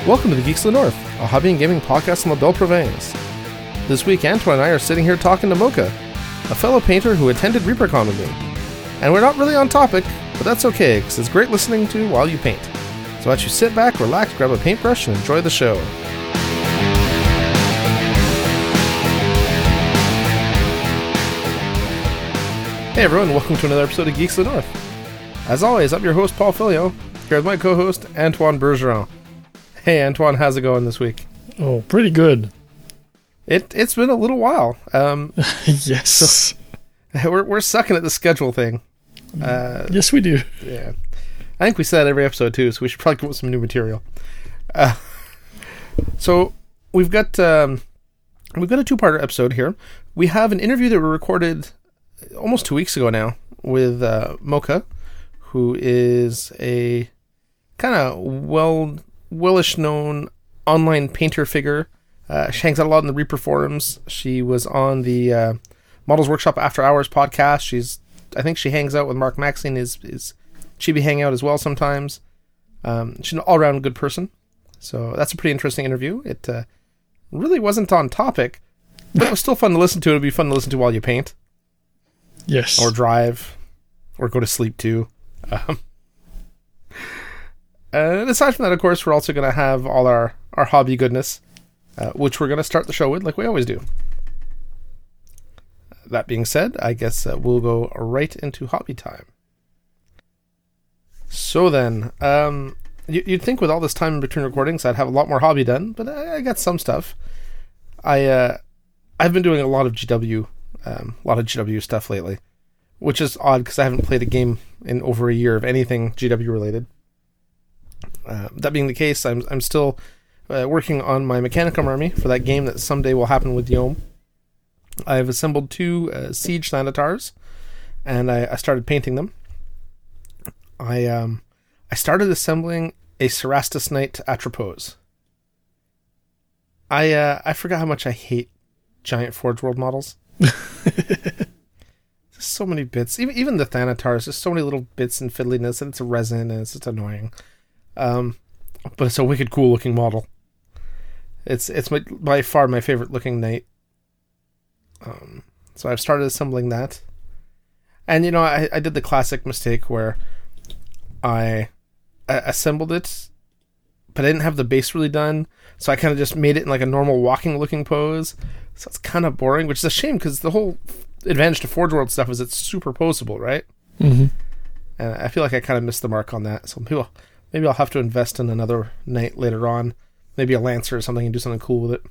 Welcome to the Geeks of the North, a hobby and gaming podcast on the Belle Province. This week, Antoine and I are sitting here talking to Mocha, a fellow painter who attended ReaperCon with me. And we're not really on topic, but that's okay, because it's great listening to while you paint. So why don't you sit back, relax, grab a paintbrush, and enjoy the show. Hey everyone, welcome to another episode of Geeks of the North. As always, I'm your host, Paul Filio, here with my co-host, Antoine Bergeron. Hey Antoine, how's it going this week? Oh, pretty good. It's been a little while. Yes. So, we're sucking at the schedule thing. Yes, we do. Yeah. I think we say that every episode too, so we should probably come up with some new material. So we've got a two-parter episode here. We have an interview that we recorded almost 2 weeks ago now with Mocha, who is a kind of wellish known online painter figure. She hangs out a lot in the Reaper forums. She was on the Models Workshop After Hours podcast. I think she hangs out with Mark Maxine. Is she be hanging out as well sometimes? She's an all-around good person. So that's a pretty interesting interview. It really wasn't on topic, but it was still fun to listen to. It'll be fun to listen to while you paint. Yes. Or drive. Or go to sleep too. And aside from that, of course, we're also going to have all our hobby goodness, which we're going to start the show with like we always do. That being said, I guess we'll go right into hobby time. So then, you'd think with all this time in between recordings I'd have a lot more hobby done, but I got some stuff. I've been doing a lot of GW stuff lately, which is odd because I haven't played a game in over a year of anything GW related. That being the case, I'm still working on my Mechanicum army for that game that someday will happen with Yom. I've assembled 2 Siege Thanatars, and I started painting them. I started assembling a Cerastus Knight Atropos. I forgot how much I hate giant Forge World models. There's so many bits. Even the Thanatars, there's so many little bits and fiddliness, and it's a resin, and it's just annoying. But it's a wicked cool looking model. It's by far my favorite looking knight. So I've started assembling that. And I did the classic mistake where I assembled it, but I didn't have the base really done, so I kind of just made it in like a normal walking looking pose. So it's kind of boring, which is a shame because the whole advantage to Forge World stuff is it's superposable, right? Mm-hmm. And I feel like I kind of missed the mark on that. So maybe I'll have to invest in another knight later on. Maybe a Lancer or something and do something cool with it.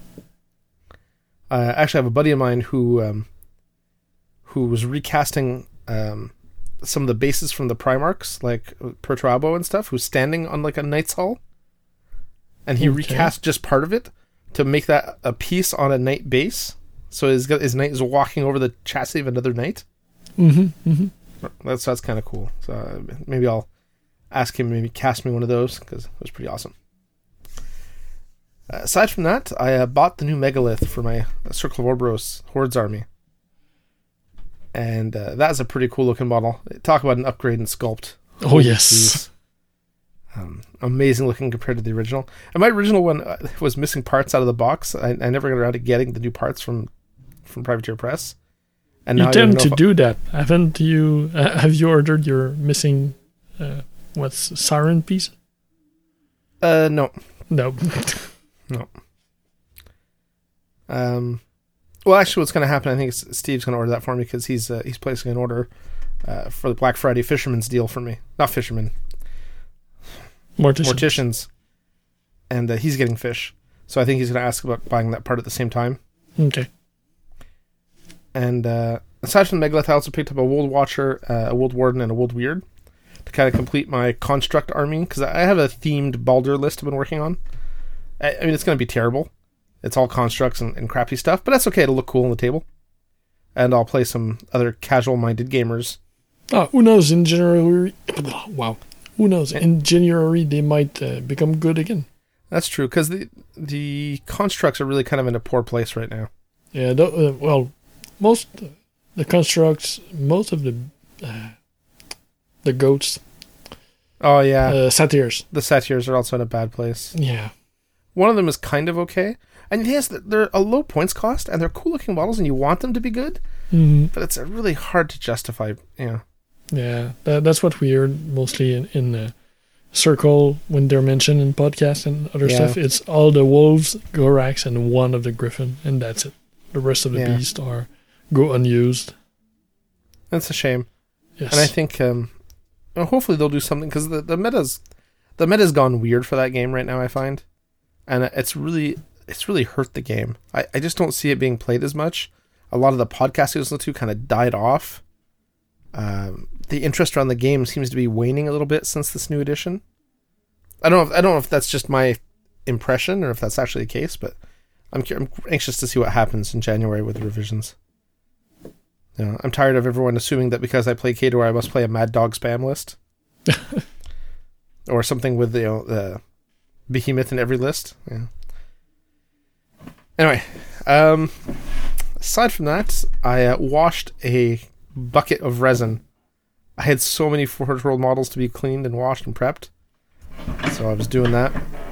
I actually have a buddy of mine who was recasting some of the bases from the Primarchs, like Perturabo and stuff, who's standing on like a knight's hull. And he recast just part of it to make that a piece on a knight base. So his knight is walking over the chassis of another knight. Mm-hmm. Mm-hmm. That's kind of cool. So maybe I'll ask him to maybe cast me one of those, because it was pretty awesome. Aside from that, I bought the new Megalith for my Circle of Orboros Hordes army. And that's a pretty cool looking model. Talk about an upgrade in sculpt. Oh, yes. Amazing looking compared to the original. And my original one was missing parts out of the box. I never got around to getting the new parts from Privateer Press. And you tend to do that. Haven't you? Have you ordered your missing Siren piece? No. No. No. Well, actually, what's going to happen? I think Steve's going to order that for me because he's placing an order for the Black Friday Fisherman's deal for me. Not Fisherman. Morticians. And he's getting fish, so I think he's going to ask about buying that part at the same time. Okay. And aside from the Megalith, I also picked up a Wold Watcher, a Wold Warden, and a Wold Weird to kind of complete my construct army, because I have a themed Baldur list I've been working on. I mean, it's going to be terrible. It's all constructs and crappy stuff, but that's okay. It'll look cool on the table. And I'll play some other casual-minded gamers. Oh, who knows? In January... Wow. Who knows? In January, they might become good again. That's true, because the constructs are really kind of in a poor place right now. Yeah, most the constructs, most of the goats Oh, yeah. Satyrs. The Satyrs are also in a bad place. Yeah. One of them is kind of okay. And yes, they're a low points cost, and they're cool-looking models, and you want them to be good. Mm-hmm. But it's really hard to justify, Yeah, that's what we heard mostly in Circle when they're mentioned in podcasts and other stuff. It's all the wolves, Gorax, and one of the griffin, and that's it. The rest of the beasts go unused. That's a shame. Yes. And I think hopefully they'll do something, because the meta's gone weird for that game right now, I find. And it's really hurt the game. I just don't see it being played as much. A lot of the podcasts I listen to kind of died off. The interest around the game seems to be waning a little bit since this new edition. I don't know if that's just my impression or if that's actually the case, but I'm anxious to see what happens in January with the revisions. I'm tired of everyone assuming that because I play Khador, I must play a Mad Dog spam list. Or something with the Behemoth in every list. Yeah. Anyway, aside from that, I washed a bucket of resin. I had so many Forge World models to be cleaned and washed and prepped. So I was doing that.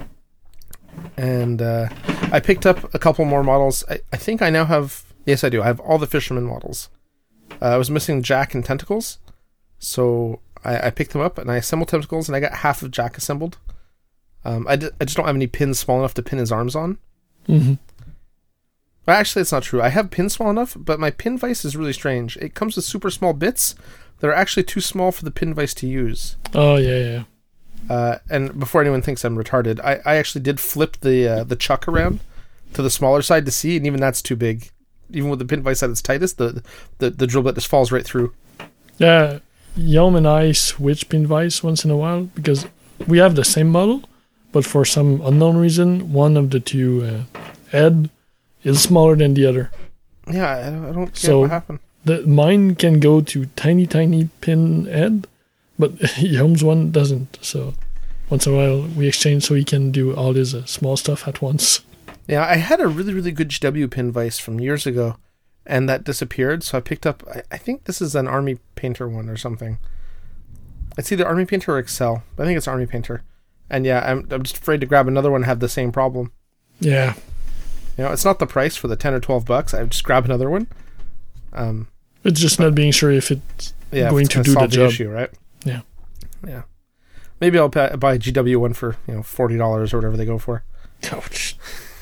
And I picked up a couple more models. I think I now have... Yes, I do. I have all the Fisherman models. I was missing Jack and Tentacles. So I picked them up and I assembled Tentacles and I got half of Jack assembled. I just don't have any pins small enough to pin his arms on. Mm-hmm. Well, actually, it's not true. I have pins small enough, but my pin vise is really strange. It comes with super small bits that are actually too small for the pin vise to use. Oh, yeah. And before anyone thinks I'm retarded, I actually did flip the chuck around to the smaller side to see, and even that's too big. Even with the pin vise at its tightest, the drill bit just falls right through. Yeah, Yom and I switch pin vise once in a while because we have the same model, but for some unknown reason, one of the two head is smaller than the other. Yeah, I don't get what happened. Mine can go to tiny pin head, but Yom's one doesn't. So once in a while we exchange so he can do all his small stuff at once. Yeah, I had a really, really good GW pin vise from years ago, and that disappeared, so I picked up... I think this is an Army Painter one or something. It's either Army Painter or Excel, but I think it's Army Painter. And yeah, I'm just afraid to grab another one and have the same problem. Yeah. It's not the price for the $10 or $12. I would just grab another one. It's just not being sure if it's going to do the job. Issue, right? Yeah. Yeah. Maybe I'll buy a GW one for $40 or whatever they go for. Ouch.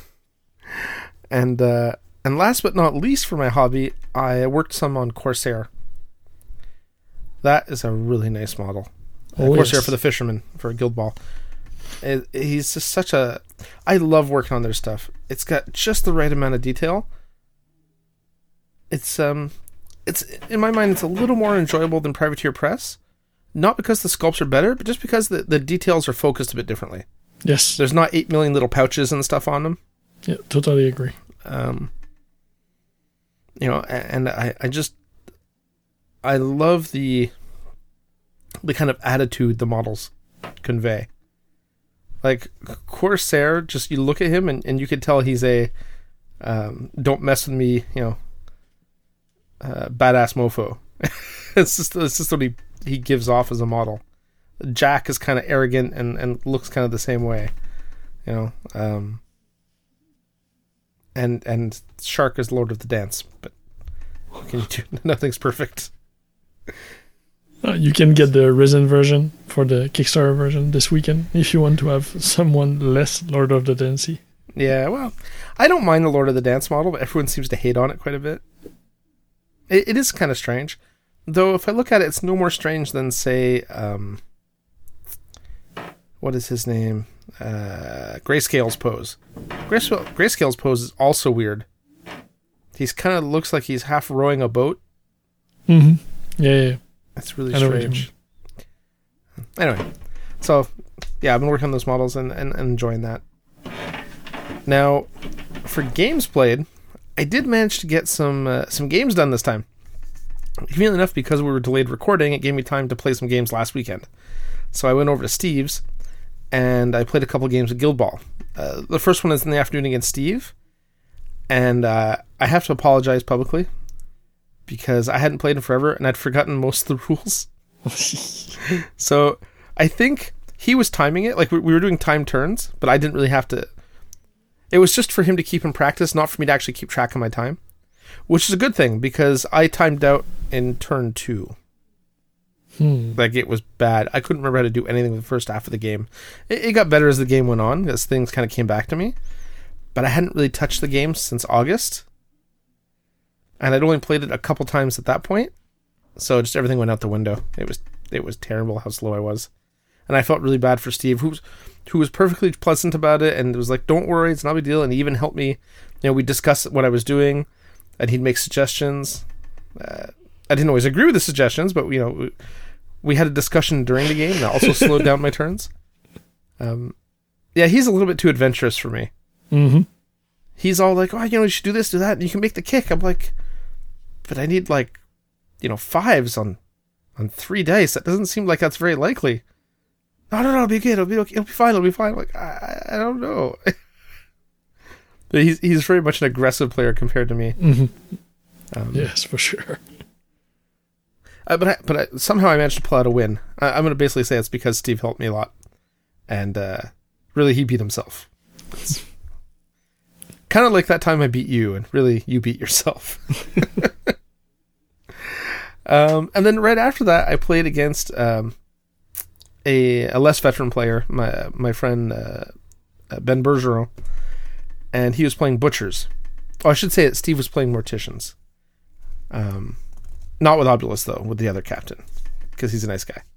And last but not least for my hobby, I worked some on Corsair. That is a really nice model. Corsair for the Fisherman, for Guild Ball. He's just such a... I love working on their stuff. It's got just the right amount of detail. It's in my mind, it's a little more enjoyable than Privateer Press. Not because the sculpts are better, but just because the details are focused a bit differently. Yes. There's not 8 million little pouches and stuff on them. Yeah, totally agree. And I love the kind of attitude the models convey. Like Corsair, just you look at him and you can tell he's a don't mess with me, badass mofo. it's just what he gives off as a model. Jack is kind of arrogant and looks kind of the same way, and Shark is Lord of the Dance, but what can you do? Nothing's perfect. You can get the Risen version for the Kickstarter version this weekend if you want to have someone less Lord of the Dancey. Yeah, well, I don't mind the Lord of the Dance model, but everyone seems to hate on it quite a bit. It is kind of strange. Though, if I look at it, it's no more strange than, say, what is his name? Grayscale's pose. Grayscale's pose is also weird. He's kind of looks like he's half rowing a boat. Mm-hmm. Yeah. That's really strange. Anyway, so, yeah, I've been working on those models and enjoying that. Now, for games played, I did manage to get some games done this time. Conveniently enough, because we were delayed recording, it gave me time to play some games last weekend. So I went over to Steve's, and I played a couple games of Guild Ball. The first one is in the afternoon against Steve, and I have to apologize publicly, because I hadn't played in forever, and I'd forgotten most of the rules. So I think he was timing it. Like, we were doing time turns, but I didn't really have to. It was just for him to keep in practice, not for me to actually keep track of my time. Which is a good thing, because I timed out in turn 2. Like, it was bad. I couldn't remember how to do anything with the first half of the game. It got better as the game went on, as things kind of came back to me. But I hadn't really touched the game since August. And I'd only played it a couple times at that point. So just everything went out the window. It was terrible how slow I was. And I felt really bad for Steve, who was perfectly pleasant about it, and was like, don't worry, it's not a big deal. And he even helped me. We discussed what I was doing, and he'd make suggestions. I didn't always agree with the suggestions, but, we had a discussion during the game that also slowed down my turns. Yeah, he's a little bit too adventurous for me. Mm-hmm. He's all like, you should do this, do that, and you can make the kick. I'm like, but I need, 5s on 3 dice. That doesn't seem like that's very likely. No, it'll be good. It'll be okay. It'll be fine. I'm like, I don't know. But he's very much an aggressive player compared to me. Mm-hmm. Yes, for sure. But somehow I managed to pull out a win. I'm going to basically say it's because Steve helped me a lot. And really, he beat himself. It's kind of like that time I beat you, and really, you beat yourself. And then right after that, I played against a less veteran player, my friend Ben Bergeron, and he was playing Butchers. Oh, I should say that Steve was playing Morticians. Not with Obulus, though, with the other captain, because he's a nice guy.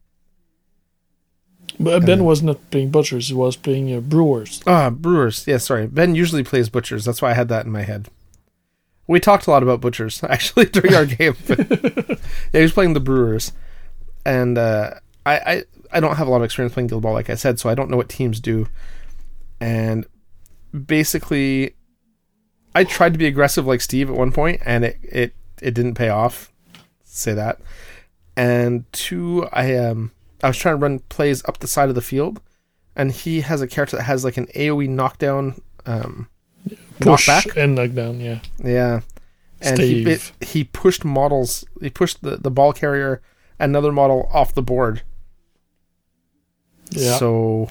But Ben was not playing Butchers, he was playing Brewers. Brewers. Yeah, sorry. Ben usually plays Butchers. That's why I had that in my head. We talked a lot about Butchers, actually, during our game. Yeah, he was playing the Brewers. And I don't have a lot of experience playing Guild Ball, like I said, so I don't know what teams do. And basically, I tried to be aggressive like Steve at one point, and it didn't pay off. Say that. And 2, I was trying to run plays up the side of the field, and he has a character that has like an AoE knockdown, push knockback and knockdown, yeah. Yeah. And he pushed models. He pushed the ball carrier and another model off the board. Yeah. So,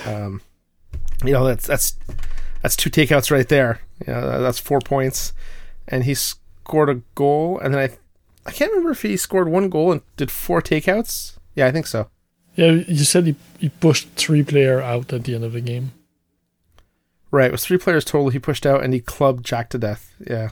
that's 2 takeouts right there. That's 4 points, and he scored a goal, and then I can't remember if he scored 1 goal and did 4 takeouts. Yeah, I think so. Yeah, you said he pushed 3 players out at the end of the game. Right, it was 3 players total he pushed out, and he clubbed Jack to death. Yeah.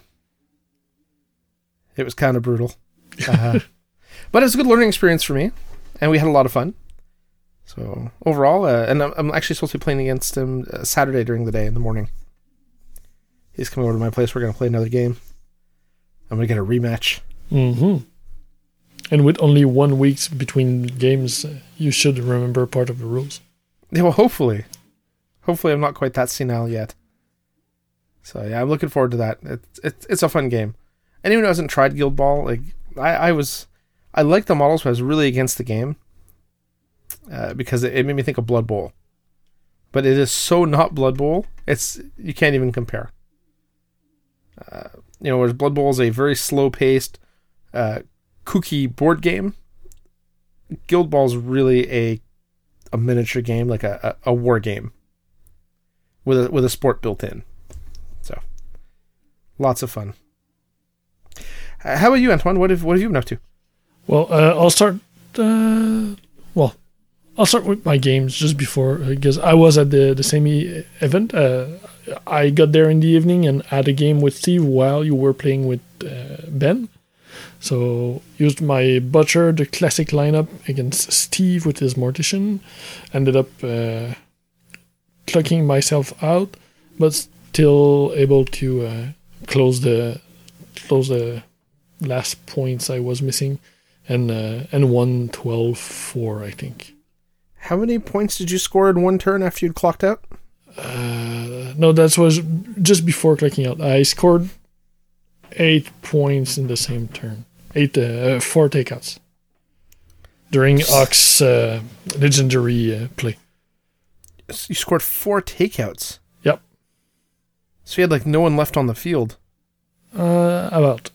It was kind of brutal. But it was a good learning experience for me, and we had a lot of fun. So, overall, and I'm actually supposed to be playing against him Saturday during the day in the morning. He's coming over to my place. We're going to play another game. I'm going to get a rematch. Mm-hmm. And with only 1 week between games, you should remember part of the rules. Yeah, well, hopefully. Hopefully I'm not quite that senile yet. So, yeah, I'm looking forward to that. It's a fun game. Anyone who hasn't tried Guild Ball, like, I liked the models, but I was really against the game. Because it made me think of Blood Bowl. But it is so not Blood Bowl, you can't even compare. Whereas Blood Bowl is a very slow-paced, kooky board game, Guild Ball is really a miniature game, like a war game with a sport built in. So, lots of fun. How about you, Antoine? What have you been up to? Well, I'll start. I'll start with my games just before, because I was at the same event. I got there in the evening and had a game with Steve while you were playing with Ben. So used my Butcher, the classic lineup, against Steve with his Mortician. Ended up clucking myself out, but still able to close the last points I was missing, and won 12-4, I think. How many points did you score in 1 turn after you'd clocked out? No, that was just before clicking out. I scored 8 points in the same turn. 4 takeouts. During Ox legendary play. You scored 4 takeouts? Yep. So you had no one left on the field? About.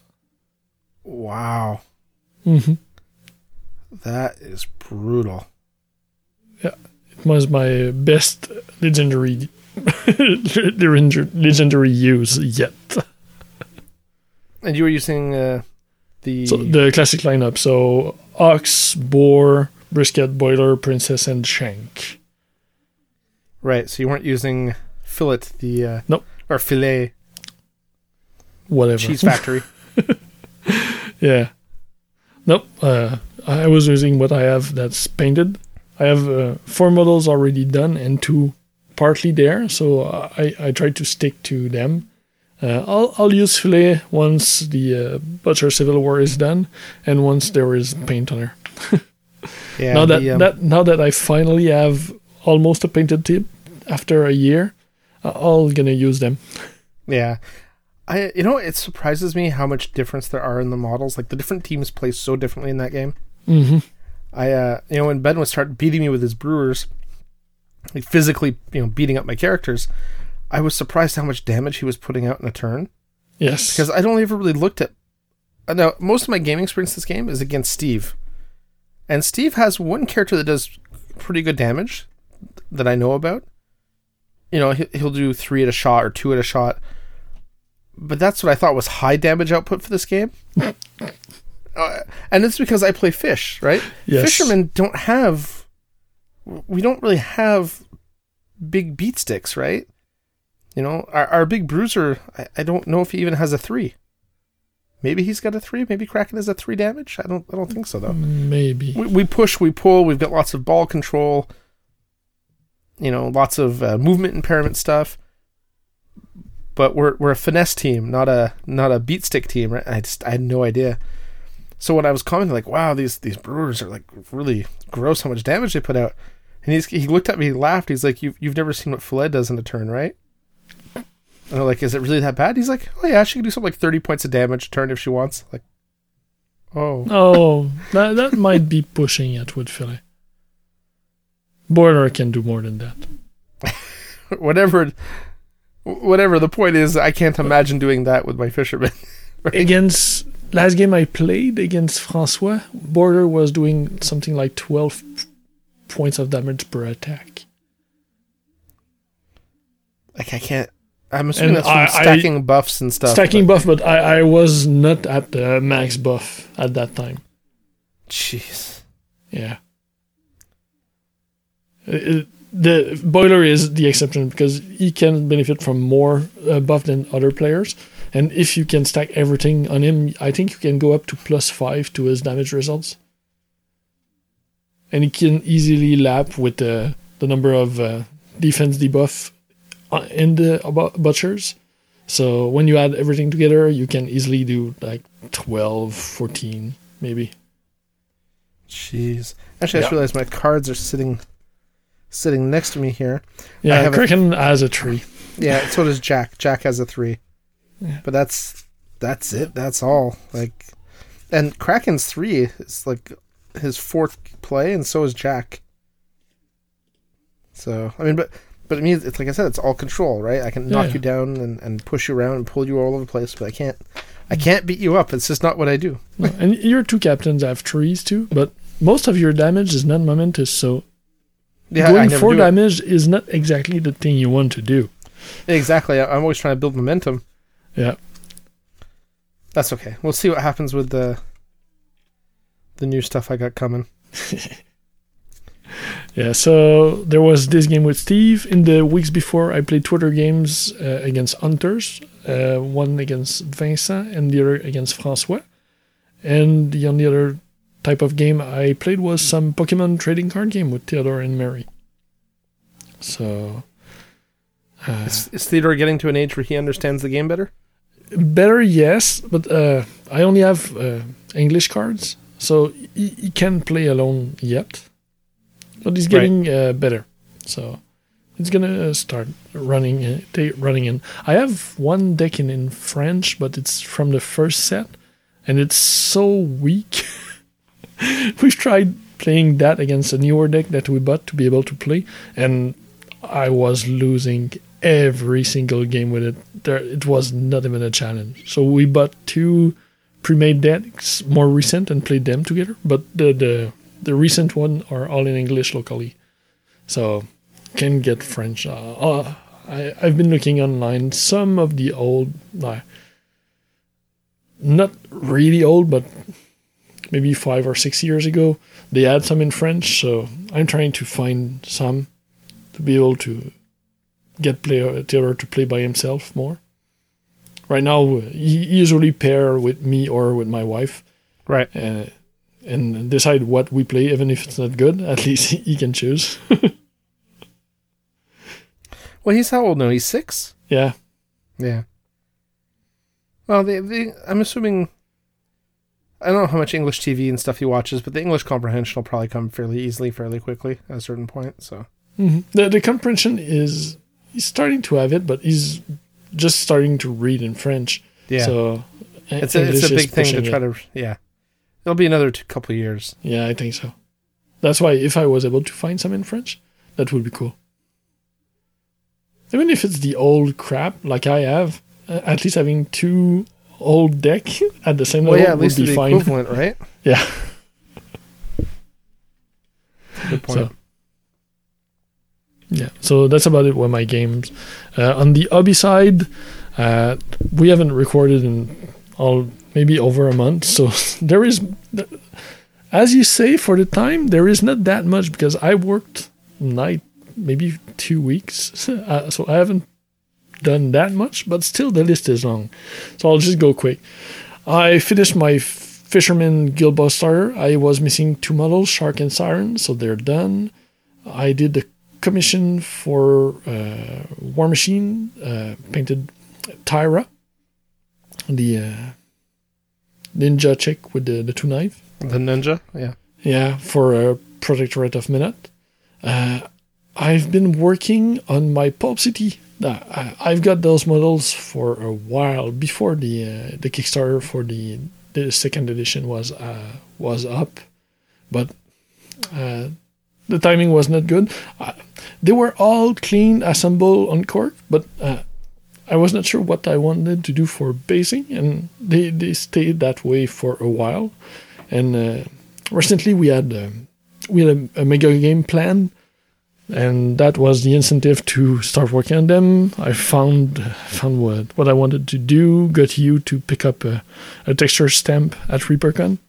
Wow. Mm-hmm. That is brutal. Yeah, it was my best legendary legendary use yet. And you were using the classic lineup. So Ox, Boar, Brisket, Boiler, Princess, and Shank. Right. So you weren't using Fillet, nope, or Filet, whatever, cheese factory. Yeah. Nope. I was using what I have that's painted. I have 4 models already done and 2 partly there, so I tried to stick to them. I'll use Filet once the Butcher Civil War is done and once there is paint on her. Yeah. Now that I finally have almost a painted tip after a year, I'm gonna use them. Yeah. It surprises me how much difference there are in the models. Like, the different teams play so differently in that game. Mm-hmm. When Ben would start beating me with his brewers, like physically, beating up my characters, I was surprised how much damage he was putting out in a turn. Yes. Because I'd only ever really looked at... Now, most of my gaming experience in this game is against Steve. And Steve has one character that does pretty good damage that I know about. He'll do 3 at a shot or 2 at a shot. But that's what I thought was high damage output for this game. And it's because I play fish, right? Yes. Fishermen don't have... We don't really have big beat sticks, right? Our big bruiser, I don't know if he even has a 3. Maybe he's got a 3. Maybe Kraken has a 3 damage. I don't think so, though. Maybe. We push, we pull. We've got lots of ball control. Lots of movement impairment stuff. But we're a finesse team, not a beat stick team, right? I had no idea. So when I was commenting, like, wow, these brewers are like really gross how much damage they put out. And he looked at me, he laughed. He's like, you've never seen what Filet does in a turn, right? And I'm like, is it really that bad? He's like, oh yeah, she can do something like 30 points of damage a turn if she wants. Like, oh, that might be pushing it with Filet. Boiler can do more than that. Whatever. The point is, I can't imagine doing that with my fishermen. Right? Against last game I played against Francois, Boiler was doing something like 12 points of damage per attack. Like, I can't. I'm assuming that's from stacking buffs and stuff. Stacking buff, but I was not at the max buff at that time. Jeez. Yeah. The Boiler is the exception because he can benefit from more buff than other players. And if you can stack everything on him, I think you can go up to +5 to his damage results. And he can easily lap with the number of defense debuff in the Butchers. So when you add everything together, you can easily do like 12, 14, maybe. Jeez. Actually, I just realized my cards are sitting next to me here. Yeah, Kraken has a 3. Yeah, so does Jack. Jack has a 3. Yeah. But that's it. That's all. Like, and Kraken's 3 is like his 4th play, and so is Jack. So, I mean, but it means, it's like I said, it's all control, right? I can knock you down and push you around and pull you all over the place, but I can't beat you up. It's just not what I do. No, and your 2 captains have 3s too, but most of your damage is not momentous, so going 4 damage is not exactly the thing you want to do. Exactly. I'm always trying to build momentum. Yeah. That's okay. We'll see what happens with the new stuff I got coming. Yeah, so there was this game with Steve. In the weeks before, I played Twitter games against Hunters. One against Vincent and the other against Francois. And the only other type of game I played was some Pokemon trading card game with Theodore and Mary. So... Is Theodore getting to an age where he understands the game better? Better, yes, but I only have English cards, so he can't play alone yet. But he's getting better, so it's gonna start running in. I have one deck in French, but it's from the first set, and it's so weak. We've tried playing that against a newer deck that we bought to be able to play, and I was losing every single game with it. It was not even a challenge. So we bought 2 pre-made decks, more recent, and played them together. But the recent one are all in English locally. So can get French. I've been looking online. Some of the old, not really old, but maybe 5 or 6 years ago, they had some in French. So I'm trying to find some to be able to get Taylor to play by himself more. Right now, he usually pair with me or with my wife. Right. And decide what we play, even if it's not good. At least he can choose. Well, he's how old now? He's 6? Yeah. Yeah. Well, I'm assuming... I don't know how much English TV and stuff he watches, but the English comprehension will probably come fairly easily, fairly quickly at a certain point, so... Mm-hmm. The comprehension is... He's starting to have it, but he's just starting to read in French. Yeah. So... It's a big thing to try to... Yeah. It'll be another couple of years. Yeah, I think so. That's why if I was able to find some in French, that would be cool. Even if it's the old crap like I have, at least having 2 old deck at the same level at least would be the fine. Equivalent, right? Yeah. Good point. So that's about it with my games. On the hobby side, we haven't recorded in maybe over a month, so there is, as you say, for the time, there is not that much because I worked night maybe 2 weeks, so I haven't done that much, but still the list is long. So I'll just go quick. I finished my Fisherman Guild Boss starter. I was missing 2 models, Shark and Siren, so they're done. I did the commission for War Machine, painted Tyra, the ninja chick with the 2 knife. The ninja, yeah. Yeah, for Protectorate of Minot. I've been working on my Pulp City. I've got those models for a while before the Kickstarter for the second edition was up, but the timing was not good. They were all clean, assembled, uncorked, but I was not sure what I wanted to do for basing, and they stayed that way for a while. And recently we had a mega game plan, and that was the incentive to start working on them. I found what I wanted to do, got you to pick up a texture stamp at ReaperCon,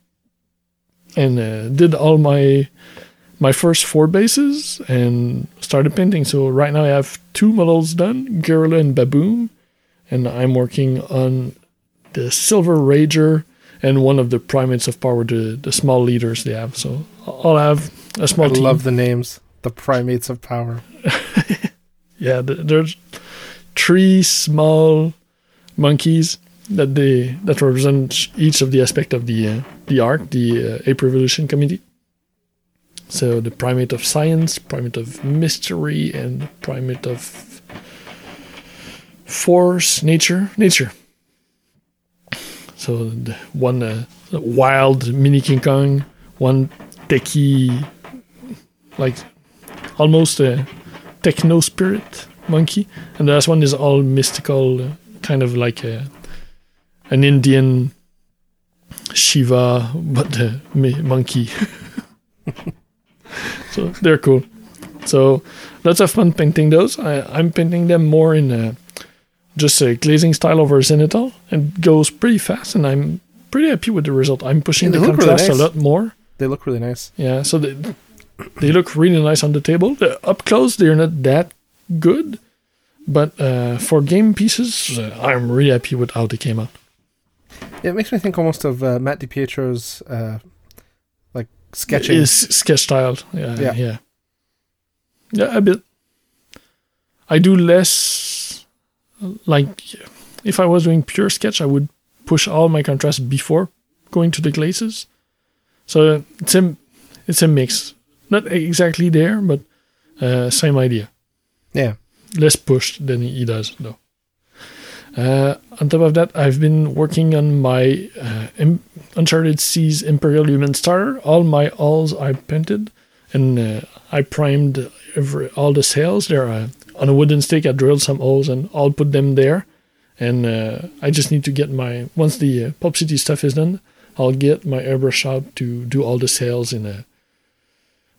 and did all my first 4 bases and started painting. So right now I have 2 models done, Guerrilla and Baboon, and I'm working on the Silver Rager and one of the Primates of Power, the small leaders they have. So I'll have a small team. I love the names. The Primates of Power. Yeah, there's 3 small monkeys that represent each of the aspect of the ARC, the Ape Revolution Committee. So the Primate of Science, Primate of Mystery, and Primate of Force, Nature. So the one wild mini King Kong, one techie, like almost a techno spirit monkey, and the last one is all mystical, kind of like an Indian Shiva, but a monkey. So they're cool. So lots of fun painting those. I'm painting them more in just a glazing style over zenithal, and it goes pretty fast, and I'm pretty happy with the result. I'm pushing the contrast really nice. A lot more. They look really nice. Yeah, so they look really nice on the table. Up close, they're not that good, but for game pieces, I'm really happy with how they came out. Yeah, it makes me think almost of Matt DiPietro's like sketching. His sketch style. Yeah, a bit. I do less, like, if I was doing pure sketch, I would push all my contrast before going to the glazes. So it's a mix. Not exactly there, but same idea. Yeah. Less pushed than he does, though. On top of that, I've been working on my Uncharted Seas Imperial Human Starter. All my hulls I painted, and I primed all the sails. They're on a wooden stick. I drilled some holes, and I'll put them there. And I just need to get once the Pulp City stuff is done, I'll get my airbrush out to do all the sails in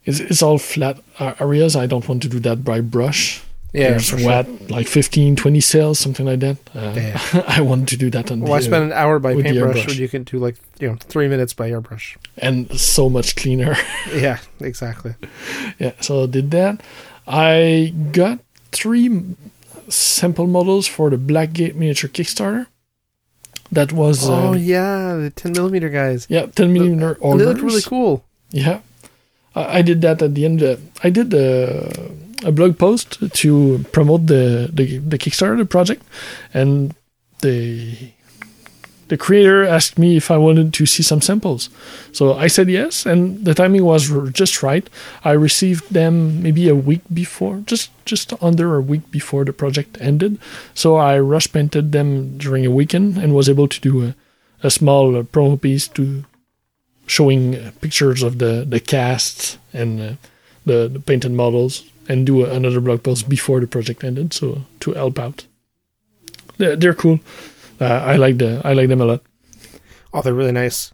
it's all flat areas. I don't want to do that by brush. Yeah, There's for what, sure. like 15, 20 cells, something like that. Yeah. I want to do that on Why spend an hour by with the paintbrush airbrush. when you can do 3 minutes by airbrush? and so much cleaner. Yeah, exactly. Yeah, so I did that. I got 3 sample models for the Blackgate miniature Kickstarter. That was yeah, the 10mm guys. 10 millimeter They orders. look really cool. Yeah, I did that at the end. I did a blog post to promote the Kickstarter project, and the creator asked me if I wanted to see some samples. So I said yes, and the timing was just right. I received them maybe a week before, just under a week before the project ended. So I rush painted them during a weekend and was able to do a small promo piece to showing pictures of the casts and the painted models, and do another blog post before the project ended, so to help out. They're cool. I like them a lot. Oh, they're really nice.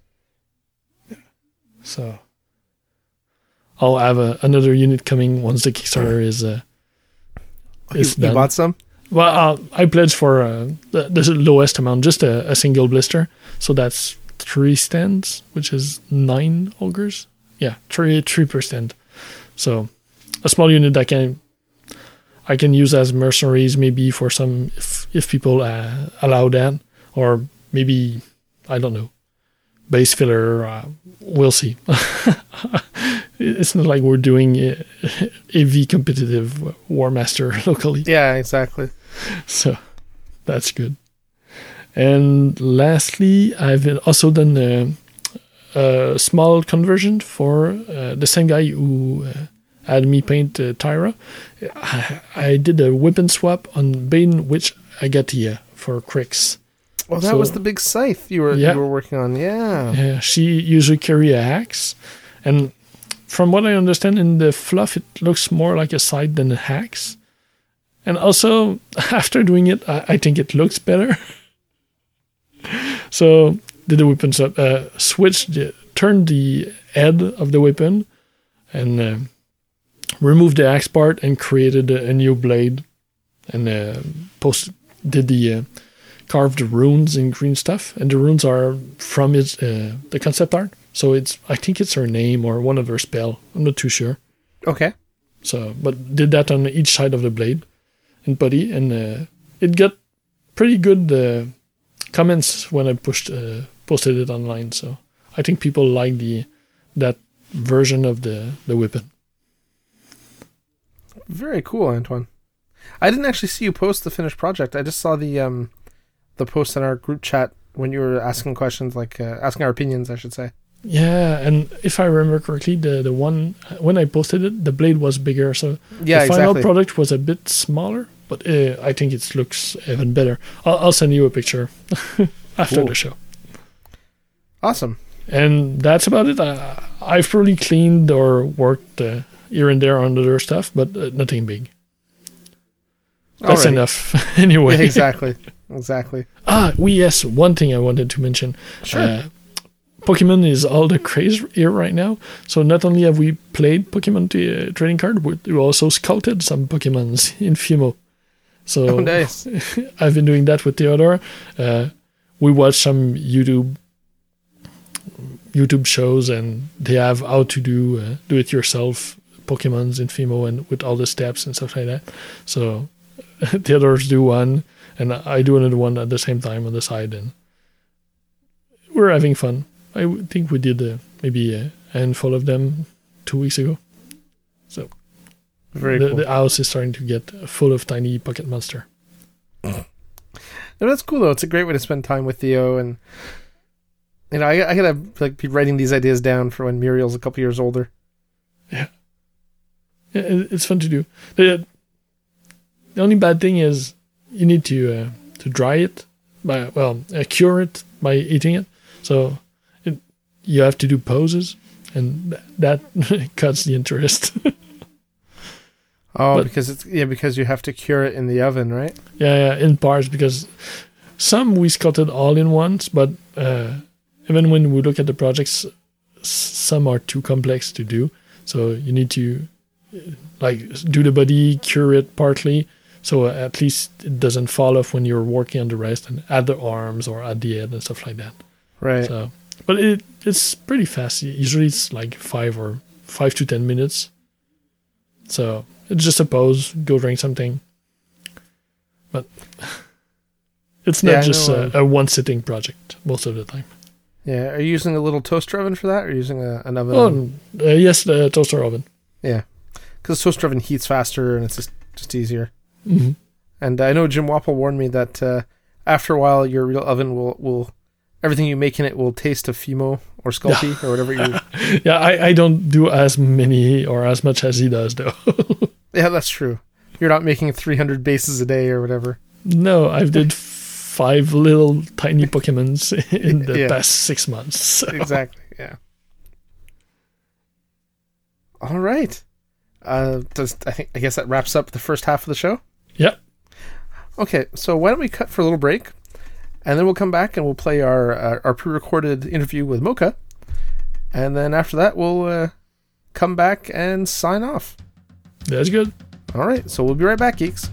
So I'll have another unit coming once the Kickstarter is You done. bought some? Well, I pledged for the lowest amount, just a single blister. So that's 3 stands, which is 9 ogres. Yeah, 3%. So a small unit that I can use as mercenaries, maybe for some, if people allow that, or maybe, I don't know, base filler. We'll see. It's not like we're doing AV competitive War Master locally. Yeah, exactly. So that's good. And lastly, I've also done a small conversion for the same guy who had me paint Tyra. I did a weapon swap on Bane, which I got here for Crix. Oh, that was the big scythe you were working on. Yeah. Yeah, she usually carry a axe, and from what I understand in the fluff, it looks more like a scythe than a axe. And also, after doing it, I think it looks better. So did the weapon swap, turned the head of the weapon, and removed the axe part and created a new blade, and did the carved runes in green stuff, and the runes are from the concept art. So I think it's her name or one of her spell. I'm not too sure. Okay. So, but did that on each side of the blade and body, and it got pretty good comments when I posted it online. So I think people like that version of the weapon. Very cool, Antoine. I didn't actually see you post the finished project. I just saw the post in our group chat when you were asking questions, asking our opinions, I should say. Yeah, and if I remember correctly, the one when I posted it, the blade was bigger, so Yeah, the final exactly. product was a bit smaller. But I think it looks even better. I'll send you a picture after Cool. the show. Awesome. And that's about it. I've probably cleaned or worked here and there on other stuff, but nothing big. That's Alrighty. enough anyway. Yeah, exactly. Exactly. Yes, one thing I wanted to mention. Sure. Pokemon is all the craze here right now. So not only have we played Pokemon trading card, we also scouted some Pokemons in Fimo. So Oh, nice. I've been doing that with Theodore. We watch some YouTube shows, and they have how to do it yourself Pokemons in Fimo, and with all the steps and stuff like that. So Theodore's do one, and I do another one at the same time on the side, and we're having fun. I think we did maybe a handful of them 2 weeks ago. So Very cool. the house is starting to get full of tiny pocket monster. No, that's cool though. It's a great way to spend time with Theo, and I gotta be writing these ideas down for when Muriel's a couple years older. Yeah, it's fun to do. The only bad thing is you need to dry it, cure it by eating it. So you have to do poses, and that cuts the interest. Oh, But- because you have to cure it in the oven, right? Yeah, in parts, because some we scouted all in once, but even when we look at the projects, some are too complex to do. So you need to do the body, cure it partly, so at least it doesn't fall off when you're working on the rest and add the arms or add the head and stuff like that. Right. So, but it's pretty fast. Usually it's like 5 to 10 minutes. So it's just a pause, go drink something. But it's not just a one sitting project most of the time. Yeah. Are you using a little toaster oven for that, or are you using an oven? Yes, the toaster oven. Yeah. Because the toaster oven heats faster and it's just easier. Mm-hmm. And I know Jim Wapple warned me that after a while, your real oven will everything you make in it will taste of Fimo or Sculpey or whatever you... Yeah, I don't do as many or as much as he does, though. Yeah, that's true. You're not making 300 bases a day or whatever. No, I've did 5 little tiny Pokemons in the past 6 months. So. Exactly, yeah. All right. I guess that wraps up the first half of the show? Yep. Okay, so why don't we cut for a little break, and then we'll come back and we'll play our pre-recorded interview with Mocha, and then after that we'll come back and sign off. That's good. All right, so we'll be right back, geeks.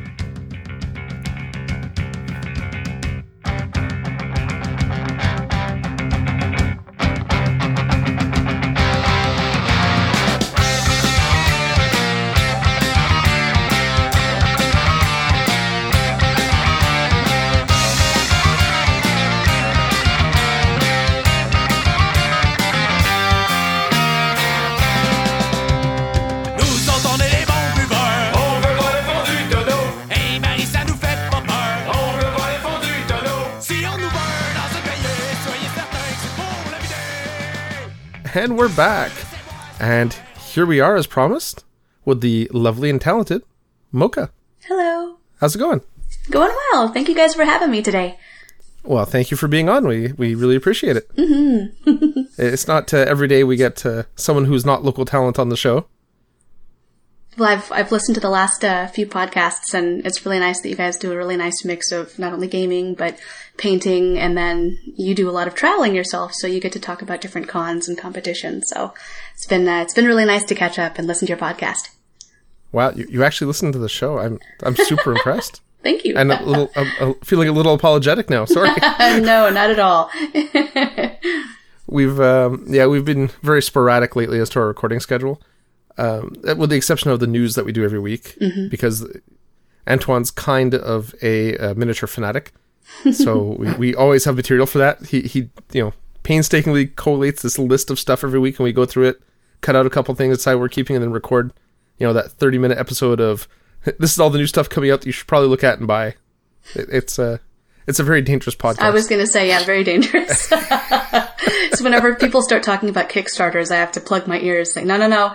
And we're back. And here we are, as promised, with the lovely and talented Mocha. Hello. How's it going? Going well. Thank you guys for having me today. Well, thank you for being on. We really appreciate it. Mm-hmm. It's not every day we get someone who's not local talent on the show. Well, I've listened to the last few podcasts, and it's really nice that you guys do a really nice mix of not only gaming, but painting, and then you do a lot of traveling yourself, so you get to talk about different cons and competitions. So it's been really nice to catch up and listen to your podcast. Wow, you actually listened to the show. I'm super impressed. Thank you. And I'm feeling a little apologetic now. Sorry. No, not at all. We've been very sporadic lately as to our recording schedule. With the exception of the news that we do every week, because Antoine's kind of a miniature fanatic, so we always have material for that. He painstakingly collates this list of stuff every week, and we go through it, cut out a couple things, decide we're keeping, and then record, that 30-minute episode of this is all the new stuff coming out that you should probably look at and buy. It's a very dangerous podcast. I was going to say, yeah, very dangerous. So whenever people start talking about Kickstarters, I have to plug my ears, saying, no.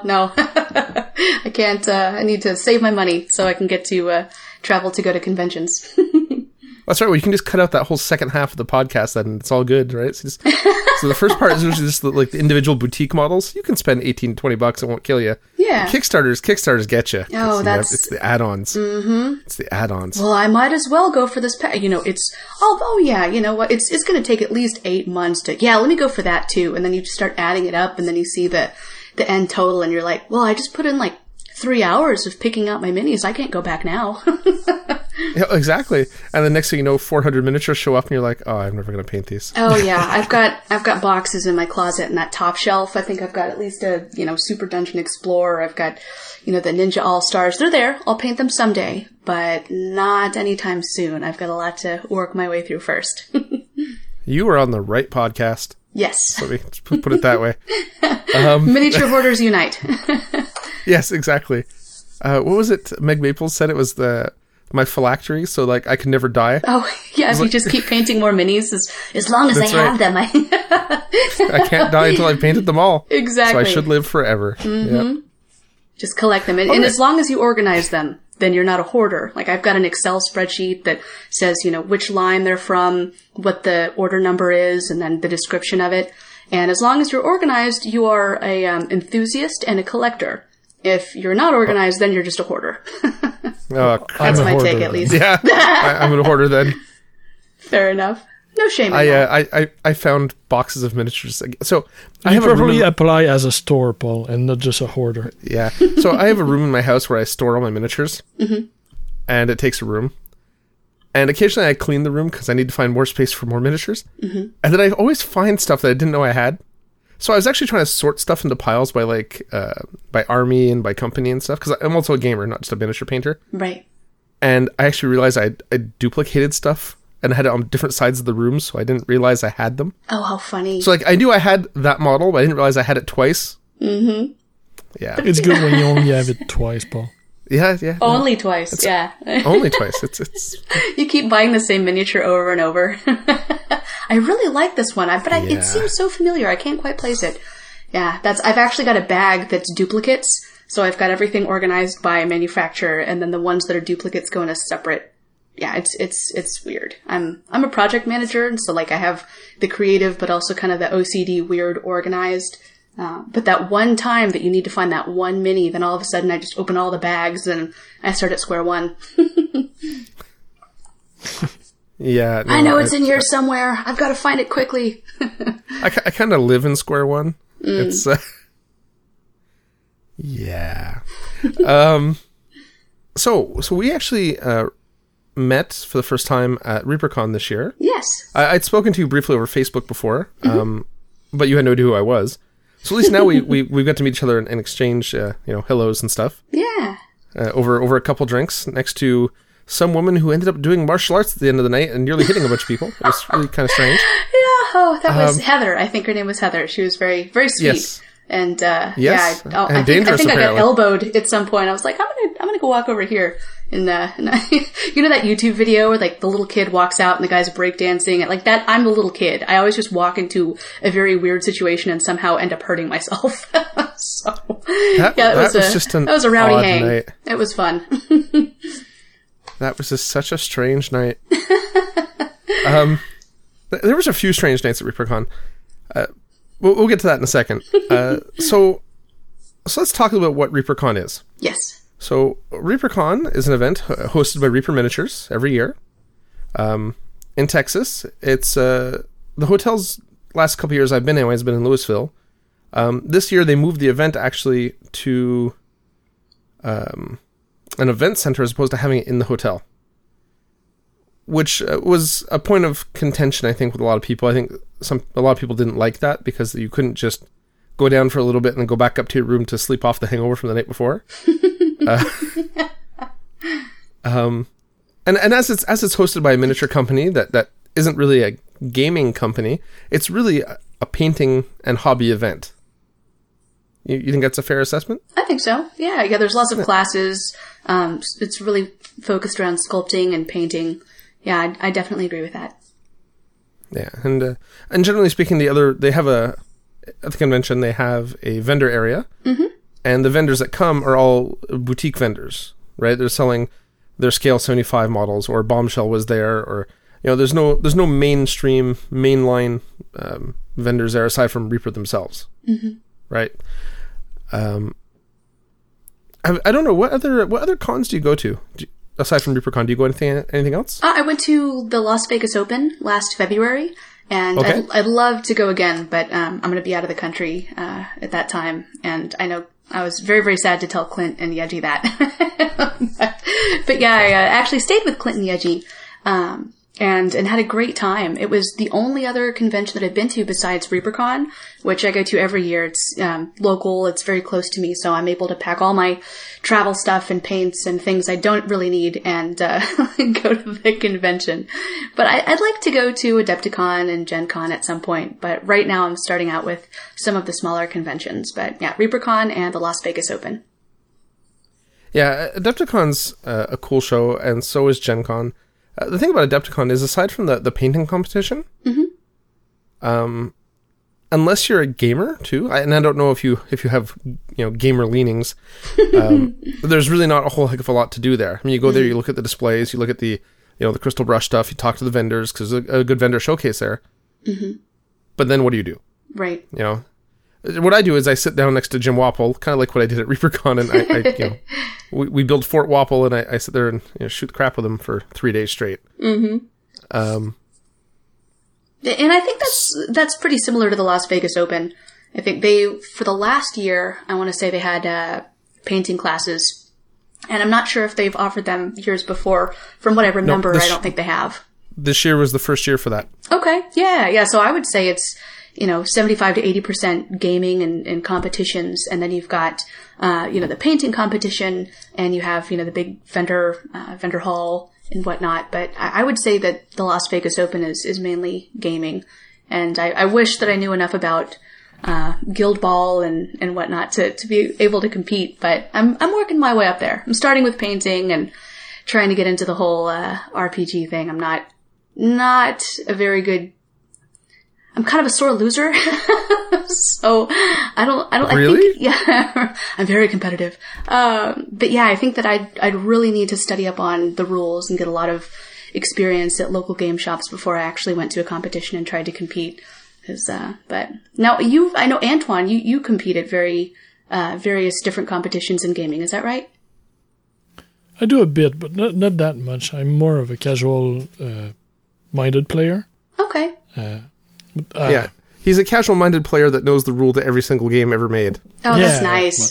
I can't, I need to save my money so I can get to travel to go to conventions. That's right. Well, you can just cut out that whole second half of the podcast and it's all good, right? So the first part is usually just the individual boutique models. You can spend $18 to $20. It won't kill you. Yeah. Kickstarters get you. Oh, it's the add-ons. Mm-hmm. It's the add-ons. Well, I might as well go for this. It's, oh yeah, you know what? It's going to take at least 8 months to, let me go for that too. And then you just start adding it up and then you see the end total and you're like, well, I just put in 3 hours of picking out my minis. I can't go back now. Yeah, exactly. And the next thing you know, 400 miniatures show up and you're like, oh, I'm never going to paint these. Oh yeah. I've got boxes in my closet and that top shelf. I think I've got at least a, Super Dungeon Explorer. I've got, the Ninja All-Stars. They're there. I'll paint them someday, but not anytime soon. I've got a lot to work my way through first. You were on the right podcast. Yes. Let me put it that way. Miniature Hoarders Unite. Yes, exactly. What was it? Meg Maples said it was my phylactery, so I can never die. Oh, yeah, if you just keep painting more minis, as long as I have them. I can't die until I've painted them all. Exactly. So I should live forever. Mm-hmm. Yep. Just collect them. And as long as you organize them, then you're not a hoarder. I've got an Excel spreadsheet that says, which line they're from, what the order number is, and then the description of it. And as long as you're organized, you are a enthusiast and a collector. If you're not organized, then you're just a hoarder. That's my take, at least. Yeah, I'm a hoarder then. Fair enough. No shame in that. I found boxes of miniatures. So I You have a room probably in, apply as a store, Paul, and not just a hoarder. yeah. So I have a room in my house where I store all my miniatures, and it takes a room. And occasionally I clean the room because I need to find more space for more miniatures. And then I always find stuff that I didn't know I had. So I was actually trying to sort stuff into piles by by army and by company and stuff, because I'm also a gamer, not just a miniature painter. Right. And I actually realized I duplicated stuff and I had it on different sides of the room, so I didn't realize I had them. Oh, how funny. So I knew I had that model, but I didn't realize I had it twice. Mm-hmm. Yeah. It's good when you only have it twice, Paul. Yeah. Only twice, yeah. Only twice. It's You keep buying the same miniature over and over. I really like this one, but it seems so familiar. I can't quite place it. Yeah, I've actually got a bag that's duplicates. So I've got everything organized by manufacturer, and then the ones that are duplicates go in a separate. Yeah, it's weird. I'm a project manager, and so I have the creative, but also kind of the OCD weird organized. But that one time that you need to find that one mini, then all of a sudden I just open all the bags and I start at square one. Yeah. No, I know it's in here somewhere. I've got to find it quickly. I kind of live in square one. It's yeah. So we actually met for the first time at ReaperCon this year. Yes. I'd spoken to you briefly over Facebook before, but you had no idea who I was. So at least now we got to meet each other and exchange hellos and stuff. Yeah. Over a couple drinks next to some woman who ended up doing martial arts at the end of the night and nearly hitting a bunch of people. It was really kind of strange. Yeah. Oh, that was Heather. I think her name was Heather. She was very, very sweet. Yes. And yes. I think I got elbowed at some point. I was like, I'm gonna go walk over here. And you know that YouTube video where the little kid walks out and the guy's breakdancing? That, I'm the little kid. I always just walk into a very weird situation and somehow end up hurting myself. So that was a rowdy hang. Night. It was fun. That was just such a strange night. There was a few strange nights at ReaperCon. We'll get to that in a second. So let's talk a little about what ReaperCon is. Yes. So ReaperCon is an event hosted by Reaper Miniatures every year in Texas. It's the hotel's last couple of years I've been anyway has been in Louisville. This year they moved the event actually to an event center as opposed to having it in the hotel, which was a point of contention, I think, with a lot of people. I think a lot of people didn't like that because you couldn't just go down for a little bit and then go back up to your room to sleep off the hangover from the night before. And as it's hosted by a miniature company that isn't really a gaming company, it's really a painting and hobby event. You think that's a fair assessment? I think so. Yeah. There's lots of classes. It's really focused around sculpting and painting. Yeah, I definitely agree with that. Yeah, and generally speaking, they have at the convention they have a vendor area, and the vendors that come are all boutique vendors, right? They're selling their Scale 75 models, or Bombshell was there, or there's no mainstream mainline vendors there aside from Reaper themselves, right? I don't know what other cons do you go to? Aside from ReaperCon, do you go anything else? I went to the Las Vegas Open last February, and okay. I'd love to go again, but I'm going to be out of the country at that time, and I know I was very, very sad to tell Clint and Yeji that. but yeah, I actually stayed with Clint and Yeji, and had a great time. It was the only other convention that I've been to besides ReaperCon, which I go to every year. It's local, it's very close to me, so I'm able to pack all my travel stuff and paints and things I don't really need and go to the convention. But I'd like to go to Adepticon and Gen Con at some point, but right now I'm starting out with some of the smaller conventions. But yeah, ReaperCon and the Las Vegas Open. Yeah, Adepticon's a cool show, and so is Gen Con. The thing about Adepticon is, aside from the painting competition, unless you're a gamer too, and I don't know if you have gamer leanings, there's really not a whole heck of a lot to do there. I mean, you go there, you look at the displays, you look at the the crystal brush stuff, you talk to the vendors because there's a good vendor showcase there. But then what do you do? Right. What I do is I sit down next to Jim Wapple, kind of like what I did at ReaperCon, and I we build Fort Wapple, and I sit there and shoot the crap with him for 3 days straight. And I think that's pretty similar to the Las Vegas Open. I think for the last year, I want to say they had painting classes. And I'm not sure if they've offered them years before. From what I remember, I don't think they have. This year was the first year for that. Okay. Yeah. So I would say it's, 75 to 80% gaming and competitions. And then you've got, the painting competition, and you have, the big vendor hall and whatnot. But I would say that the Las Vegas Open is mainly gaming. And I wish that I knew enough about Guild Ball and whatnot to be able to compete, but I'm working my way up there. I'm starting with painting and trying to get into the whole RPG thing. I'm not a very good. I'm kind of a sore loser, so I don't really. I think, yeah, I'm very competitive. But yeah, I think that I'd really need to study up on the rules and get a lot of experience at local game shops before I actually went to a competition and tried to compete. But now I know Antoine, you compete at various different competitions in gaming. Is that right? I do a bit, but not that much. I'm more of a casual minded player. Okay. Yeah. He's a casual-minded player that knows the rule to every single game ever made. Oh, that's nice.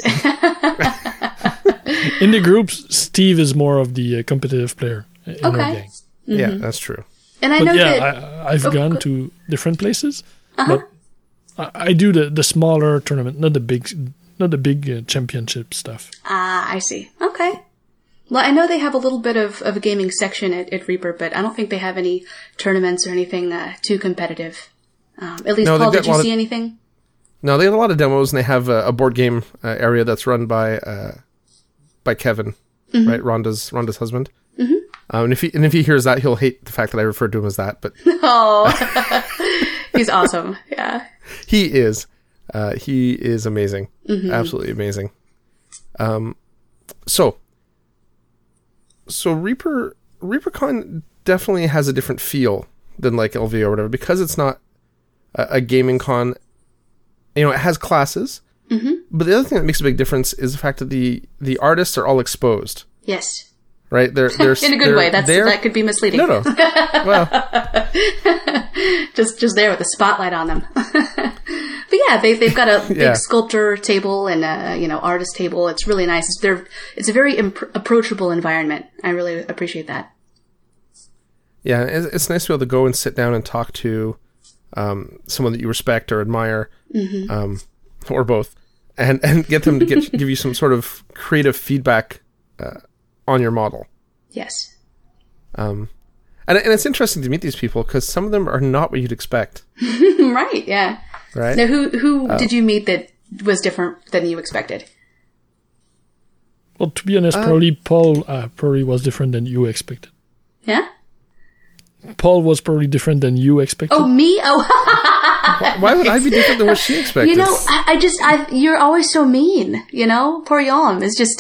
In the groups, Steve is more of the competitive player in our gang. Mm-hmm. Yeah, that's true. And I know that I've gone to different places, but I do the smaller tournament, not the big championship stuff. I see. Okay. Well, I know they have a little bit of a gaming section at Reaper, but I don't think they have any tournaments or anything too competitive. At least, Paul, did you see anything? No, they have a lot of demos, and they have a board game area that's run by Kevin, right? Rhonda's husband. Mm-hmm. And if he hears that, he'll hate the fact that I referred to him as that. But he's awesome. Yeah, he is. He is amazing. Mm-hmm. Absolutely amazing. So ReaperCon definitely has a different feel than like LV or whatever, because it's not a gaming con. It has classes, but the other thing that makes a big difference is the fact that the artists are all exposed. Yes. Right? They're in a good way. That could be misleading. No. Well, just there with a spotlight on them. But yeah, they've got a big sculptor table and a artist table. It's really nice. It's a very approachable environment. I really appreciate that. Yeah, it's nice to be able to go and sit down and talk to someone that you respect or admire, or both, and get them to give you some sort of creative feedback on your model. Yes. And it's interesting to meet these people because some of them are not what you'd expect. Right. Yeah. Right. Now, who did you meet that was different than you expected? Well, to be honest, Paul probably was different than you expected. Yeah. Paul was probably different than you expected. Oh, me? Oh. Why would I be different than what she expected? You're always so mean, Poor Yom is just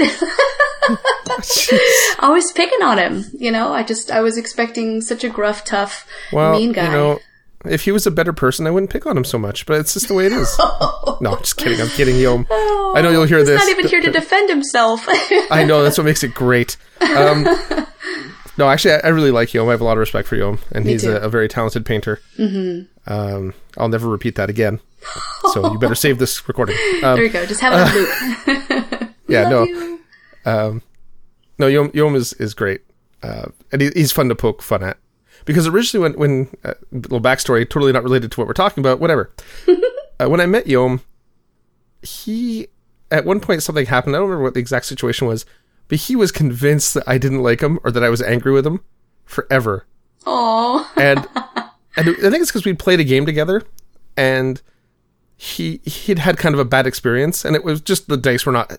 always picking on him, I was expecting such a gruff, tough, mean guy. If he was a better person, I wouldn't pick on him so much, but it's just the way it is. No, I'm just kidding. I'm kidding, Yom. I know you'll hear this. He's not even here to defend himself. I know, that's what makes it great. No, actually, I really like Yom. I have a lot of respect for Yom, and he's a very talented painter. Mm-hmm. I'll never repeat that again, so you better save this recording. There you go. Just have it on loop. Yeah, no, Yom is great, and he's fun to poke fun at. Because originally, when little backstory, totally not related to what we're talking about, whatever. When I met Yom, at one point something happened. I don't remember what the exact situation was, but he was convinced that I didn't like him or that I was angry with him forever. Aww. And I think it's because we played a game together, and he'd had kind of a bad experience, and it was just the dice were not.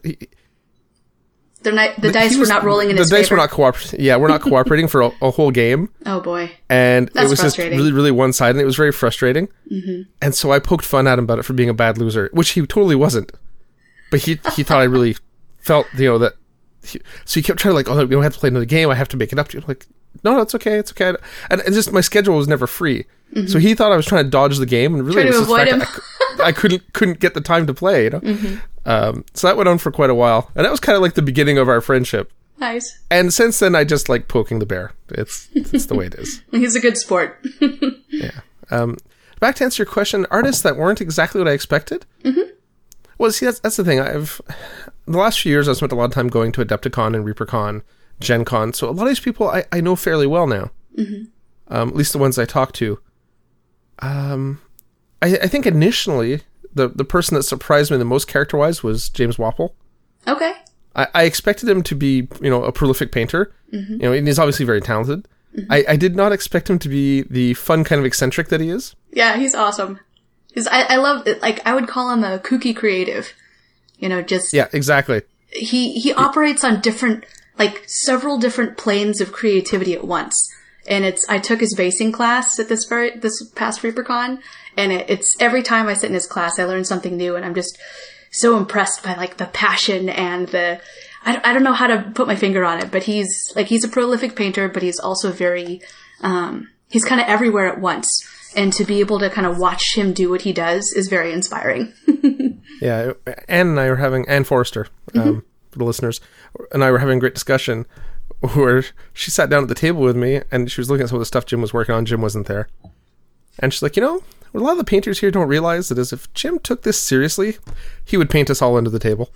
The dice were not rolling in his favor. The dice were not cooperating. Yeah, we're not cooperating for a whole game. Oh boy! And it was just really, really one-sided, and it was very frustrating. Mm-hmm. And so I poked fun at him about it for being a bad loser, which he totally wasn't. But he thought I really felt, that. So he kept trying to we don't have to play another game. I have to make it up to you. I'm like, no, it's okay. It's okay. And just my schedule was never free. Mm-hmm. So he thought I was trying to dodge the game, and really trying it was to avoid him. I couldn't get the time to play. Mm-hmm. So that went on for quite a while, and that was kind of like the beginning of our friendship. Nice. And since then, I just like poking the bear. It's the way it is. He's a good sport. Yeah, Back to answer your question, artists that weren't exactly what I expected. Mm-hmm. Well, see, that's the thing. The last few years, I've spent a lot of time going to Adepticon and ReaperCon, Gen Con. So a lot of these people I know fairly well now. Mm-hmm. At least the ones I talk to. I think initially, the person that surprised me the most character-wise was James Wapple. Okay. I expected him to be, a prolific painter. Mm-hmm. And he's obviously very talented. Mm-hmm. I did not expect him to be the fun kind of eccentric that he is. Yeah, he's awesome. I love it. Like, I would call him a kooky creative. Yeah, exactly. He operates on several different planes of creativity at once. And I took his basing class at this past ReaperCon, and it's every time I sit in his class, I learn something new, and I'm just so impressed by the passion and I don't know how to put my finger on it, but he's a prolific painter, but he's also very, he's kind of everywhere at once. And to be able to kind of watch him do what he does is very inspiring. Yeah. Anne Forrester, for the listeners, and I were having a great discussion where she sat down at the table with me and she was looking at some of the stuff Jim was working on. Jim wasn't there. And she's like, what a lot of the painters here don't realize that is if Jim took this seriously, he would paint us all under the table.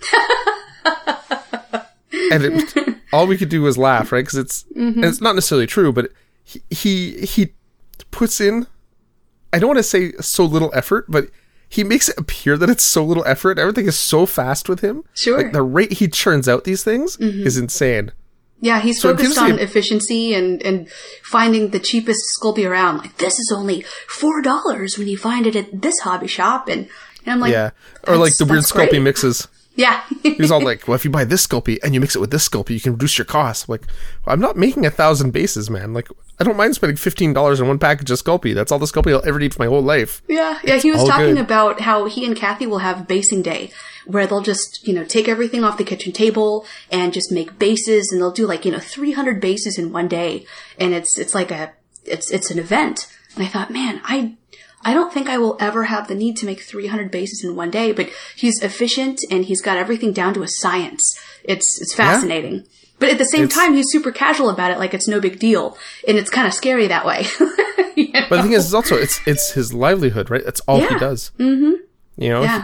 And all we could do was laugh, right? Because and it's not necessarily true, but he puts in, I don't want to say so little effort, but he makes it appear that it's so little effort. Everything is so fast with him. Sure. The rate he churns out these things is insane. Yeah, he's focused on efficiency and finding the cheapest Sculpey around. Like, this is only $4 when you find it at this hobby shop. And I'm like, yeah. Or the weird Sculpey mixes. Yeah. He's all like, well, if you buy this Sculpey and you mix it with this Sculpey, you can reduce your costs. Like, well, I'm not making 1,000 bases, man. Like, I don't mind spending $15 on one package of Sculpey. That's all the Sculpey I'll ever need for my whole life. Yeah. He was talking about how he and Kathy will have basing day, where they'll just, take everything off the kitchen table and just make bases, and they'll do 300 bases in one day. And it's an event. And I thought, man, I don't think I will ever have the need to make 300 bases in one day, but he's efficient and he's got everything down to a science. It's fascinating. Yeah. But at the same time, he's super casual about it, like it's no big deal. And it's kind of scary that way. But the thing is, also, it's his livelihood, right? That's all he does. Mm-hmm.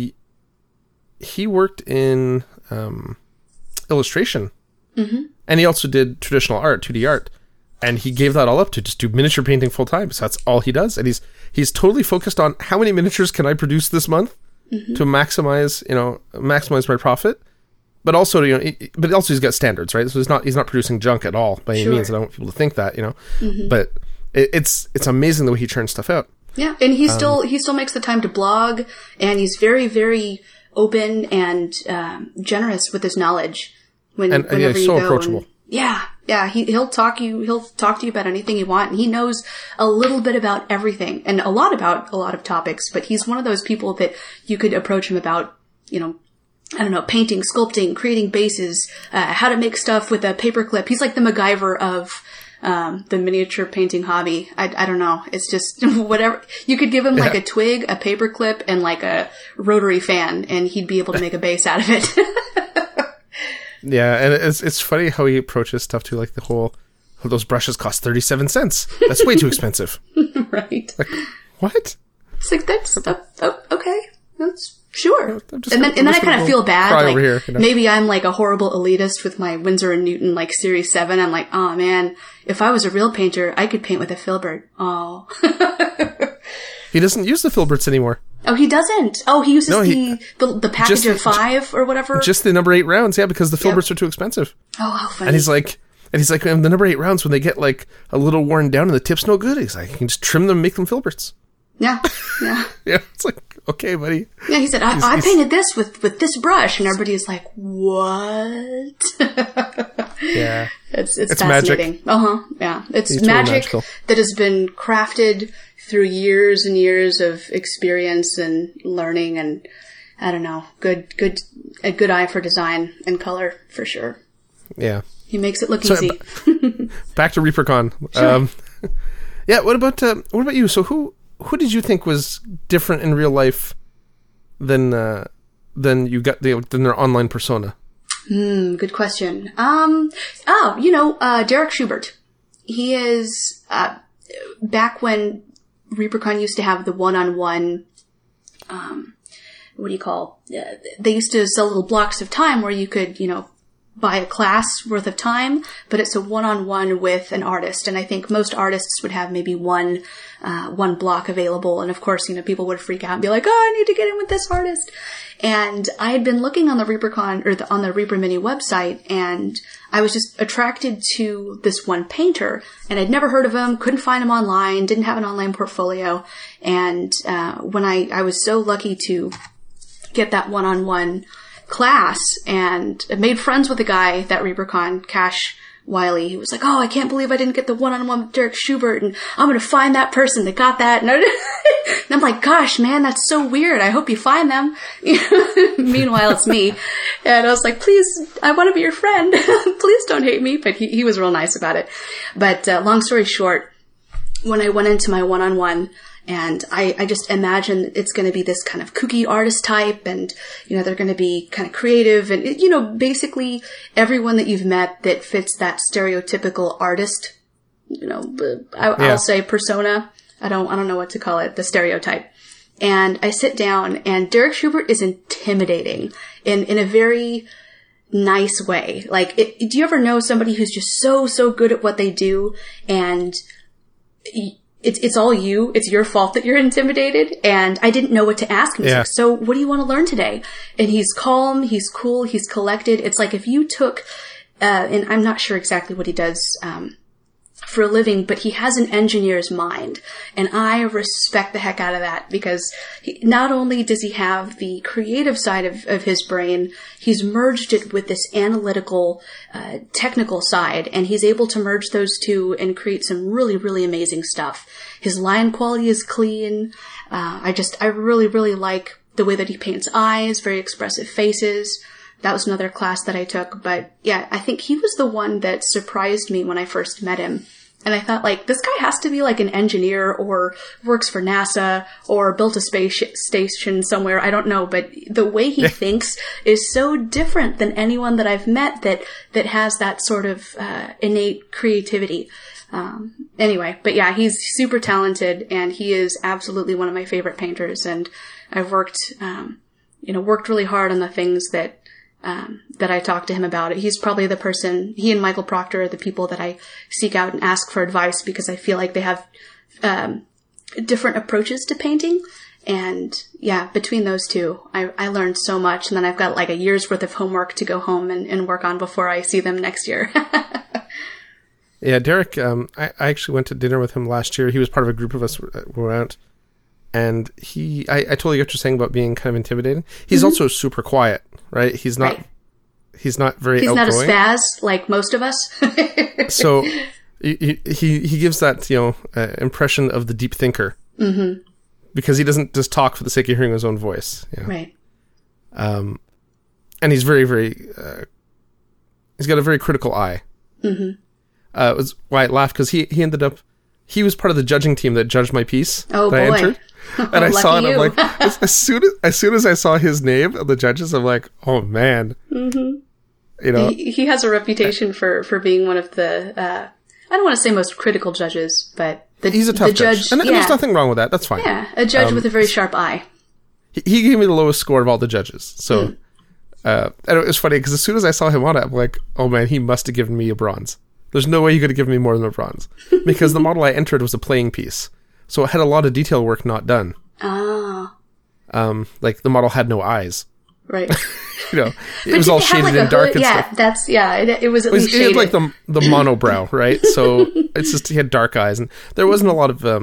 He worked in illustration. Mm-hmm. And he also did traditional art, 2D art. And he gave that all up to just do miniature painting full time. So that's all he does. And he's totally focused on how many miniatures can I produce this month to maximize my profit. But also, he's got standards, right? So he's not producing junk at all by any means. I don't want people to think that, Mm-hmm. But it's amazing the way he churns stuff out. Yeah, and he still makes the time to blog, and he's very, very open and generous with his knowledge. Whenever he's so approachable. Yeah. He'll talk to you about anything you want, and he knows a little bit about everything and a lot about a lot of topics. But he's one of those people that you could approach him about, I don't know, painting, sculpting, creating bases, how to make stuff with a paperclip. He's like the MacGyver of the miniature painting hobby. I don't know. It's just whatever. You could give him a twig, a paperclip, and a rotary fan, and he'd be able to make a base out of it. Yeah, and it's funny how he approaches stuff too, like the whole, those brushes cost 37 cents. That's way too expensive. Right. Like, what? It's like, that's, okay. That's, sure. And then I kind of feel bad. Like, here, maybe I'm a horrible elitist with my Winsor & Newton, Series 7. I'm like, oh man, if I was a real painter, I could paint with a filbert. Oh. He doesn't use the filberts anymore. Oh, he doesn't. Oh, he uses the package of 5 or whatever. Just the number 8 rounds, yeah, because the filberts are too expensive. Oh, how funny! And he's like, the number 8 rounds, when they get a little worn down and the tip's no good, he's like, you can just trim them, and make them filberts. Yeah. Yeah, it's like, okay, buddy. Yeah, he said, I painted this with this brush, and everybody's like, what? Yeah, it's fascinating. Magic. Yeah, it's magic totally that has been crafted through years and years of experience and learning, and I don't know, a good eye for design and color for sure. Yeah, he makes it look easy. Back to ReaperCon. Sure. Yeah. What about you? So who did you think was different in real life than you got than their online persona? Good question. Derek Schubert. He is back when ReaperCon used to have the one-on-one, they used to sell little blocks of time where you could, buy a class worth of time, but it's a one-on-one with an artist. And I think most artists would have maybe one block available. And of course, people would freak out and be like, oh, I need to get in with this artist. And I had been looking on the ReaperCon or on the Reaper Mini website, and I was just attracted to this one painter, and I'd never heard of him, couldn't find him online, didn't have an online portfolio. And, when I was so lucky to get that one-on-one class and made friends with the guy that ReaperCon, Cash Wiley. He was like, oh, I can't believe I didn't get the one-on-one with Derek Schubert, and I'm going to find that person that got that. And I'm like, gosh, man, that's so weird. I hope you find them. Meanwhile, it's me. And I was like, please, I want to be your friend. Please don't hate me. But he was real nice about it. But long story short, when I went into my one-on-one, and I just imagine it's going to be this kind of kooky artist type, and, they're going to be kind of creative, and, basically everyone that you've met that fits that stereotypical artist, I'll say persona. I don't know what to call it, the stereotype. And I sit down, and Derek Schubert is intimidating in a very nice way. Like, do you ever know somebody who's just so good at what they do, and it's all you. It's your fault that you're intimidated. And I didn't know what to ask him. He's like, so what do you want to learn today? And he's calm. He's cool. He's collected. It's like if you took, and I'm not sure exactly what he does, for a living, but he has an engineer's mind. And I respect the heck out of that, because not only does he have the creative side of his brain, he's merged it with this analytical, technical side, and he's able to merge those two and create some really, really amazing stuff. His line quality is clean. I really, really like the way that he paints eyes, very expressive faces. That was another class that I took. But yeah, I think he was the one that surprised me when I first met him. And I thought, like, this guy has to be like an engineer or works for NASA or built a space station somewhere. I don't know. But the way he thinks is so different than anyone that I've met that has that sort of innate creativity. Anyway, but yeah, he's super talented, and he is absolutely one of my favorite painters. And I've worked really hard on the things that I talk to him about. He's probably the person, he and Michael Proctor are the people that I seek out and ask for advice, because I feel like they have, different approaches to painting. And yeah, between those two, I learned so much. And then I've got like a year's worth of homework to go home and work on before I see them next year. Yeah, Derek, I actually went to dinner with him last year. He was part of a group of us who were out. And I totally get what you're saying about being kind of intimidating. He's also super quiet, right? He's not very outgoing. He's not a spaz like most of us. So he gives that, impression of the deep thinker. Mm-hmm. Because he doesn't just talk for the sake of hearing his own voice. Right. And he's very, very, he's got a very critical eye. Mm-hmm. It was why I laughed, because he was part of the judging team that judged my piece that I entered. And I saw it, I'm like, as soon as I saw his name of the judges, I'm like, oh man. Mm-hmm. He has a reputation for being one of the, I don't want to say most critical judges, but he's a tough judge. And there's nothing wrong with that. That's fine. Yeah, a judge with a very sharp eye. He gave me the lowest score of all the judges. So, and it was funny, because as soon as I saw him on it, I'm like, oh man, he must have given me a bronze. There's no way you could have given me more than a bronze. Because the model I entered was a playing piece. So it had a lot of detail work not done. Oh. Like the model had no eyes. Right. It was all shaded and dark and stuff. It was at least shaded. It had like the monobrow, right? So it's just, he had dark eyes, and there wasn't a lot of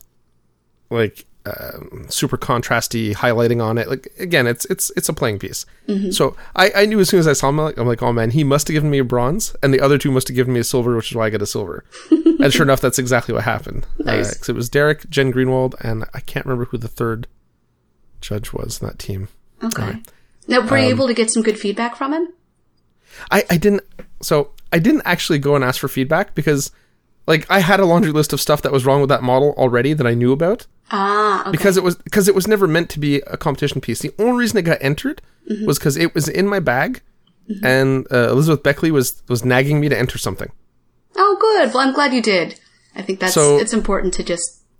super contrasty highlighting on it. Like, again, it's a playing piece. Mm-hmm. So I knew as soon as I saw him, I'm like, oh man, he must have given me a bronze, and the other two must have given me a silver, which is why I get a silver. And sure enough, that's exactly what happened. Nice. 'Cause it was Derek, Jen Greenwald, and I can't remember who the third judge was in that team. Okay. Now, were you able to get some good feedback from him? I didn't actually go and ask for feedback, because I had a laundry list of stuff that was wrong with that model already that I knew about. Ah, okay. Because it was never meant to be a competition piece. The only reason it got entered was because it was in my bag, and Elizabeth Beckley was nagging me to enter something. Oh, good. Well, I'm glad you did. I think it's important to just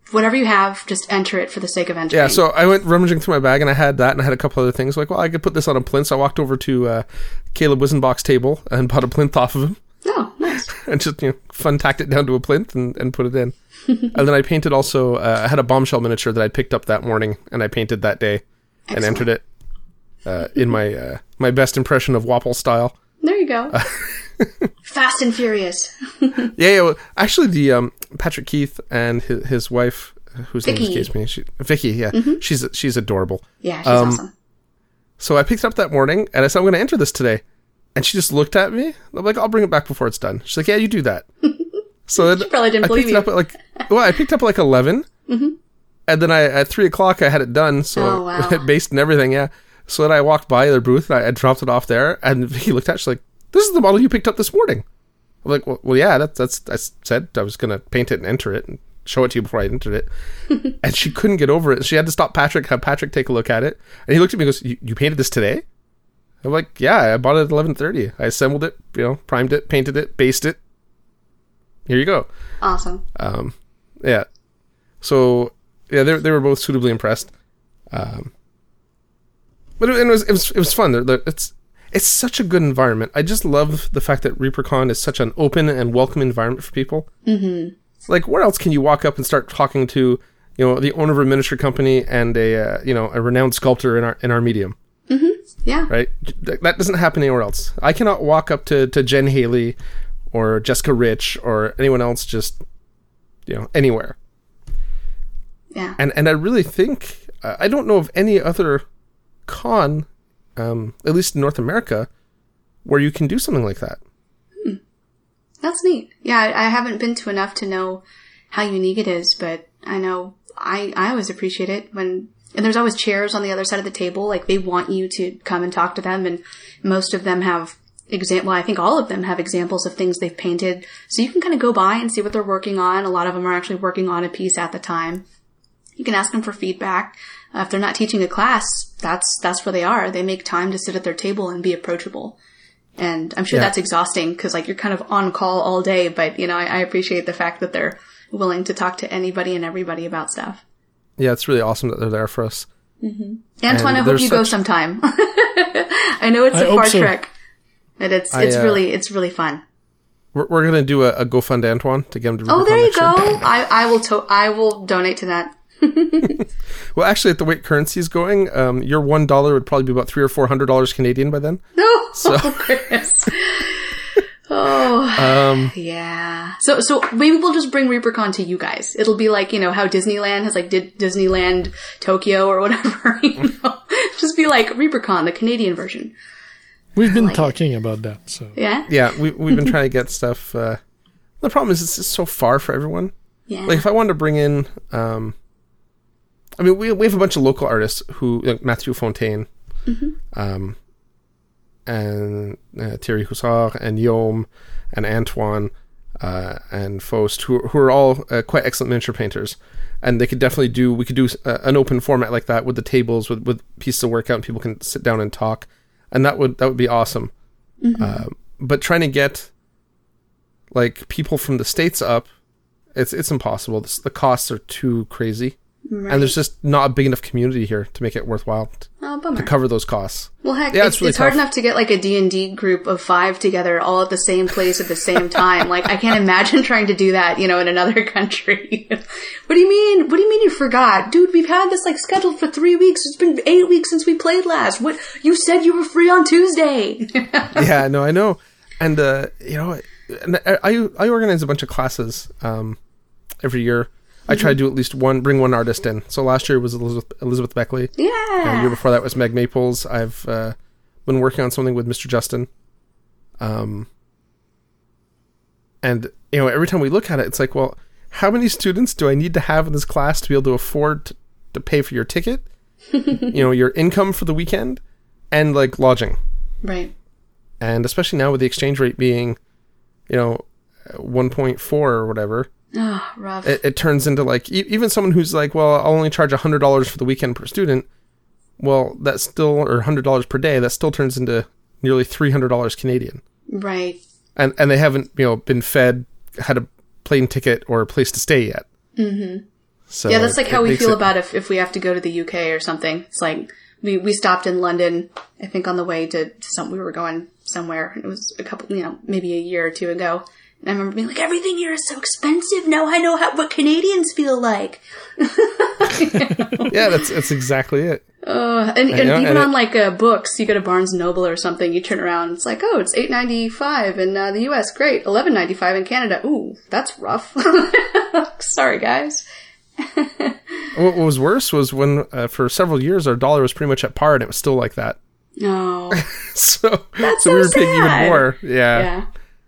whatever you have, just enter it for the sake of entering. Yeah, so I went rummaging through my bag, and I had that, and I had a couple other things. Like, well, I could put this on a plinth. So I walked over to Caleb Wisenbach's table and bought a plinth off of him. Oh, nice. And just, fun tacked it down to a plinth and put it in. And then I painted also, I had a bombshell miniature that I picked up that morning, and I painted that day. Excellent. And entered it in my my best impression of Wapple style. There you go. Fast and Furious. Yeah. Well, actually, the Patrick Keith and his wife, whose name Vicky. escapes me, Vicky. Yeah, she's adorable. Yeah, she's awesome. So I picked it up that morning, and I said, I'm going to enter this today. And she just looked at me. I'm like, I'll bring it back before it's done. She's like, yeah, you do that. So then She probably didn't I believe picked it you. up at I picked up at 11. And then at 3 o'clock, I had it done. So Oh, wow. based and everything, yeah. So then I walked by their booth, and I dropped it off there. And Vicky looked at it, she's like, this is the model you picked up this morning. I'm like, well yeah, that's I said I was going to paint it and enter it and show it to you before I entered it. And she couldn't get over it. She had to stop Patrick, have Patrick take a look at it. And he looked at me and goes, you painted this today? I'm like, yeah, I bought it at 11:30. I assembled it, primed it, painted it, based it. Here you go. Awesome. Yeah. So, yeah, they were both suitably impressed. But it was fun. It's such a good environment. I just love the fact that ReaperCon is such an open and welcome environment for people. Mm-hmm. Like, where else can you walk up and start talking to, the owner of a miniature company and a renowned sculptor in our medium? Mm-hmm. Yeah. Right? That doesn't happen anywhere else. I cannot walk up to Jen Haley or Jessica Rich or anyone else just, anywhere. Yeah. And I really think, I don't know of any other con, at least in North America, where you can do something like that. That's neat. Yeah, I haven't been to enough to know how unique it is, but I know I always appreciate it and there's always chairs on the other side of the table. Like, they want you to come and talk to them, and most of them have I think all of them have examples of things they've painted. So you can kind of go by and see what they're working on. A lot of them are actually working on a piece at the time. You can ask them for feedback. If they're not teaching a class, that's where they are. They make time to sit at their table and be approachable. And I'm sure that's exhausting because, like, you're kind of on call all day, but, I appreciate the fact that they're willing to talk to anybody and everybody about stuff. Yeah, it's really awesome that they're there for us. Mm-hmm. Antoine, I hope you go sometime. I know it's a far trek, but it's really fun. We're going to do a GoFund Antoine to get him to ReaperCon. Oh, there you go. Year. I will donate to that. Well, actually, at the way currency is going, your $1 would probably be about $300 or $400 Canadian by then. No, so. Goodness. Oh, yeah. So maybe we'll just bring ReaperCon to you guys. It'll be like, how Disneyland has Disneyland Tokyo or whatever, Just be like ReaperCon, the Canadian version. We've been talking about that, so. Yeah? Yeah, we've been trying to get stuff. The problem is it's just so far for everyone. Yeah. Like, if I wanted to bring in, we have a bunch of local artists who, like Mathieu Fontaine, and Thierry Hussard, and Yom, and Antoine, and Faust, who are all quite excellent miniature painters. And we could do an open format like that with the tables, with pieces of work out, and people can sit down and talk. And that would be awesome. Mm-hmm. But trying to get, like, people from the States up, it's impossible. The costs are too crazy. Right. And there's just not a big enough community here to make it worthwhile to cover those costs. Well, heck, yeah, it's really hard enough to get like a D&D group of 5 together all at the same place at the same time. Like, I can't imagine trying to do that, in another country. What do you mean? What do you mean you forgot? Dude, we've had this scheduled for 3 weeks. It's been 8 weeks since we played last. What? You said you were free on Tuesday. Yeah, no, I know. And, I organize a bunch of classes, every year. I try to do at least bring one artist in. So last year was Elizabeth Beckley. Yeah. The year before that was Meg Maples. I've been working on something with Mr. Justin. And, every time we look at it, it's like, well, how many students do I need to have in this class to be able to afford to pay for your ticket, your income for the weekend, and, lodging? Right. And especially now with the exchange rate being, 1.4 or whatever. Oh, rough. It turns into even someone who's like, well, I'll only charge $100 for the weekend per student. Well, that's still, or $100 per day, that still turns into nearly $300 Canadian. Right. And they haven't, been fed, had a plane ticket or a place to stay yet. Mm-hmm. So yeah, that's like how we feel about if we have to go to the UK or something. It's like we stopped in London, I think, on the way to we were going somewhere. It was a couple, maybe a year or two ago. And I remember being like, everything here is so expensive. Now I know what Canadians feel like. Yeah, that's exactly it. And even on like books, you go to Barnes & Noble or something, you turn around, it's like, oh, it's $8.95 in the US, great, $11.95 in Canada. Ooh, that's rough. Sorry, guys. What was worse was when for several years our dollar was pretty much at par, and it was still like that. No. so that's we were paying even more. Yeah.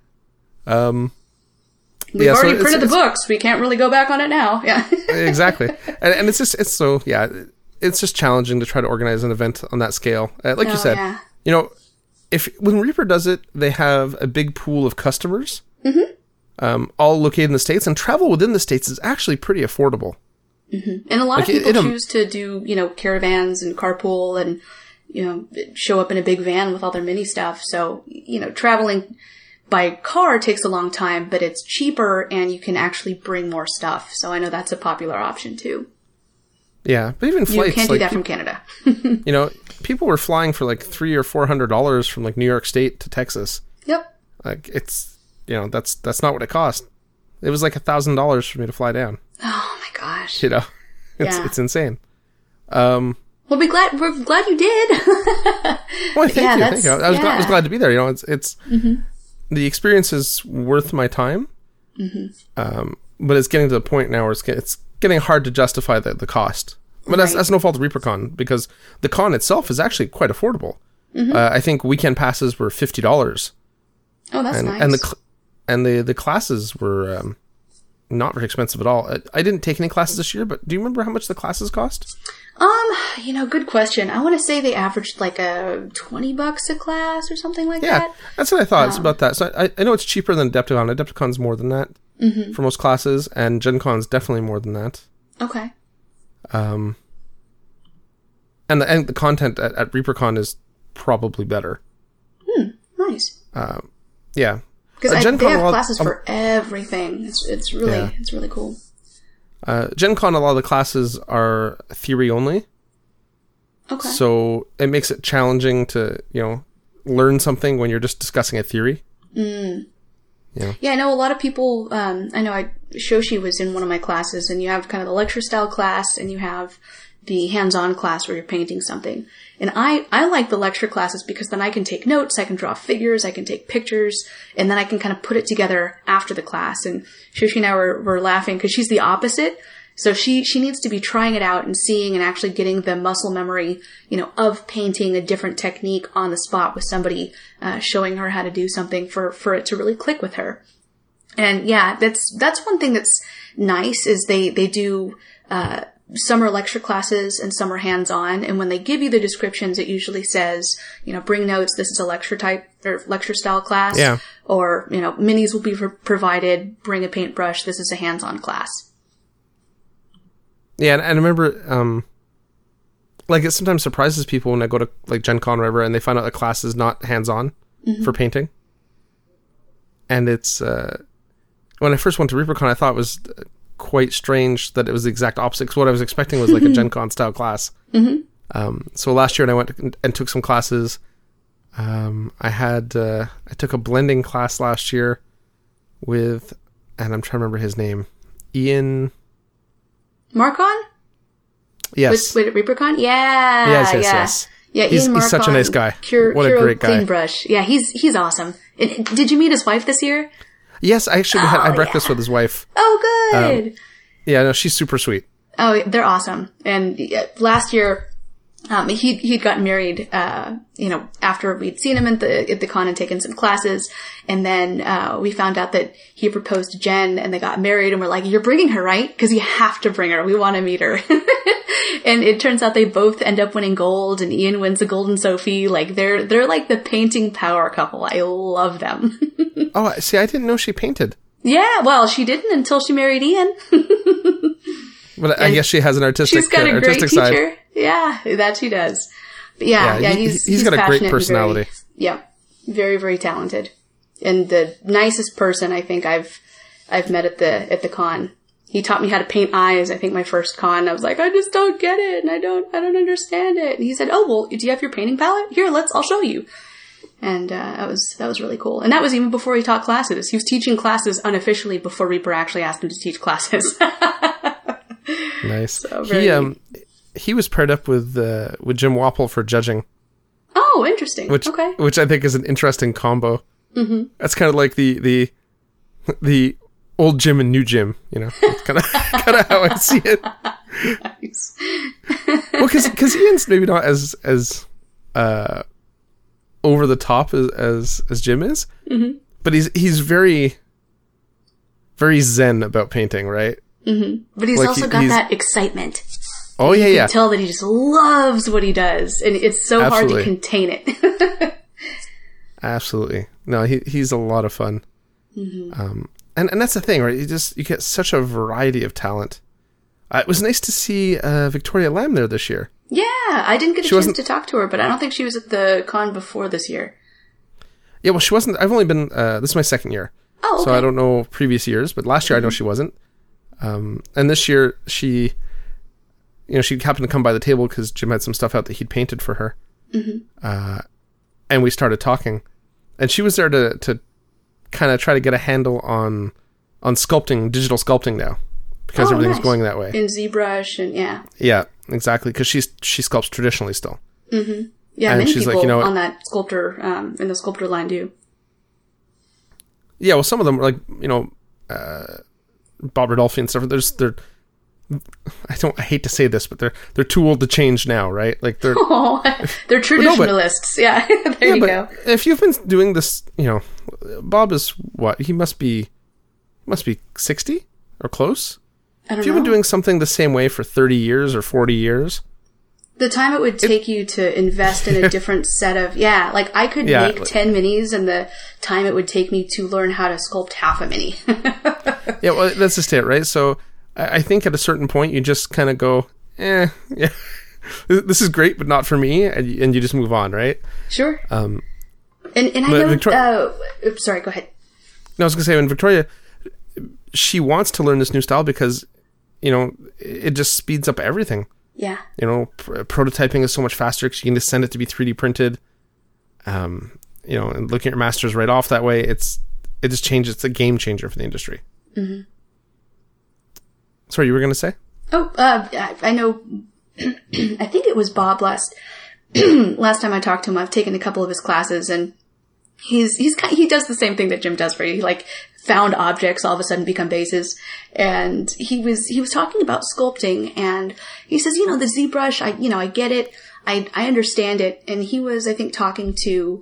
We've already printed the books. We can't really go back on it now. Yeah. Exactly. And it's just challenging to try to organize an event on that scale. Like you said, when Reaper does it, they have a big pool of customers, all located in the States, and travel within the States is actually pretty affordable. Mm-hmm. And a lot of people choose to do, caravans and carpool and, show up in a big van with all their mini stuff. So, traveling by car takes a long time, but it's cheaper and you can actually bring more stuff. So I know that's a popular option too. Yeah, but even flights, you can't do that from Canada. People were flying for like $300 or $400 from like New York State to Texas. Yep. Like it's that's not what it cost. It was like $1,000 for me to fly down. Oh my gosh. It's insane. We're glad you did. Well, thank you. I was glad to be there. It's the experience is worth my time. But it's getting to the point now where it's getting hard to justify the cost. But that's no fault of ReaperCon, because the con itself is actually quite affordable. I think weekend passes were $50. Oh, that's nice. And the classes were not very expensive at all. I didn't take any classes this year, but do you remember how much the classes cost? Good question. I want to say they averaged like $20 a class or something like that. Yeah, that's what I thought. It's about that. So I know it's cheaper than Adepticon. Adepticon's more than that for most classes, and Gen Con's definitely more than that. Okay. And the content at ReaperCon is probably better. Nice. Yeah. Because they have classes for everything. It's really cool. Gen Con, a lot of the classes are theory only. Okay. So it makes it challenging to, learn something when you're just discussing a theory. Yeah. Yeah, I know a lot of people, Shoshi was in one of my classes, and you have kind of the lecture style class, and you have the hands-on class where you're painting something. And I like the lecture classes because then I can take notes, I can draw figures, I can take pictures, and then I can kind of put it together after the class. And Shoshi and I were laughing because she's the opposite. So she needs to be trying it out and seeing and actually getting the muscle memory, of painting a different technique on the spot with somebody showing her how to do something for it to really click with her. And yeah, that's one thing that's nice is they do some are lecture classes and some are hands-on. And when they give you the descriptions, it usually says, bring notes. This is a lecture type or lecture style class. Yeah. Or, minis will be provided. Bring a paintbrush. This is a hands-on class. Yeah. And I remember, it sometimes surprises people when I go to like Gen Con or whatever, and they find out the class is not hands-on for painting. And it's, when I first went to ReaperCon, I thought it was quite strange that it was the exact opposite, because what I was expecting was like a Gen Con style class. So last year I went and took some classes. I took a blending class last year with, and I'm trying to remember his name, Ian Marcon? Yes. With ReaperCon? Yeah. Yes. Yeah, he's Ian Marcon, such a nice guy. What a great guy. Clean brush. Yeah, he's awesome. Did you meet his wife this year? Yes, I actually had breakfast with his wife. Oh, good. She's super sweet. Oh, they're awesome. And last year, he'd gotten married, after we'd seen him at the con and taken some classes. And then, we found out that he proposed to Jen and they got married, and we're like, you're bringing her, right? Cause you have to bring her. We want to meet her. And it turns out they both end up winning gold, and Ian wins the Golden Sophie. Like they're like the painting power couple. I love them. Oh, see, I didn't know she painted. Yeah, well, she didn't until she married Ian. But I guess she has an artistic side. She's got a great teacher. Side. Yeah, that she does. But yeah, he's got a great personality. Very, very talented, and the nicest person I think I've met at the con. He taught me how to paint eyes. I think my first con, I was like, I just don't get it, and I don't understand it. And he said, oh, well, do you have your painting palette? Here, I'll show you. And that was really cool. And that was even before he taught classes. He was teaching classes unofficially before Reaper actually asked him to teach classes. Nice. So he was paired up with Jim Wapple for judging. Oh, interesting. Okay. Which I think is an interesting combo. Mm-hmm. That's kind of like the old Jim and new Jim, you know. It's kind of how I see it. Nice. Well, because Ian's maybe not as over the top as Jim is, mm-hmm. but he's very, very zen about painting, right? Mm-hmm. But he's also got that excitement. Oh yeah, you can tell that he just loves what he does, and it's so Absolutely. hard to contain it. Absolutely, no, he's a lot of fun, mm-hmm. And that's the thing, right? You get such a variety of talent. It was nice to see Victoria Lamb there this year. Yeah, I didn't get a chance to talk to her, but I don't think she was at the con before this year. Yeah, well, she wasn't. I've only been. This is my second year. Oh, okay. So I don't know previous years, but last year I know she wasn't. And this year she happened to come by the table because Jim had some stuff out that he'd painted for her. Mm-hmm. And we started talking, and she was there to kind of try to get a handle on sculpting, digital sculpting now, because everything's nice. going that way. In ZBrush and yeah. Yeah, exactly, because she sculpts traditionally still. Mm-hmm. Yeah, and many she's people like, on that sculptor, in the sculptor line do. Yeah, well, some of them are like, Bob Rodolfi and stuff. I hate to say this, but they're too old to change now, right? Like they're traditionalists. Yeah, there you go. If you've been doing this, Bob is what? He must be 60 or close. I don't know. If you've been doing something the same way for 30 years or 40 years, the time it would take you to invest in a different set of like I could make 10 minis, and the time it would take me to learn how to sculpt half a mini. Yeah, well, that's just it, right? So I think at a certain point you just kind of go, yeah, this is great, but not for me, and you just move on, right? Sure. And I know. Sorry, go ahead. No, I was gonna say, when Victoria, she wants to learn this new style because, it just speeds up everything. Yeah. Prototyping is so much faster because you can just send it to be 3D printed. And looking at your masters right off that way, it just changes. It's a game changer for the industry. Mm-hmm. Sorry, you were going to say? Oh, I know. I think it was Bob last time I talked to him. I've taken a couple of his classes, and he does the same thing that Jim does for you. He found objects all of a sudden become bases, and he was talking about sculpting, and he says, the ZBrush, I get it, I understand it, and he was, I think, talking to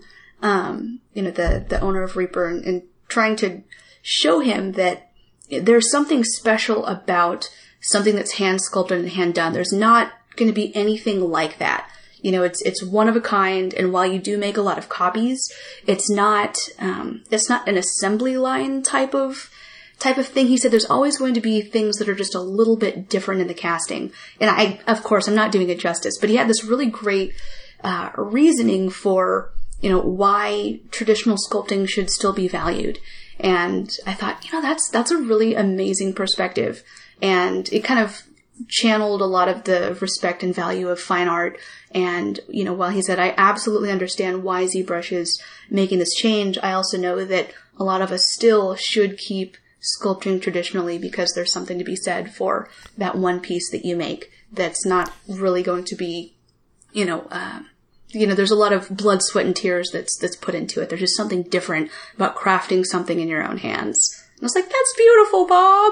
the owner of Reaper and trying to show him that there's something special about something that's hand sculpted and hand done. There's not going to be anything like that. It's one of a kind, and while you do make a lot of copies, it's not an assembly line type of thing. He said there's always going to be things that are just a little bit different in the casting. And of course, I'm not doing it justice, but he had this really great reasoning for, why traditional sculpting should still be valued. And I thought, that's a really amazing perspective. And it kind of channeled a lot of the respect and value of fine art. And, while he said, I absolutely understand why ZBrush is making this change, I also know that a lot of us still should keep sculpting traditionally, because there's something to be said for that one piece that you make that's not really going to be, there's a lot of blood, sweat, and tears that's put into it. There's just something different about crafting something in your own hands. And I was like, that's beautiful, Bob.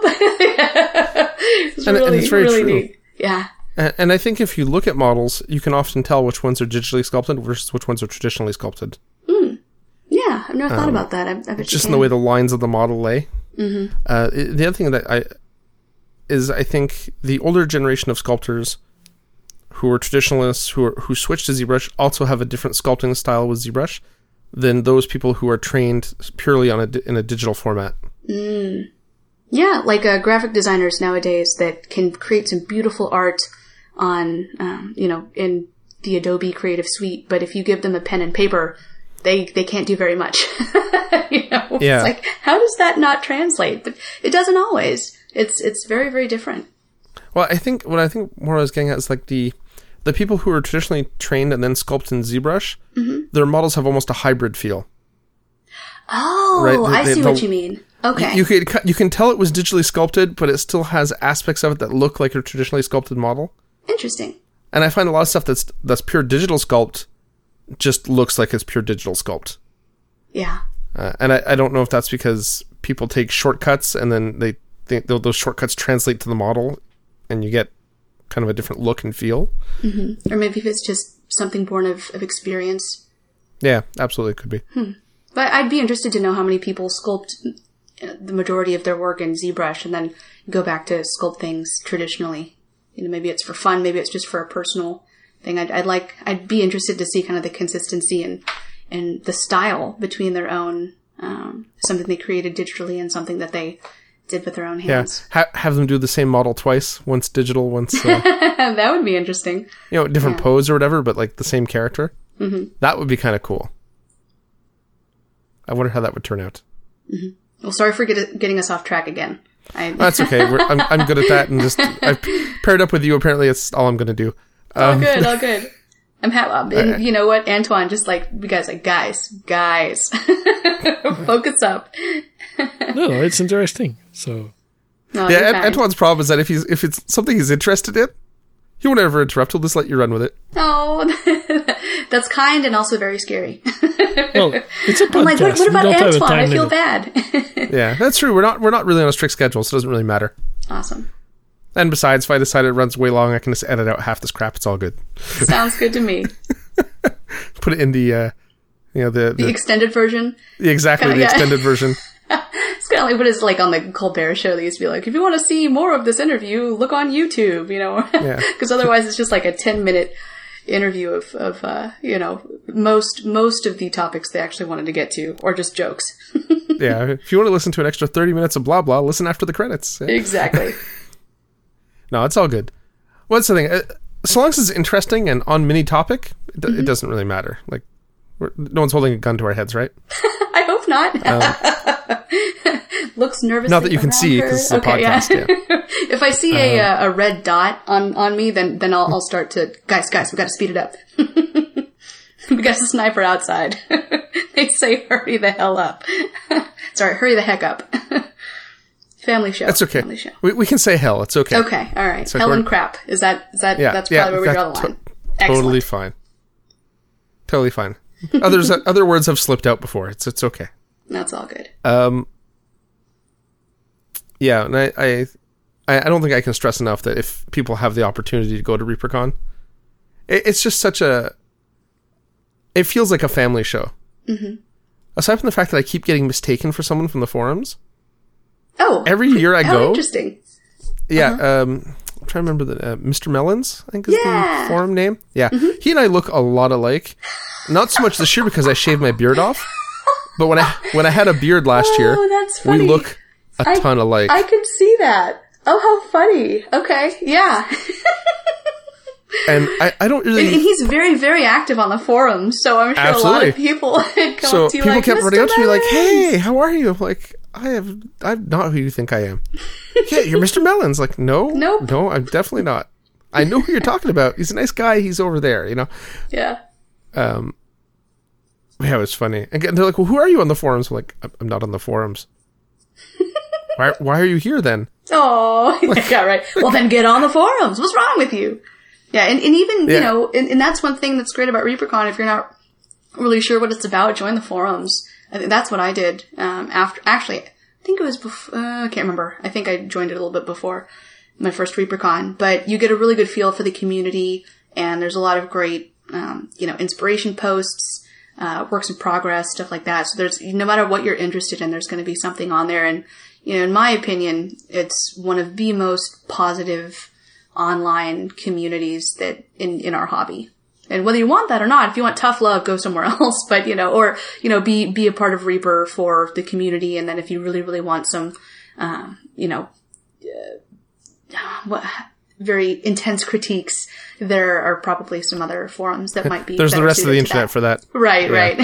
It's and it's very really true. Neat. Yeah. And I think if you look at models, you can often tell which ones are digitally sculpted versus which ones are traditionally sculpted. Yeah, I've never thought about that. I bet just in the way the lines of the model lay. Mm-hmm. The other thing that I think the older generation of sculptors who are traditionalists, who switch to ZBrush, also have a different sculpting style with ZBrush than those people who are trained purely in a digital format. Yeah, like graphic designers nowadays that can create some beautiful art on, in the Adobe Creative Suite, but if you give them a pen and paper, they can't do very much. Yeah. It's like, how does that not translate? But it doesn't always. It's very, very different. Well, I think what more I was getting at is like the people who are traditionally trained and then sculpt in ZBrush, their models have almost a hybrid feel. Oh, right? I see what you mean. Okay. You can tell it was digitally sculpted, but it still has aspects of it that look like a traditionally sculpted model. Interesting. And I find a lot of stuff that's pure digital sculpt just looks like it's pure digital sculpt. Yeah. And I don't know if that's because people take shortcuts and then they think those shortcuts translate to the model and you get kind of a different look and feel. Mm-hmm. Or maybe if it's just something born of experience. Yeah, absolutely could be. But I'd be interested to know how many people sculpt the majority of their work in ZBrush and then go back to sculpt things traditionally. Maybe it's for fun, maybe it's just for a personal thing. I'd be interested to see kind of the consistency and the style between their own, something they created digitally and something that they did with their own hands. Yeah, have them do the same model twice, once digital, once... that would be interesting. Different pose or whatever, but like the same character. Mm-hmm. That would be kind of cool. I wonder how that would turn out. Mm-hmm. Well, sorry for getting us off track again. That's okay. I'm good at that, and just I've paired up with you. Apparently, it's all I'm going to do. All good. I'm happy. And you know what, Antoine? Just like you guys, guys, focus up. No, it's interesting. So Antoine's problem is that if it's something he's interested in, he won't ever interrupt. He'll just let you run with it. Oh, that's kind and also very scary. Well, it's a podcast. I'm like, what about Antoine? I feel bad. Yeah, that's true. We're not really on a strict schedule, so it doesn't really matter. Awesome. And besides, if I decide it runs way long, I can just edit out half this crap. It's all good. Sounds good to me. Put it in the extended version. Exactly, the extended version. It's kind of like what is like on the Colbert Show. They used to be like, if you want to see more of this interview, look on YouTube. Because otherwise it's just like a 10-minute interview of most of the topics they actually wanted to get to, or just jokes. Yeah, if you want to listen to an extra 30 minutes of blah blah, listen after the credits. Yeah. Exactly. No, it's all good. What's the thing? So long as it's interesting and on mini topic, it doesn't really matter. Like, no one's holding a gun to our heads, right? I hope not. Looks nervous. Not that you can see because it's a podcast. Yeah. If I see a red dot on me, then I'll start to guys. We got to speed it up. We got a sniper outside. They say, "Hurry the hell up!" Sorry, hurry the heck up. Family show. That's okay. Family show. We can say hell. It's okay. Okay, all right. Hell and crap. Is that? Yeah, that's probably where we draw the line. Totally fine. Totally fine. Other words have slipped out before. It's okay. That's all good. Yeah, and I don't think I can stress enough that if people have the opportunity to go to ReaperCon, it's just it feels like a family show. Mm-hmm. Aside from the fact that I keep getting mistaken for someone from the forums. Oh. Every year I go. Interesting. Yeah, I'm trying to remember the Mr. Melons, I think is the forum name. Yeah, He and I look a lot alike. Not so much this year because I shaved my beard off, but when I had a beard last year, that's funny. we look a ton alike. I could see that. Oh, how funny. Okay, yeah. And I don't really... And he's very, very active on the forums, so I'm sure a lot of people come up to you people like, kept Mr. running up to me like, Melons. hey, how are you? I'm like, I'm not who you think I am. Yeah, you're Mr. Melons. Like, no, Nope. No, I'm definitely not. I know who you're talking about. He's a nice guy. He's over there, Yeah. Yeah, it was funny. And they're like, well, who are you on the forums? I'm like, I'm not on the forums. Why are you here then? Oh, yeah, right. Well, then get on the forums. What's wrong with you? Yeah, and even, and that's one thing that's great about ReaperCon. If you're not really sure what it's about, join the forums. I think that's what I did actually, I think it was before, I can't remember. I think I joined it a little bit before my first ReaperCon. But you get a really good feel for the community, and there's a lot of great, inspiration posts, works in progress, stuff like that. So there's, no matter what you're interested in, there's going to be something on there. And, in my opinion, it's one of the most positive online communities that in our hobby. And whether you want that or not, if you want tough love, go somewhere else. But, be a part of Reaper for the community. And then if you really, really want some, very intense critiques, there are probably some other forums that might be. There's the rest of the internet for that. Right, right.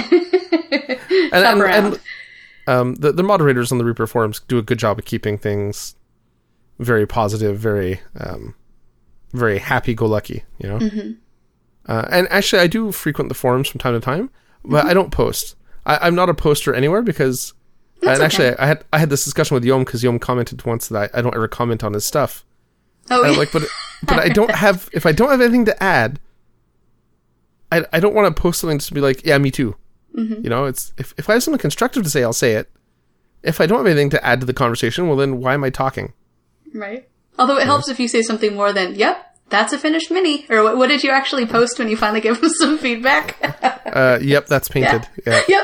and the moderators on the Reaper forums do a good job of keeping things very positive, very very happy-go-lucky, you know. Mm-hmm. And actually, I do frequent the forums from time to time, but I don't post. I'm not a poster anywhere because. That's and actually, okay. I had this discussion with Yom because Yom commented once that I don't ever comment on his stuff. Oh, And I'm like, but I don't have. If I don't have anything to add, I don't want to post something just to be like, yeah, me too. Mm-hmm. You know, it's if I have something constructive to say, I'll say it. If I don't have anything to add to the conversation, well, then why am I talking? Right. Although it helps if you say something more than, yep, that's a finished mini. Or what did you actually post when you finally gave him some feedback? Yep, that's painted. Yeah. Yep.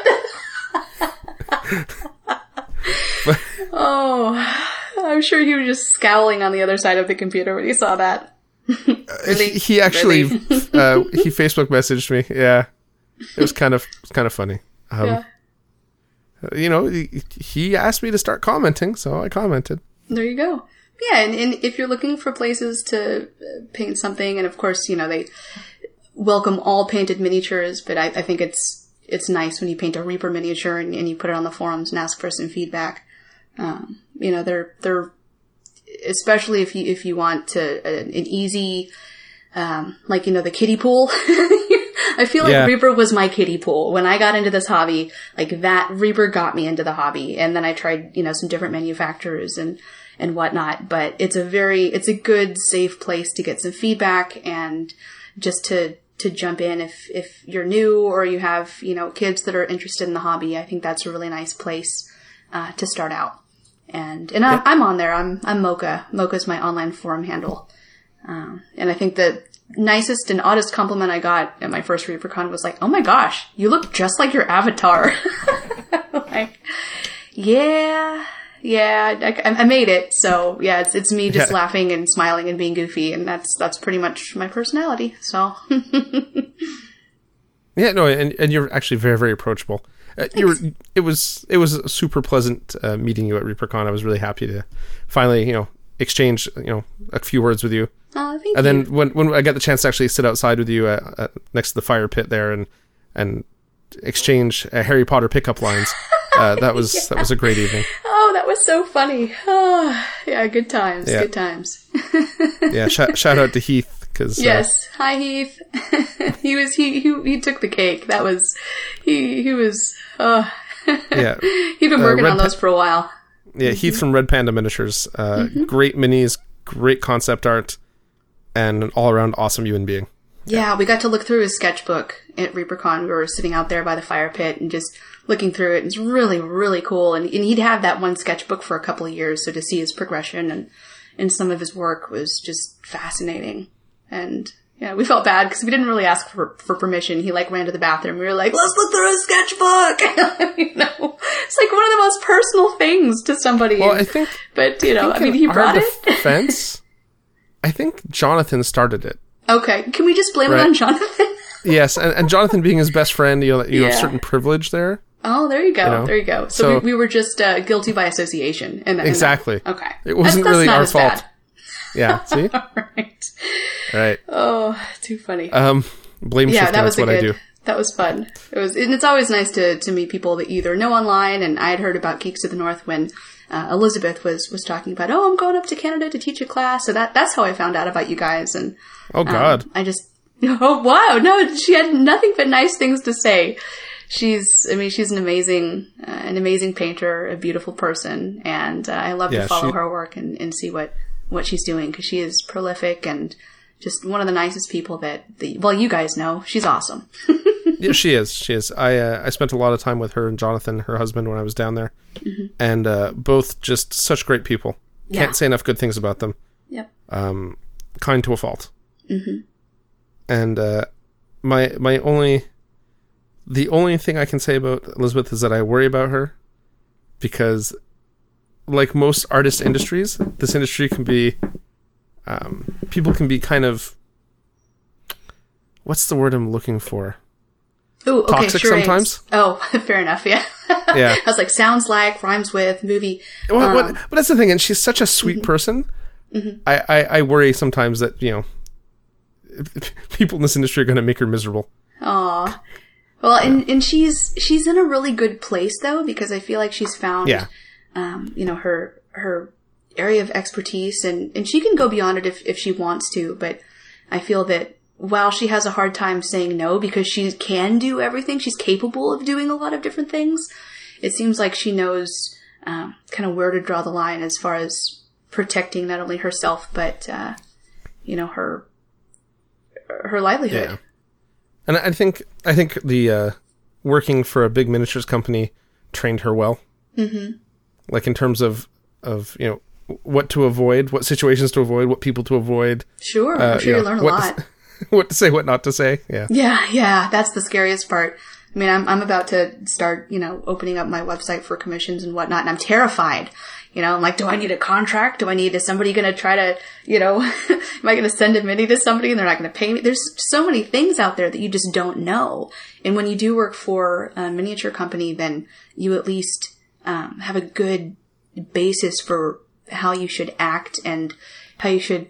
Oh, I'm sure he was just scowling on the other side of the computer when he saw that. Really? He actually Really? he Facebook messaged me. Yeah, it was kind of funny. Yeah. You know, he asked me to start commenting, so I commented. There you go. Yeah, and if you're looking for places to paint something, and of course, you know, they welcome all painted miniatures, but I think it's nice when you paint a Reaper miniature and you put it on the forums and ask for some feedback. You know, they're especially if you want an easy, like, you know, the kiddie pool. I feel like Reaper was my kiddie pool. When I got into this hobby, like that Reaper got me into the hobby. And then I tried, you know, some different manufacturers and whatnot, but it's a good, safe place to get some feedback and just to jump in if you're new or you have, you know, kids that are interested in the hobby. I think that's a really nice place, to start out. And I'm on there. I'm Mocha. Mocha's my online forum handle. And I think the nicest and oddest compliment I got at my first ReaperCon was like, oh my gosh, you look just like your avatar. Like, yeah, I made it. So yeah, it's me just laughing and smiling and being goofy. And that's pretty much my personality. So. Yeah, no, and you're actually very, very approachable. It was a super pleasant meeting you at ReaperCon. I was really happy to finally, you know, exchange, you know, a few words with you. Oh, thank you. And then when I got the chance to actually sit outside with you next to the fire pit there and exchange Harry Potter pickup lines, that was a great evening. Oh, that was so funny. Oh, yeah, good times. Yeah. Good times. Yeah, shout out to Heath. Yes. Hi, Heath. He took the cake. That was, he was, yeah. He'd been working on those for a while. Yeah, Heath from Red Panda Miniatures. Great minis, great concept art, and an all-around awesome human being. Yeah, we got to look through his sketchbook at ReaperCon. We were sitting out there by the fire pit and just looking through it. It's really, really cool. And he'd had that one sketchbook for a couple of years, so to see his progression and some of his work was just fascinating. And yeah, we felt bad because we didn't really ask for permission. He like ran to the bathroom. We were like, let's look through his sketchbook. You know, it's like one of the most personal things to somebody. Well, I think, but you know, I mean, he brought it. Defense, I think Jonathan started it. Okay, can we just blame it on Jonathan? Yes, and Jonathan being his best friend, you have certain privilege there. Oh, there you go. You know? There you go. So we were just guilty by association. Exactly. Okay. It wasn't really our fault. Bad. Yeah, see? Right. Oh, too funny. Blame shifting, that's what I do. That was fun. And it's always nice to meet people that you either know online, and I had heard about Geeks of the North when Elizabeth was talking about, I'm going up to Canada to teach a class, so that's how I found out about you guys, and oh god. I just, oh wow, no, she had nothing but nice things to say. She's an amazing painter, a beautiful person, and I love to follow her work and see what she's doing, because she is prolific and just one of the nicest people that you guys know. She's awesome. Yeah, she is. I spent a lot of time with her and Jonathan, her husband, when I was down there, and both just such great people. Yeah. Can't say enough good things about them. Yep. Kind to a fault. Mm-hmm. And the only thing I can say about Elizabeth is that I worry about her, because like most artist industries, this industry can be, people can be kind of, what's the word I'm looking for? Ooh, okay, toxic sometimes. Oh, fair enough. Yeah. Yeah. I was like, sounds like, rhymes with, movie. Well, but that's the thing, and she's such a sweet person. Mm-hmm. I worry sometimes that, you know, people in this industry are going to make her miserable. Aw. Well, and she's in a really good place though, because I feel like she's found, you know, her area of expertise, and she can go beyond it if she wants to, but I feel that while she has a hard time saying no because she can do everything, she's capable of doing a lot of different things, it seems like she knows kind of where to draw the line as far as protecting not only herself, but, her livelihood. Yeah. And I think the working for a big miniatures company trained her well. Mm-hmm. Like in terms of what to avoid, what situations to avoid, what people to avoid. Sure, I'm sure you learn a lot. What to say, what not to say. Yeah. Yeah, that's the scariest part. I mean, I'm about to start, opening up my website for commissions and whatnot, and I'm terrified. I'm like, do I need a contract? Is somebody going to try to, am I going to send a mini to somebody and they're not going to pay me? There's so many things out there that you just don't know. And when you do work for a miniature company, then you at least have a good basis for how you should act and how you should,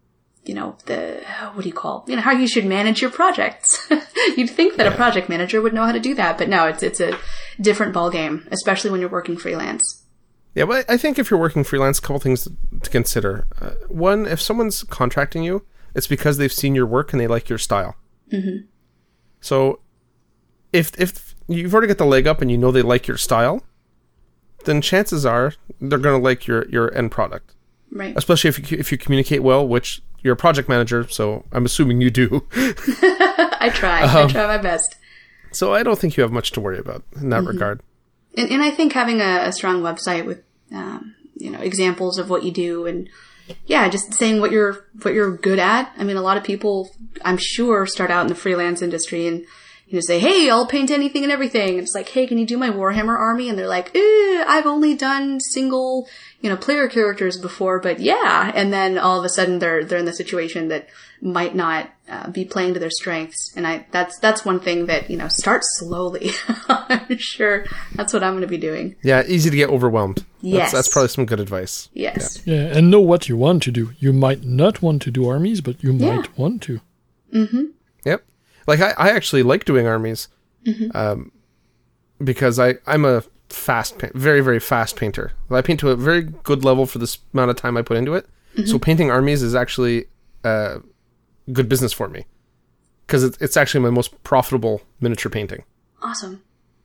how you should manage your projects. You'd think that a project manager would know how to do that, but no, it's a different ballgame, especially when you're working freelance. Yeah, but I think if you're working freelance, a couple things to consider. One, if someone's contracting you, it's because they've seen your work and they like your style. Mm-hmm. So if you've already got the leg up and they like your style, then chances are they're going to like your end product. Right. Especially if you communicate well, which you're a project manager, so I'm assuming you do. I try my best. So I don't think you have much to worry about in that regard. And I think having a strong website with, examples of what you do and, just saying what you're good at. I mean, a lot of people, I'm sure, start out in the freelance industry and, say, hey, I'll paint anything and everything. And it's like, hey, can you do my Warhammer army? And they're like, I've only done single, player characters before, but yeah. And then all of a sudden they're in the situation that might not be playing to their strengths. And that's one thing that, start slowly. I'm sure that's what I'm going to be doing. Yeah. Easy to get overwhelmed. Yes. That's probably some good advice. Yes. Yeah. And know what you want to do. You might not want to do armies, but you might want to. Mm-hmm. Yep. Like I actually like doing armies, because I'm a very, very fast painter. I paint to a very good level for this amount of time I put into it. Mm-hmm. So painting armies is actually good business for me because it's actually my most profitable miniature painting. Awesome.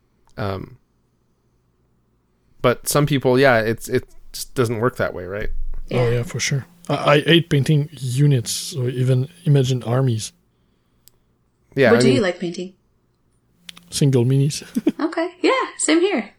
But some people, it just doesn't work that way, right? Yeah. Oh yeah, for sure. I hate painting units, so even imagine armies. Yeah. What do you like painting? Single minis. Okay. Yeah. Same here.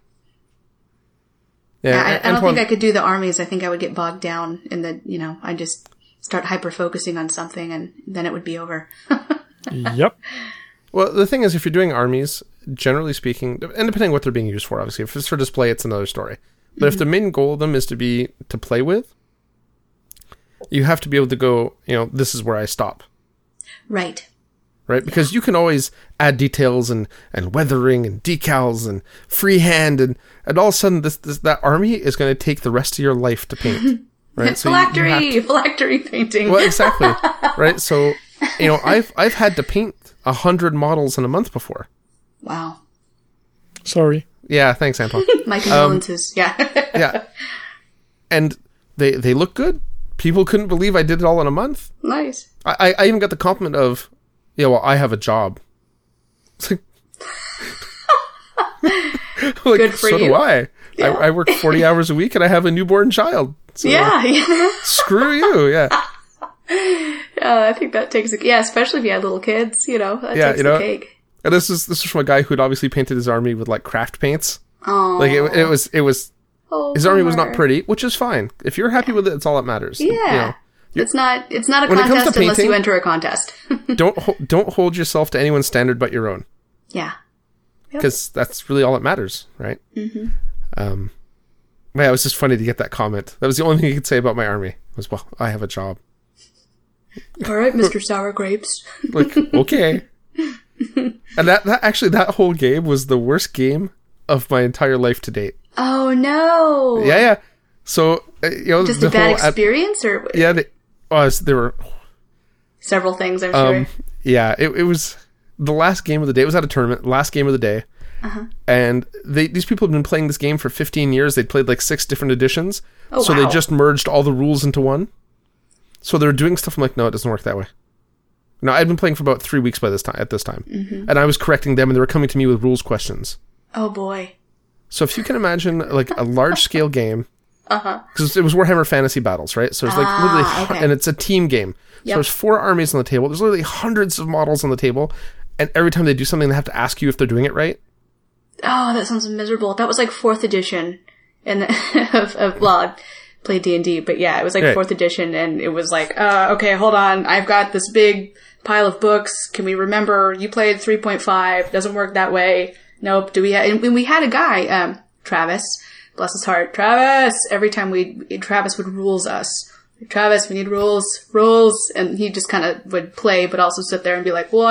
Yeah. I don't think I could do the armies. I think I would get bogged down in the, I just start hyper-focusing on something and then it would be over. Yep. Well, the thing is, if you're doing armies, generally speaking, and depending on what they're being used for, obviously, if it's for display, it's another story. But if the main goal of them is to play with, you have to be able to go, this is where I stop. Right. Right? Because you can always add details and weathering and decals and freehand and all of a sudden that army is going to take the rest of your life to paint. Right? So phylactery painting. Well, exactly. Right? So, I've had to paint 100 models in a month before. Wow. Sorry. Yeah, thanks, Anton. My condolences. Yeah. Yeah. And they look good. People couldn't believe I did it all in a month. Nice. I even got the compliment of, I have a job. It's like, good for so you. do I. Yeah. I work 40 hours a week and I have a newborn child. So yeah. Screw you, yeah. I think that takes especially if you had little kids, that takes the cake. And this is from a guy who'd obviously painted his army with like craft paints. Oh. Like it was his army was not pretty, which is fine. If you're happy with it, it's all that matters. Yeah. It's not a contest unless you enter a contest. don't hold yourself to anyone's standard but your own. Yeah. Because that's really all that matters, right? Mm-hmm. It was just funny to get that comment. That was the only thing you could say about my army. Was, well, I have a job. All right, Mr. Sour Grapes. Like, okay. And that whole game was the worst game of my entire life to date. Oh no! Yeah. So just a bad experience, or there were several things. I'm sure. Yeah, it was the last game of the day. It was at a tournament. Last game of the day, And these people have been playing this game for 15 years. They'd played like 6 different editions. Oh, so wow. they just merged all the rules into one. So they're doing stuff. I'm like, no, it doesn't work that way. No, I'd been playing for about 3 weeks at this time. And I was correcting them, and they were coming to me with rules questions. Oh boy. So if you can imagine like a large scale game, because it was Warhammer Fantasy Battles, right? So it's like literally, and it's a team game. So there's 4 armies on the table. There's literally hundreds of models on the table, and every time they do something, they have to ask you if they're doing it right. Oh, that sounds miserable. That was like 4th edition of well, I played D&D, but yeah, it was like 4th edition, and it was like, okay, hold on, I've got this big pile of books. Can we remember you played 3.5? Doesn't work that way. Nope. Do we? And we had a guy, Travis, bless his heart, Travis. Every time Travis would rules us. Travis, we need rules, and he just kind of would play, but also sit there and be like,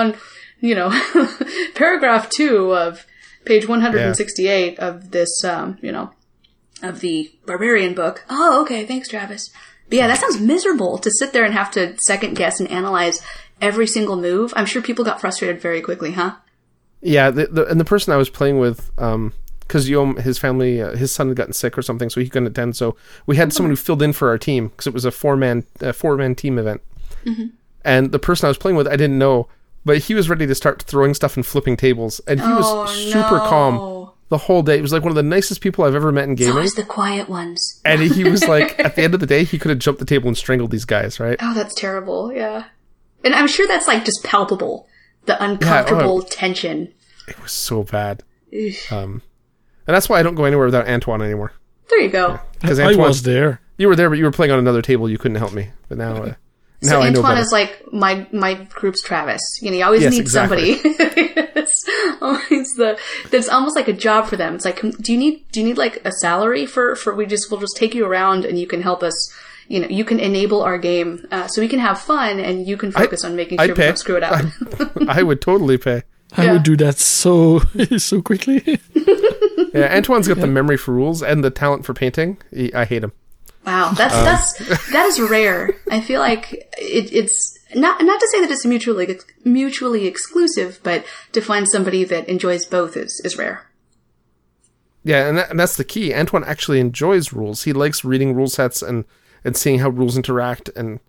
paragraph 2 of page 168 of this, of the Barbarian book. Oh, okay, thanks, Travis. But yeah, that sounds miserable to sit there and have to second guess and analyze every single move. I'm sure people got frustrated very quickly, huh? Yeah, and the person I was playing with, because his family, his son had gotten sick or something, so he couldn't attend. So we had someone who filled in for our team because it was a 4-man team event. And the person I was playing with, I didn't know, but he was ready to start throwing stuff and flipping tables, and he was super calm the whole day. He was like one of the nicest people I've ever met in gaming. Always the quiet ones. And he was like, at the end of the day, he could have jumped the table and strangled these guys, right? Oh, that's terrible. Yeah, and I'm sure that's like just palpable. The uncomfortable tension. It was so bad. And that's why I don't go anywhere without Antoine anymore. There you go. Because I was there. You were there, but you were playing on another table. You couldn't help me. But now, so now I know Antoine better. is like my group's Travis. You always need somebody. It's always there's almost like a job for them. It's like, do you need like a salary for we'll just take you around and you can help us. You can enable our game so we can have fun, and you can focus on making sure we don't screw it up. I would totally pay. I would do that so quickly. Yeah, Antoine's got the memory for rules and the talent for painting. I hate him. Wow, that is rare. I feel like it's not to say that it's mutually exclusive, but to find somebody that enjoys both is rare. Yeah, and that's the key. Antoine actually enjoys rules. He likes reading rule sets and seeing how rules interact, and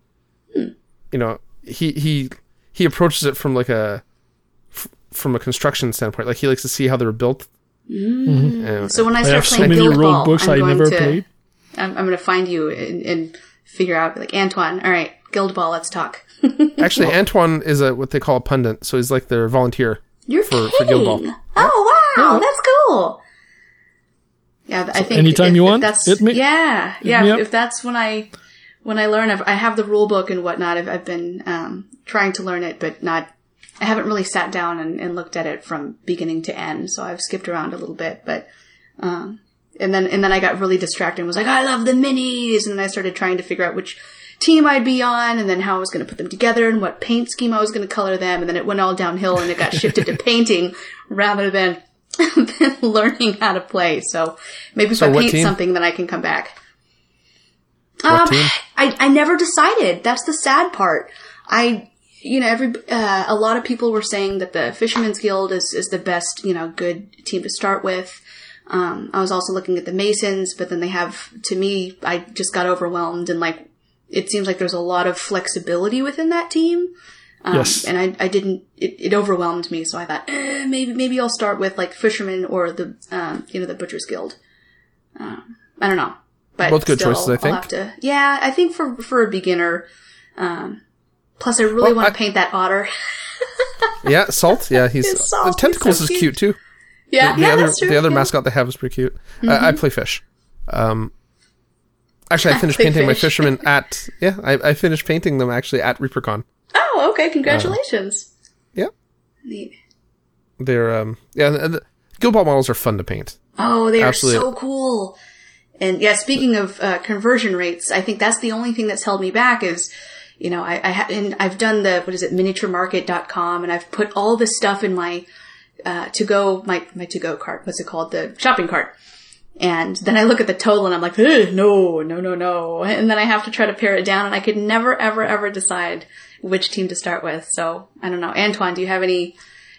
he approaches it from from a construction standpoint. Like, he likes to see how they're built. So when I start playing many Guild rule Ball, books I'm going to find you and figure out, like, Antoine, all right, Guild Ball, let's talk. Actually, Antoine is what they call a pundit, so he's like their volunteer. You're for kidding. Guild Ball. Oh, wow, that's cool. Yeah, I think anytime you want, that's, hit me. Yeah. Me If that's when I learn, I have the rule book and whatnot. I've been trying to learn it, but I haven't really sat down and looked at it from beginning to end. So I've skipped around a little bit, but and then I got really distracted and was like, I love the minis, and then I started trying to figure out which team I'd be on, and then how I was going to put them together, and what paint scheme I was going to color them, and then it went all downhill, and it got shifted to painting rather than learning how to play. So maybe if I paint something, then I can come back. What team? I never decided. That's the sad part. a lot of people were saying that the Fisherman's Guild is the best, good team to start with. I was also looking at the Masons, but then I just got overwhelmed, and it seems like there's a lot of flexibility within that team. Yes. And it overwhelmed me, so I thought, maybe I'll start with Fisherman or the Butcher's Guild. I don't know. But both good choices, I think. I think for a beginner, plus I really want to paint that otter. Yeah, Salt. Yeah, Salt, Tentacles he's so is cute too. Yeah, that's true. The other mascot they have is pretty cute. I play fish. Actually, I finished painting my fishermen I finished painting them actually at ReaperCon. Oh, okay. Congratulations. Yeah. Neat. They're, the Guild Ball models are fun to paint. Oh, they are so cool. And yeah, speaking of conversion rates, I think that's the only thing that's held me back is, I've done miniaturemarket.com, and I've put all this stuff in my to-go cart. What's it called? The shopping cart. And then I look at the total and I'm like, no. And then I have to try to pare it down, and I could never, ever, ever decide which team to start with. So I don't know. Antoine, do you have any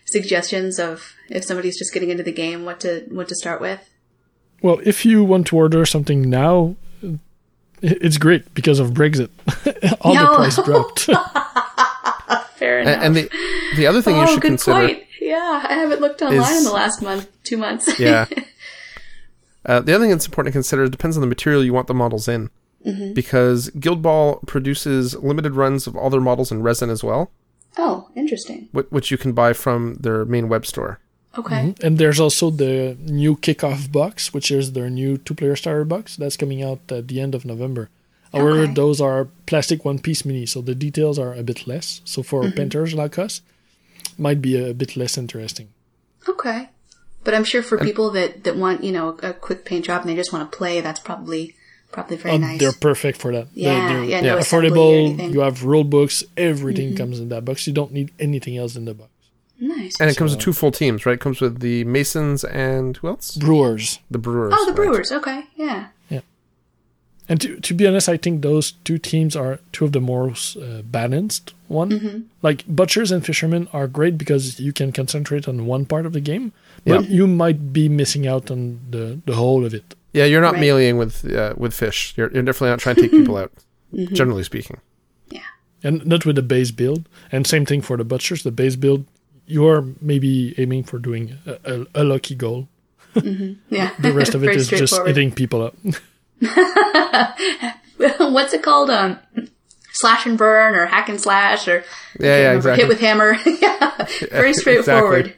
suggestions of if somebody's just getting into the game, what to start with? Well, if you want to order something now, it's great because of Brexit. All the price dropped. Fair enough. And the other thing you should good consider... point. Yeah, I haven't looked online in the last 2 months. Yeah. The other thing that's important to consider depends on the material you want the models in. Mm-hmm. Because Guild Ball produces limited runs of all their models in resin as well. Oh, interesting. Which you can buy from their main web store. Okay. Mm-hmm. And there's also the new Kickoff box, which is their new 2-player starter box. That's coming out at the end of November. However, those are plastic one-piece mini, so the details are a bit less. So for painters like us, might be a bit less interesting. Okay. But I'm sure for people that want, a quick paint job and they just want to play, that's probably very nice. They're perfect for that. Yeah, they're no assembly or affordable. anything. You have rule books. Everything comes in that box. You don't need anything else in the box. Nice. And it comes with 2 full teams, right? It comes with the Masons and who else? Brewers. The Brewers. Oh, the right. Brewers. Okay, yeah. And to be honest, I think those 2 teams are 2 of the most balanced one. Mm-hmm. Like Butchers and Fishermen are great because you can concentrate on one part of the game, but you might be missing out on the whole of it. Yeah, you're not Right. meleeing with fish. You're definitely not trying to take people out, generally speaking. Yeah. And not with the base build. And same thing for the Butchers. The base build, you're maybe aiming for doing a lucky goal. Yeah. The rest of it Very is just straightforward. hitting people up. What's it called? Slash and burn or hack and slash or Exactly. hit with hammer. Yeah. Very straightforward.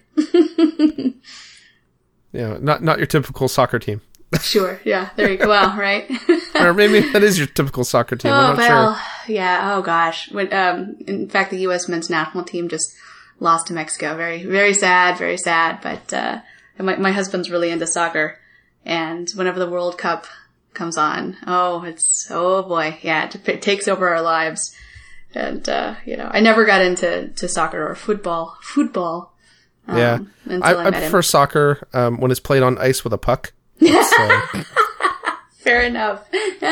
Not your typical soccer team. Sure. Yeah. There you go. Well, right. Or maybe that is your typical soccer team. I'm not sure. Yeah. Oh gosh. In fact, the U.S. men's national team just lost to Mexico. Very, very sad. Very sad. But my husband's really into soccer, and whenever the World Cup comes on, oh boy, yeah, it takes over our lives. And I never got into soccer or football. Yeah, Until I I met prefer soccer when it's played on ice with a puck. Fair enough.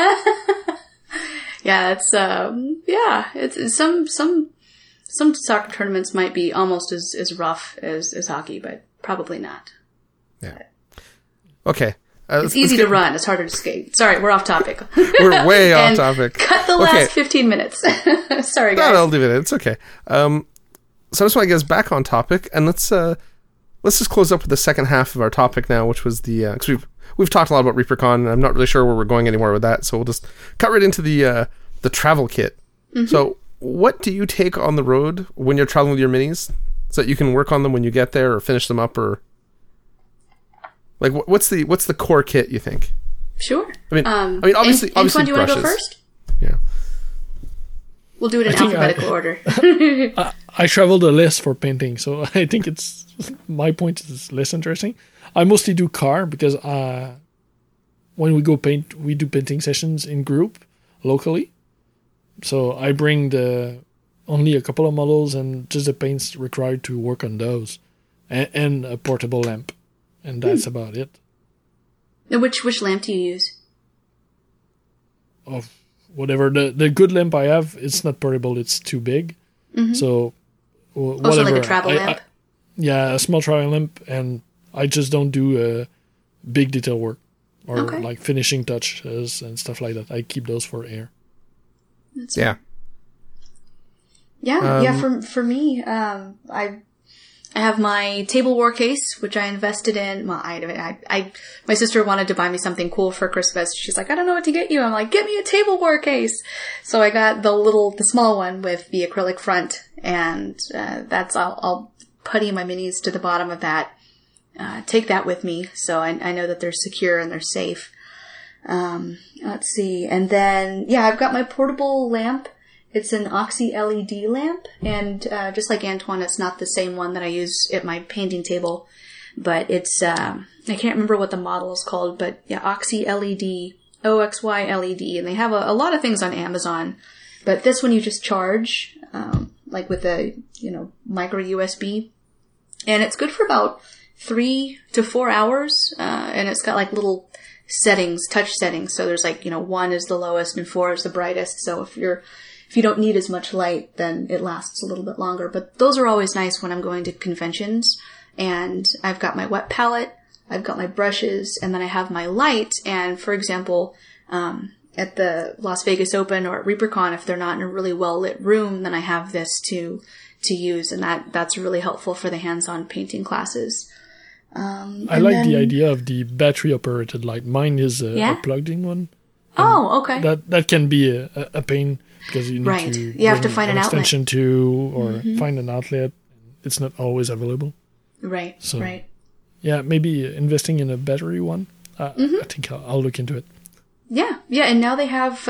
Yeah, it's some soccer tournaments might be almost as rough as hockey, but probably not. Yeah. Okay. It's easy to run. It's harder to skate. Sorry, we're off topic. We're way off And topic. Cut the last 15 minutes. Sorry, guys. No, I'll leave it. It's okay. So I just want to get us back on topic, and let's just close up with the second half of our topic now, which was the because we've talked a lot about ReaperCon, and I'm not really sure where we're going anymore with that, so we'll just cut right into the travel kit. Mm-hmm. So, what do you take on the road when you're traveling with your minis, so that you can work on them when you get there or finish them up, or like what's the core kit you think? Sure. I mean, obviously, Antoine, do you want to go brushes. first? Yeah. We'll do it in alphabetical order. I traveled a less for painting, so I think my point is less interesting. I mostly do car because when we go paint, we do painting sessions in group locally. So I bring only a couple of models and just the paints required to work on those, and a portable lamp, and that's about it. Which lamp do you use? Of whatever the good lamp I have, it's not portable; it's too big. Mm-hmm. So whatever. Also like a travel lamp. Yeah, a small travel lamp, and I just don't do big detail work or like finishing touches and stuff like that. I keep those for air. Yeah. For me, I have my tableware case, which I invested in. Well, my sister wanted to buy me something cool for Christmas. She's like, I don't know what to get you. I'm like, get me a tableware case. So I got the small one with the acrylic front, and I'll putty my minis to the bottom of that. Take that with me, so I know that they're secure and they're safe. Let's see, and then I've got my portable lamp. It's an Oxy LED lamp, and just like Antoine, it's not the same one that I use at my painting table, but it's I can't remember what the model is called, but Oxy LED, OXY LED, and they have a lot of things on Amazon, but this one you just charge, like with a micro USB, and it's good for about 3 to 4 hours, and it's got like little touch settings. So there's 1 is the lowest and 4 is the brightest. So if you're if you don't need as much light, then it lasts a little bit longer. But those are always nice when I'm going to conventions, and I've got my wet palette, I've got my brushes, and then I have my light. And for example, at the Las Vegas Open or at ReaperCon, if they're not in a really well lit room, then I have this to use, and that's really helpful for the hands-on painting classes. I like the idea of the battery operated light. Mine is a plugged in one. Oh, okay. That can be a pain because you need to you have to find an extension to or find an outlet. It's not always available. Right. So, right. Yeah, maybe investing in a battery one. I think I'll look into it. Yeah, yeah, and now they have,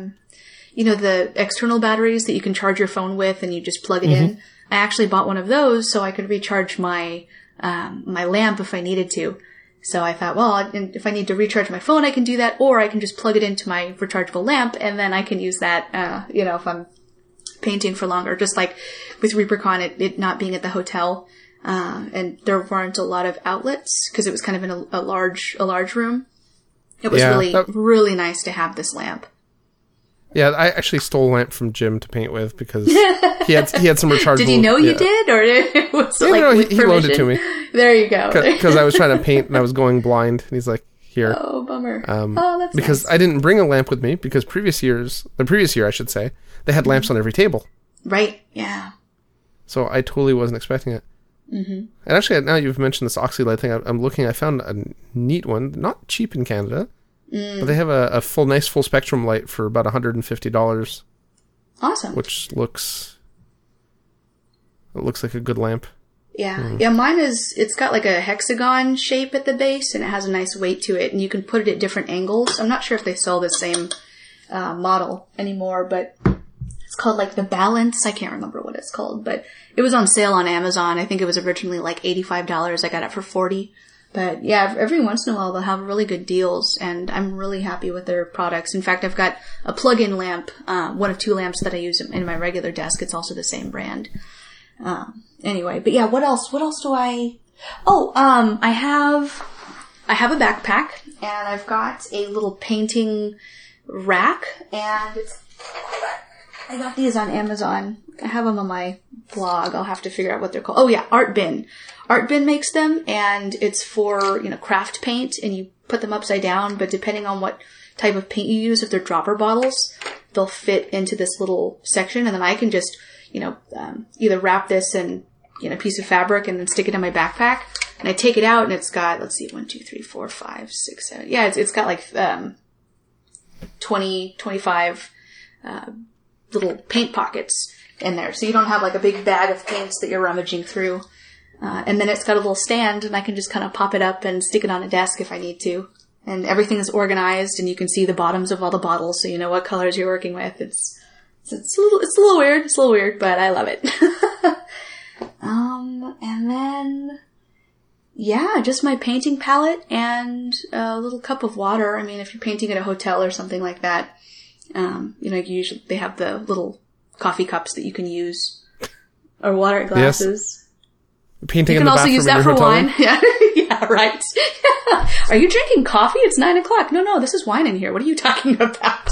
the external batteries that you can charge your phone with, and you just plug it in. I actually bought one of those so I could recharge my my lamp if I needed to. So I thought, well, if I need to recharge my phone, I can do that, or I can just plug it into my rechargeable lamp, and then I can use that, if I'm painting for longer. Just like with ReaperCon, it not being at the hotel, and there weren't a lot of outlets because it was kind of in a large room. It was really nice to have this lamp. Yeah, I actually stole a lamp from Jim to paint with because he had some rechargeable. Did he know you did, or was it he loaned it to me. There you go. Because I was trying to paint and I was going blind, and he's like, "Here." Oh, bummer. That's because nice. I didn't bring a lamp with me because the previous year I should say, they had lamps on every table. Right. Yeah. So I totally wasn't expecting it. And actually, now you've mentioned this Oxylite thing, I'm looking. I found a neat one, not cheap in Canada, but they have a nice full spectrum light for about $150. Awesome. Which looks like a good lamp. Yeah, yeah. Mine it's got like a hexagon shape at the base, and it has a nice weight to it, and you can put it at different angles. I'm not sure if they sell the same model anymore, but it's called like the Balance. I can't remember what it's called, but it was on sale on Amazon. I think it was originally like $85. I got it for $40. But yeah, every once in a while they'll have really good deals, and I'm really happy with their products. In fact, I've got a plug-in lamp, one of two lamps that I use in my regular desk. It's also the same brand. Anyway, but yeah, what else do I... I have a backpack, and I've got a little painting rack, and I got these on Amazon. I have them on my blog. I'll have to figure out what they're called. Oh yeah, Art Bin. Art Bin makes them, and it's for, craft paint, and you put them upside down, but depending on what type of paint you use, if they're dropper bottles, they'll fit into this little section, and then I can just, either wrap this in, a piece of fabric and then stick it in my backpack, and I take it out, and it's got, 1, 2, 3, 4, 5, 6, 7, yeah, it's got like, 20, 25, little paint pockets in there, so you don't have like a big bag of paints that you're rummaging through. And then it's got a little stand, and I can just kind of pop it up and stick it on a desk if I need to. And everything is organized, and you can see the bottoms of all the bottles, so you know what colors you're working with. It's a little weird. It's a little weird, but I love it. And then, yeah, just my painting palette and a little cup of water. I mean, if you're painting at a hotel or something like that, usually they have the little coffee cups that you can use, or water glasses. Yes. Painting you in can the also use that for wine. Yeah, yeah, right. Are you drinking coffee? It's 9:00. No, this is wine in here. What are you talking about?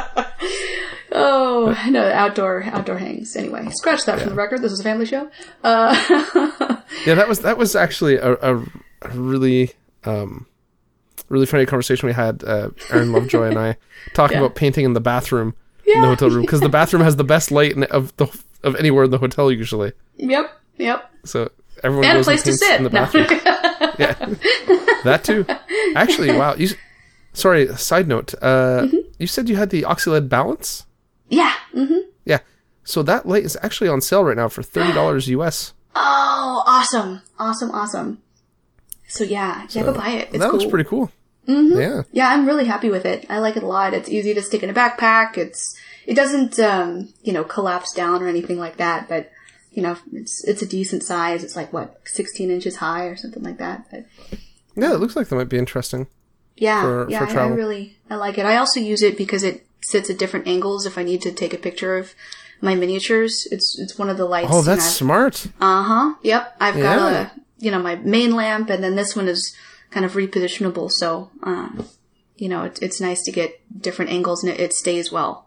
Oh, no, outdoor hangs. Anyway, scratch that from the record. This is a family show. Yeah, that was actually a really really funny conversation we had. Aaron Lovejoy and I talking about painting in the bathroom in the hotel room, because the bathroom has the best light of anywhere in the hotel usually. Yep. So everyone and goes a place and paints to sit in the bathroom. Yeah, that too. Actually, wow. Sorry. Side note. You said you had the Oxylite Balance. Yeah. Yeah. So that light is actually on sale right now for $30 US. Oh, awesome. So yeah, go buy it. It's that cool. looks pretty cool. Yeah. Yeah, I'm really happy with it. I like it a lot. It's easy to stick in a backpack. It doesn't, collapse down or anything like that, but it's a decent size. It's like 16 inches high or something like that. But, yeah, it looks like that might be interesting. Yeah, for travel. I like it. I also use it because it sits at different angles if I need to take a picture of my miniatures. It's one of the lights. Oh, that's smart. Yep. I've got my main lamp, and then this one is kind of repositionable. So, it's nice to get different angles, and it stays well.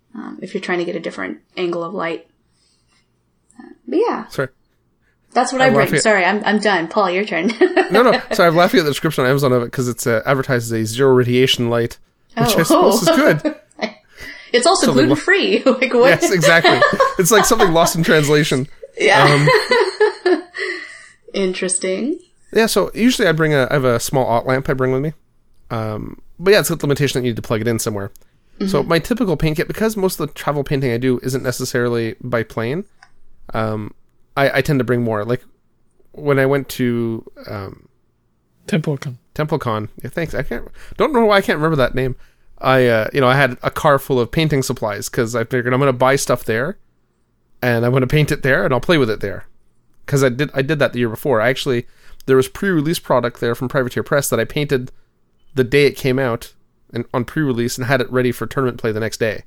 if you're trying to get a different angle of light. But yeah. Sorry. That's what I bring. Sorry, I'm done. Paul, your turn. No. Sorry, I'm laughing at the description on Amazon of it because it's advertises a zero radiation light, which I suppose is good. It's also gluten-free. Like, what? Yes, exactly. It's like something lost in translation. Yeah. Interesting. Yeah, so usually I have a small Ott lamp I bring with me. But yeah, it's got the limitation that you need to plug it in somewhere. Mm-hmm. So my typical paint kit, because most of the travel painting I do isn't necessarily by plane, I tend to bring more. Like when I went to TempleCon. Yeah, thanks. Don't know why I can't remember that name. I had a car full of painting supplies because I figured I'm going to buy stuff there, and I'm going to paint it there, and I'll play with it there. Because I did that the year before. There was pre-release product there from Privateer Press that I painted the day it came out and on pre-release and had it ready for tournament play the next day.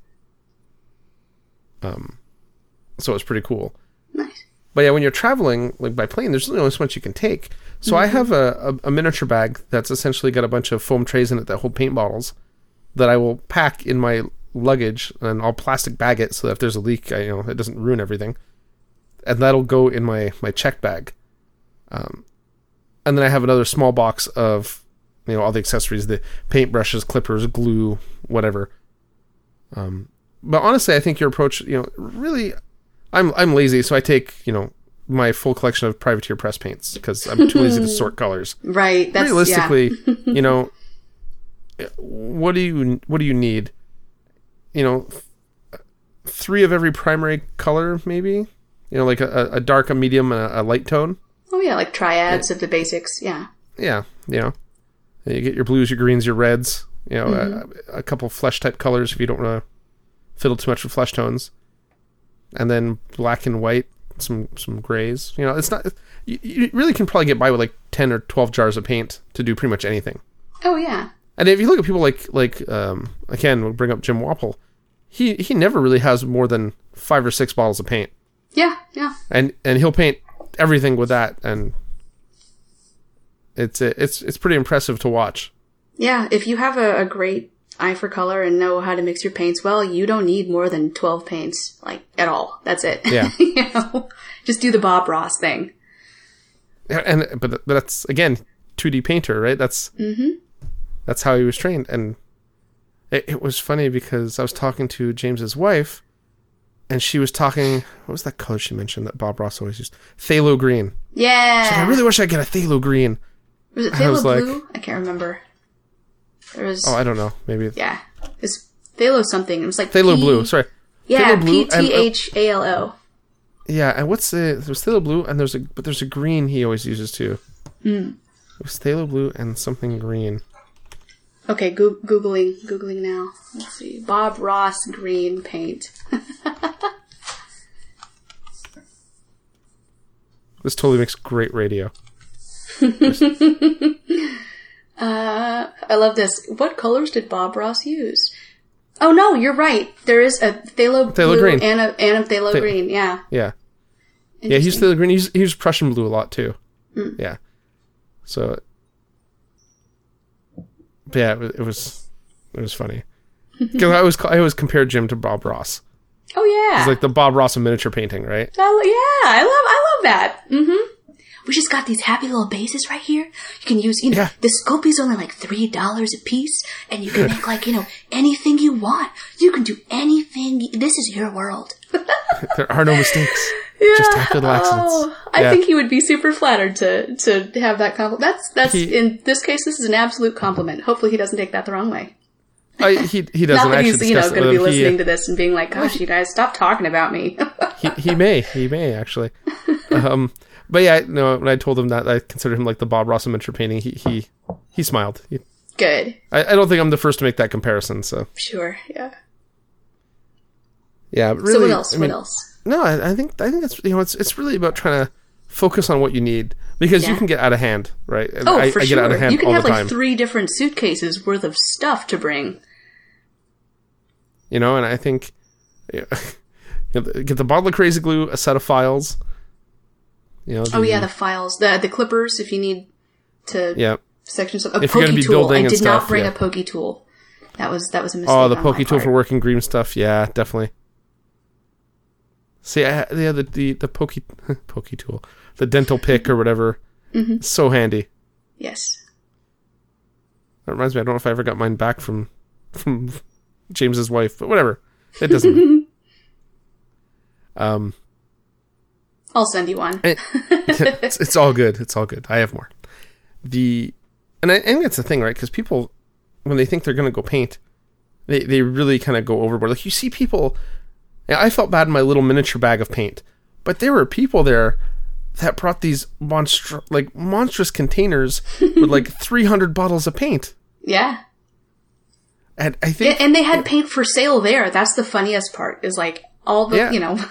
So it was pretty cool. Nice. But yeah, when you're traveling like by plane, there's only so much you can take. So I have a miniature bag that's essentially got a bunch of foam trays in it that hold paint bottles that I will pack in my luggage, and I'll plastic bag it so that if there's a leak, it doesn't ruin everything. And that'll go in my check bag. And then I have another small box of, all the accessories, the paintbrushes, clippers, glue, whatever. But honestly, I think your approach, really, I'm lazy, so I take, my full collection of Privateer Press paints because I'm too lazy to sort colors. Right. That's, realistically, what do you need? 3 of every primary color, maybe. Like a dark, a medium, and a light tone. Oh yeah, like triads of the basics. Yeah. Yeah. You get your blues, your greens, your reds. A couple flesh type colors if you don't want to fiddle too much with flesh tones, and then black and white. Some grays. It's not. You really can probably get by with like 10 or 12 jars of paint to do pretty much anything. Oh yeah. And if you look at people like again, we'll bring up Jim Wapple. He never really has more than 5 or 6 bottles of paint. Yeah. And he'll paint everything with that, and it's pretty impressive to watch. Yeah, if you have a great eye for color and know how to mix your paints well, you don't need more than 12 paints, like, at all. That's it. Yeah. Just do the Bob Ross thing. Yeah, but that's, again, 2D painter, right? That's how he was trained. And it was funny because I was talking to James's wife, and she was talking, what was that color she mentioned that Bob Ross always used? Phthalo green. Yeah. She's like, I really wish I could get a phthalo green. Was it phthalo blue? I can't remember. There was... Oh, I don't know. Maybe. Yeah. It's phthalo something. It was like phthalo blue. Sorry. Yeah, PTHALO. Yeah, and there's phthalo blue, and there's a green he always uses too. It was phthalo blue and something green. Okay, googling now. Let's see. Bob Ross green paint. This totally makes great radio. I love this. What colors did Bob Ross use? Oh no, you're right. There is a phthalo blue green and a phthalo green. Yeah. Yeah. Yeah, he used phthalo green. He used Prussian blue a lot too. Yeah. So. Yeah, it was funny. Because I always compared Jim to Bob Ross. Oh yeah. He's like the Bob Ross of miniature painting, right? Oh yeah, I love that. Mm-hmm. We just got these happy little bases right here. You can use, the Scopia's only like $3 a piece, and you can make like, anything you want. You can do anything. This is your world. There are no mistakes. Yeah. Just happy little accidents. I think he would be super flattered to have that compliment. That's in this case, this is an absolute compliment. Hopefully he doesn't take that the wrong way. He doesn't. Not that he's going to be listening to this and being like, "Gosh, you guys, stop talking about me." he may actually. But yeah, no. When I told him that I consider him like the Bob Ross of miniature painting, he smiled. Good. I don't think I'm the first to make that comparison. So sure, yeah. Yeah, but really. So what else? No, I think that's it's really about trying to focus on what you need because you can get out of hand, right? Oh, for sure. I get out of hand you can all have the time. Like 3 different suitcases worth of stuff to bring. And I think get the bottle of crazy glue, a set of files. The files, the clippers if you need to section stuff. A if pokey you're gonna be tool. building I did and stuff, not bring a pokey tool. That was a mistake. Oh, the on my Poke Tool part. for working green stuff. Yeah, definitely. See, the Poke Tool, the dental pick or whatever, so handy. Yes. That reminds me, I don't know if I ever got mine back from James's wife, but whatever. It doesn't matter. I'll send you one. It's all good. It's all good. I have more. And I think that's the thing, right? Because people, when they think they're going to go paint, they really kind of go overboard. Like, you see people... I felt bad in my little miniature bag of paint, but there were people there that brought these monstrous containers with like 300 bottles of paint. Yeah. And I think... And they had paint for sale there. That's the funniest part, is like all the,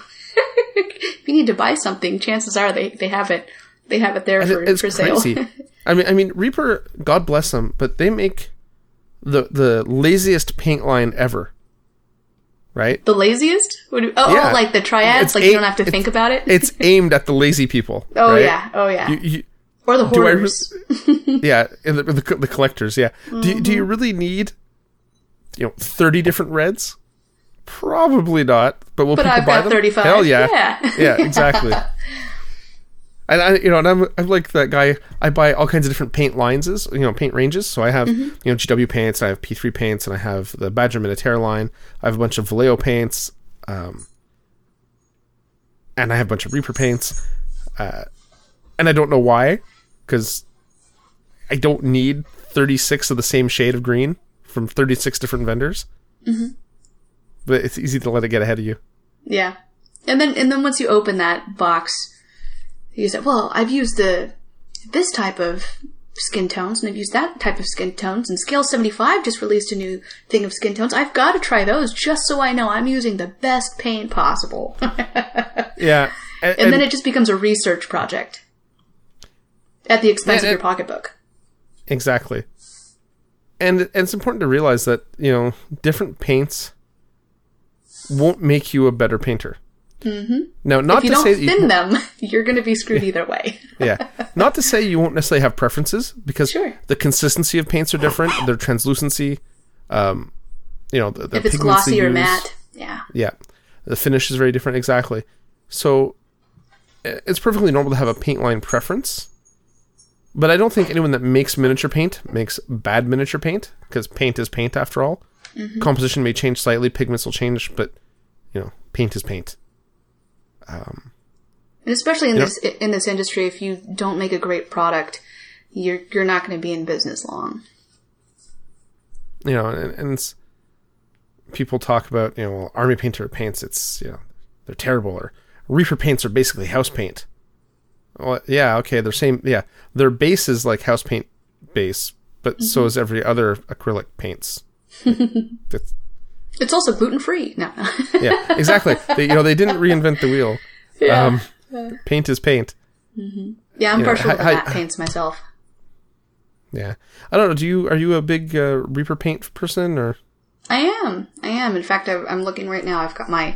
if you need to buy something, chances are they have it there for sale. Crazy. I mean, Reaper, God bless them, but they make the laziest paint line ever. Right? The laziest? Yeah. Like the triads? Like you don't have to think about it? It's aimed at the lazy people. Oh, right? yeah. Oh, yeah. Or the hoarders. Yeah, and the collectors, yeah. Mm-hmm. Do you really need 30 different reds? Probably not. But will people I've buy got them? 35. Hell yeah. Yeah, exactly. And I'm like that guy. I buy all kinds of different paint lines, paint ranges. So I have, GW paints, I have P3 paints, and I have the Badger Minotaur line. I have a bunch of Vallejo paints, and I have a bunch of Reaper paints. And I don't know why, because I don't need 36 of the same shade of green from 36 different vendors. Mm-hmm. But it's easy to let it get ahead of you. Yeah. And then once you open that box, you say, well, I've used this type of skin tones, and I've used that type of skin tones, and Scale 75 just released a new thing of skin tones. I've got to try those just so I know I'm using the best paint possible. Yeah. And then it just becomes a research project at the expense of your pocketbook. Exactly. And it's important to realize that, different paints won't make you a better painter. Mm-hmm. Now, not if you to don't say that thin them, you're going to be screwed either way. Yeah. Not to say you won't necessarily have preferences, because the consistency of paints are different, their translucency, the if it's glossy or matte. Yeah. Yeah. The finish is very different, exactly. So, it's perfectly normal to have a paint line preference, but I don't think anyone that makes miniature paint makes bad miniature paint, because paint is paint after all. Mm-hmm. Composition may change slightly, pigments will change, but, paint is paint. And especially in this industry, if you don't make a great product, you're not going to be in business long. And it's, people talk about Army Painter paints. It's they're terrible, or Reaper paints are basically house paint. Well, yeah, okay, they're same. Yeah, their base is like house paint base, but so is every other acrylic paints. It's also gluten-free. No. Yeah, exactly. They didn't reinvent the wheel. Yeah. Paint is paint. Mm-hmm. Yeah, I'm partial to matte paints myself. Yeah. I don't know, are you a big Reaper paint person, or? I am. In fact, I'm looking right now. I've got my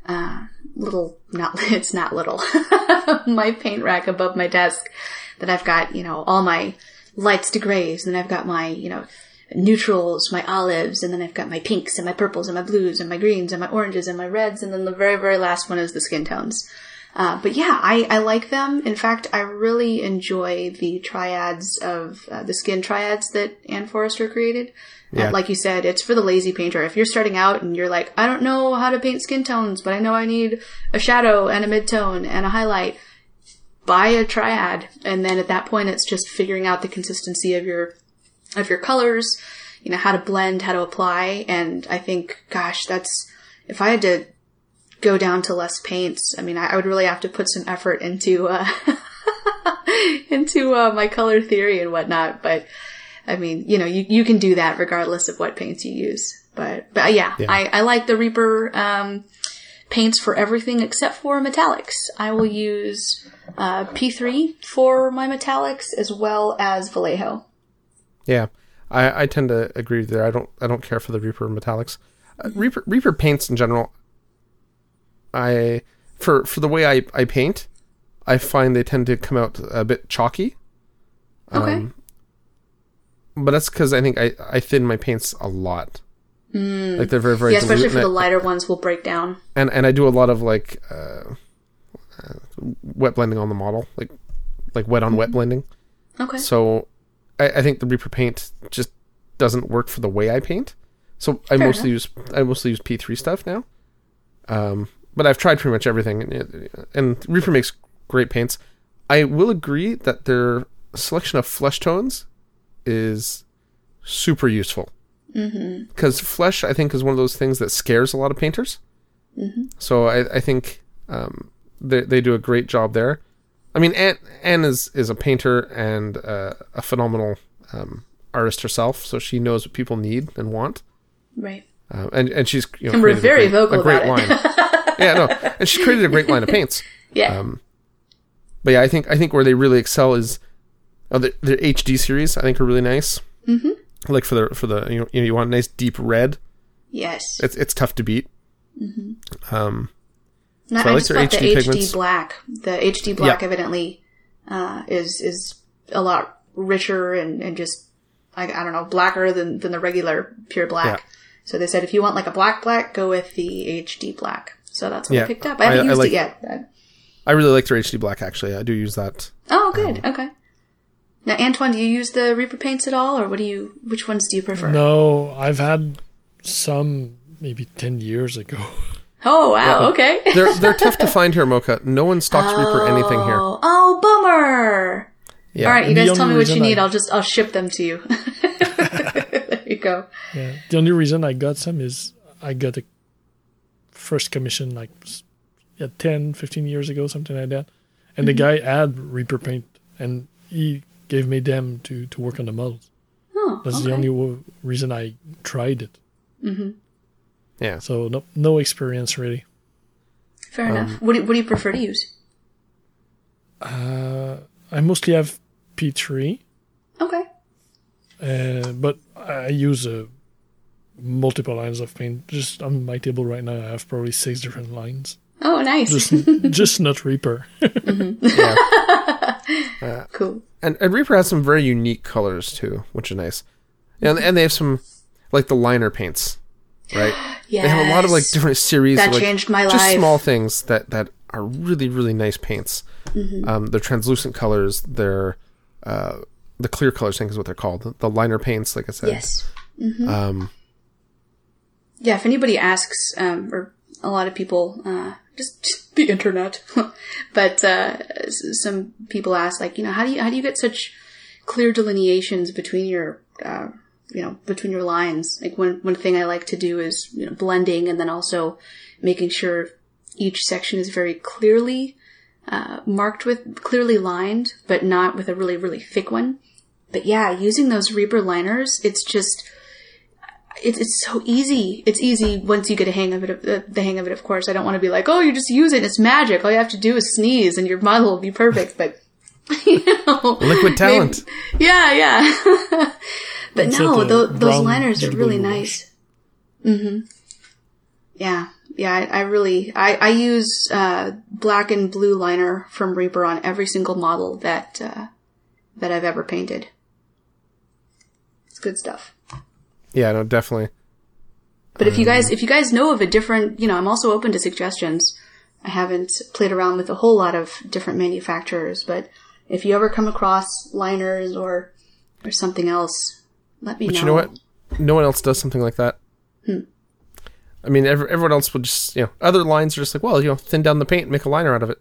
it's not little, my paint rack above my desk that I've got, all my lights to grays, and then I've got my, neutrals, my olives, and then I've got my pinks and my purples and my blues and my greens and my oranges and my reds, and then the very, very last one is the skin tones. But yeah, I like them. In fact, I really enjoy the triads of the skin triads that Ann Forrester created. Yeah. Like you said, it's for the lazy painter. If you're starting out and you're like, I don't know how to paint skin tones, but I know I need a shadow and a midtone and a highlight, buy a triad. And then at that point, it's just figuring out the consistency of your colors, how to blend, how to apply. And I think, gosh, if I had to go down to less paints, I would really have to put some effort into my color theory and whatnot. But you can do that regardless of what paints you use. But yeah. I like the Reaper paints for everything except for metallics. I will use P3 for my metallics as well as Vallejo. Yeah, I tend to agree there. I don't care for the Reaper metallics. Reaper paints in general, for the way I paint, I find they tend to come out a bit chalky. Okay. But that's because I think I thin my paints a lot. Like they're very, very Yeah, especially dilute, for the and lighter ones will break down. and I do a lot of like wet blending on the model, like wet on wet blending. Okay. So I think the Reaper paint just doesn't work for the way I paint. So I mostly use P3 stuff now. But I've tried pretty much everything, and Reaper makes great paints. I will agree that their selection of flesh tones is super useful. Because flesh, I think, is one of those things that scares a lot of painters. So I think they do a great job there. I mean, Anne is a painter and a phenomenal artist herself, so she knows what people need and want. Right. And she's and we're very vocal great about it. line. Yeah, no, and she's created a great line of paints. Yeah. But yeah, I think where they really excel is their HD series. I think are really nice. Like for the you want a nice deep red. Yes. It's tough to beat. No, so I like just their bought the HD HD pigments. black. The HD black evidently is a lot richer and just I don't know, blacker than the regular pure black. Yeah. So they said if you want like a black, go with the HD black. So that's what I picked up. I haven't used it yet. I really like their HD black, actually. I do use that. Oh, good. Okay. Now, Antoine, do you use the Reaper paints at all, or which ones do you prefer? No, I've had some maybe 10 years ago. Oh, wow. Okay. They're tough to find here, Mocha. No one stocks Reaper anything here. Oh, bummer. Yeah. All right, you The guys tell only me what you reason need. I'll ship them to you. There you go. Yeah. The only reason I got some is I got a first commission like 10, 15 years ago, something like that. And the guy had Reaper paint, and he gave me them to work on the models. Oh, That's the only reason I tried it. Yeah. So no experience really. Fair enough. What do you prefer to use? I mostly have P3, Okay. but I use multiple lines of paint. Just on my table right now, I have probably 6 different lines. Oh, nice. Just not Reaper. Cool. And Reaper has some very unique colors too, which is nice. And they have some, like the liner paints, right? Yes. They have a lot of like different series. That of, like, changed my just life. small things that are really, really nice paints. They're translucent colors. They're the clear colors, I think is what they're called. The liner paints, like I said. Yes. Yeah, if anybody asks, or a lot of people, just the internet, but some people ask, like, how do you get such clear delineations between your, between your lines? Like one thing I like to do is, blending, and then also making sure each section is very clearly marked clearly lined, but not with a really, really thick one. But yeah, using those Reaper liners, it's just, it's so easy. It's easy once you get the hang of it, of course. I don't want to be like, oh, you just use it, it's magic. All you have to do is sneeze and your model will be perfect. But, liquid talent. Maybe, yeah. But It's no, like those liners are really brown nice. Yeah. I use black and blue liner from Reaper on every single model that I've ever painted. It's good stuff. Yeah, no, definitely. But if you guys know of a different, I'm also open to suggestions. I haven't played around with a whole lot of different manufacturers, but if you ever come across liners or something else, let me know. But you know what? No one else does something like that. I mean, everyone else would just, other lines are just like, well, thin down the paint and make a liner out of it.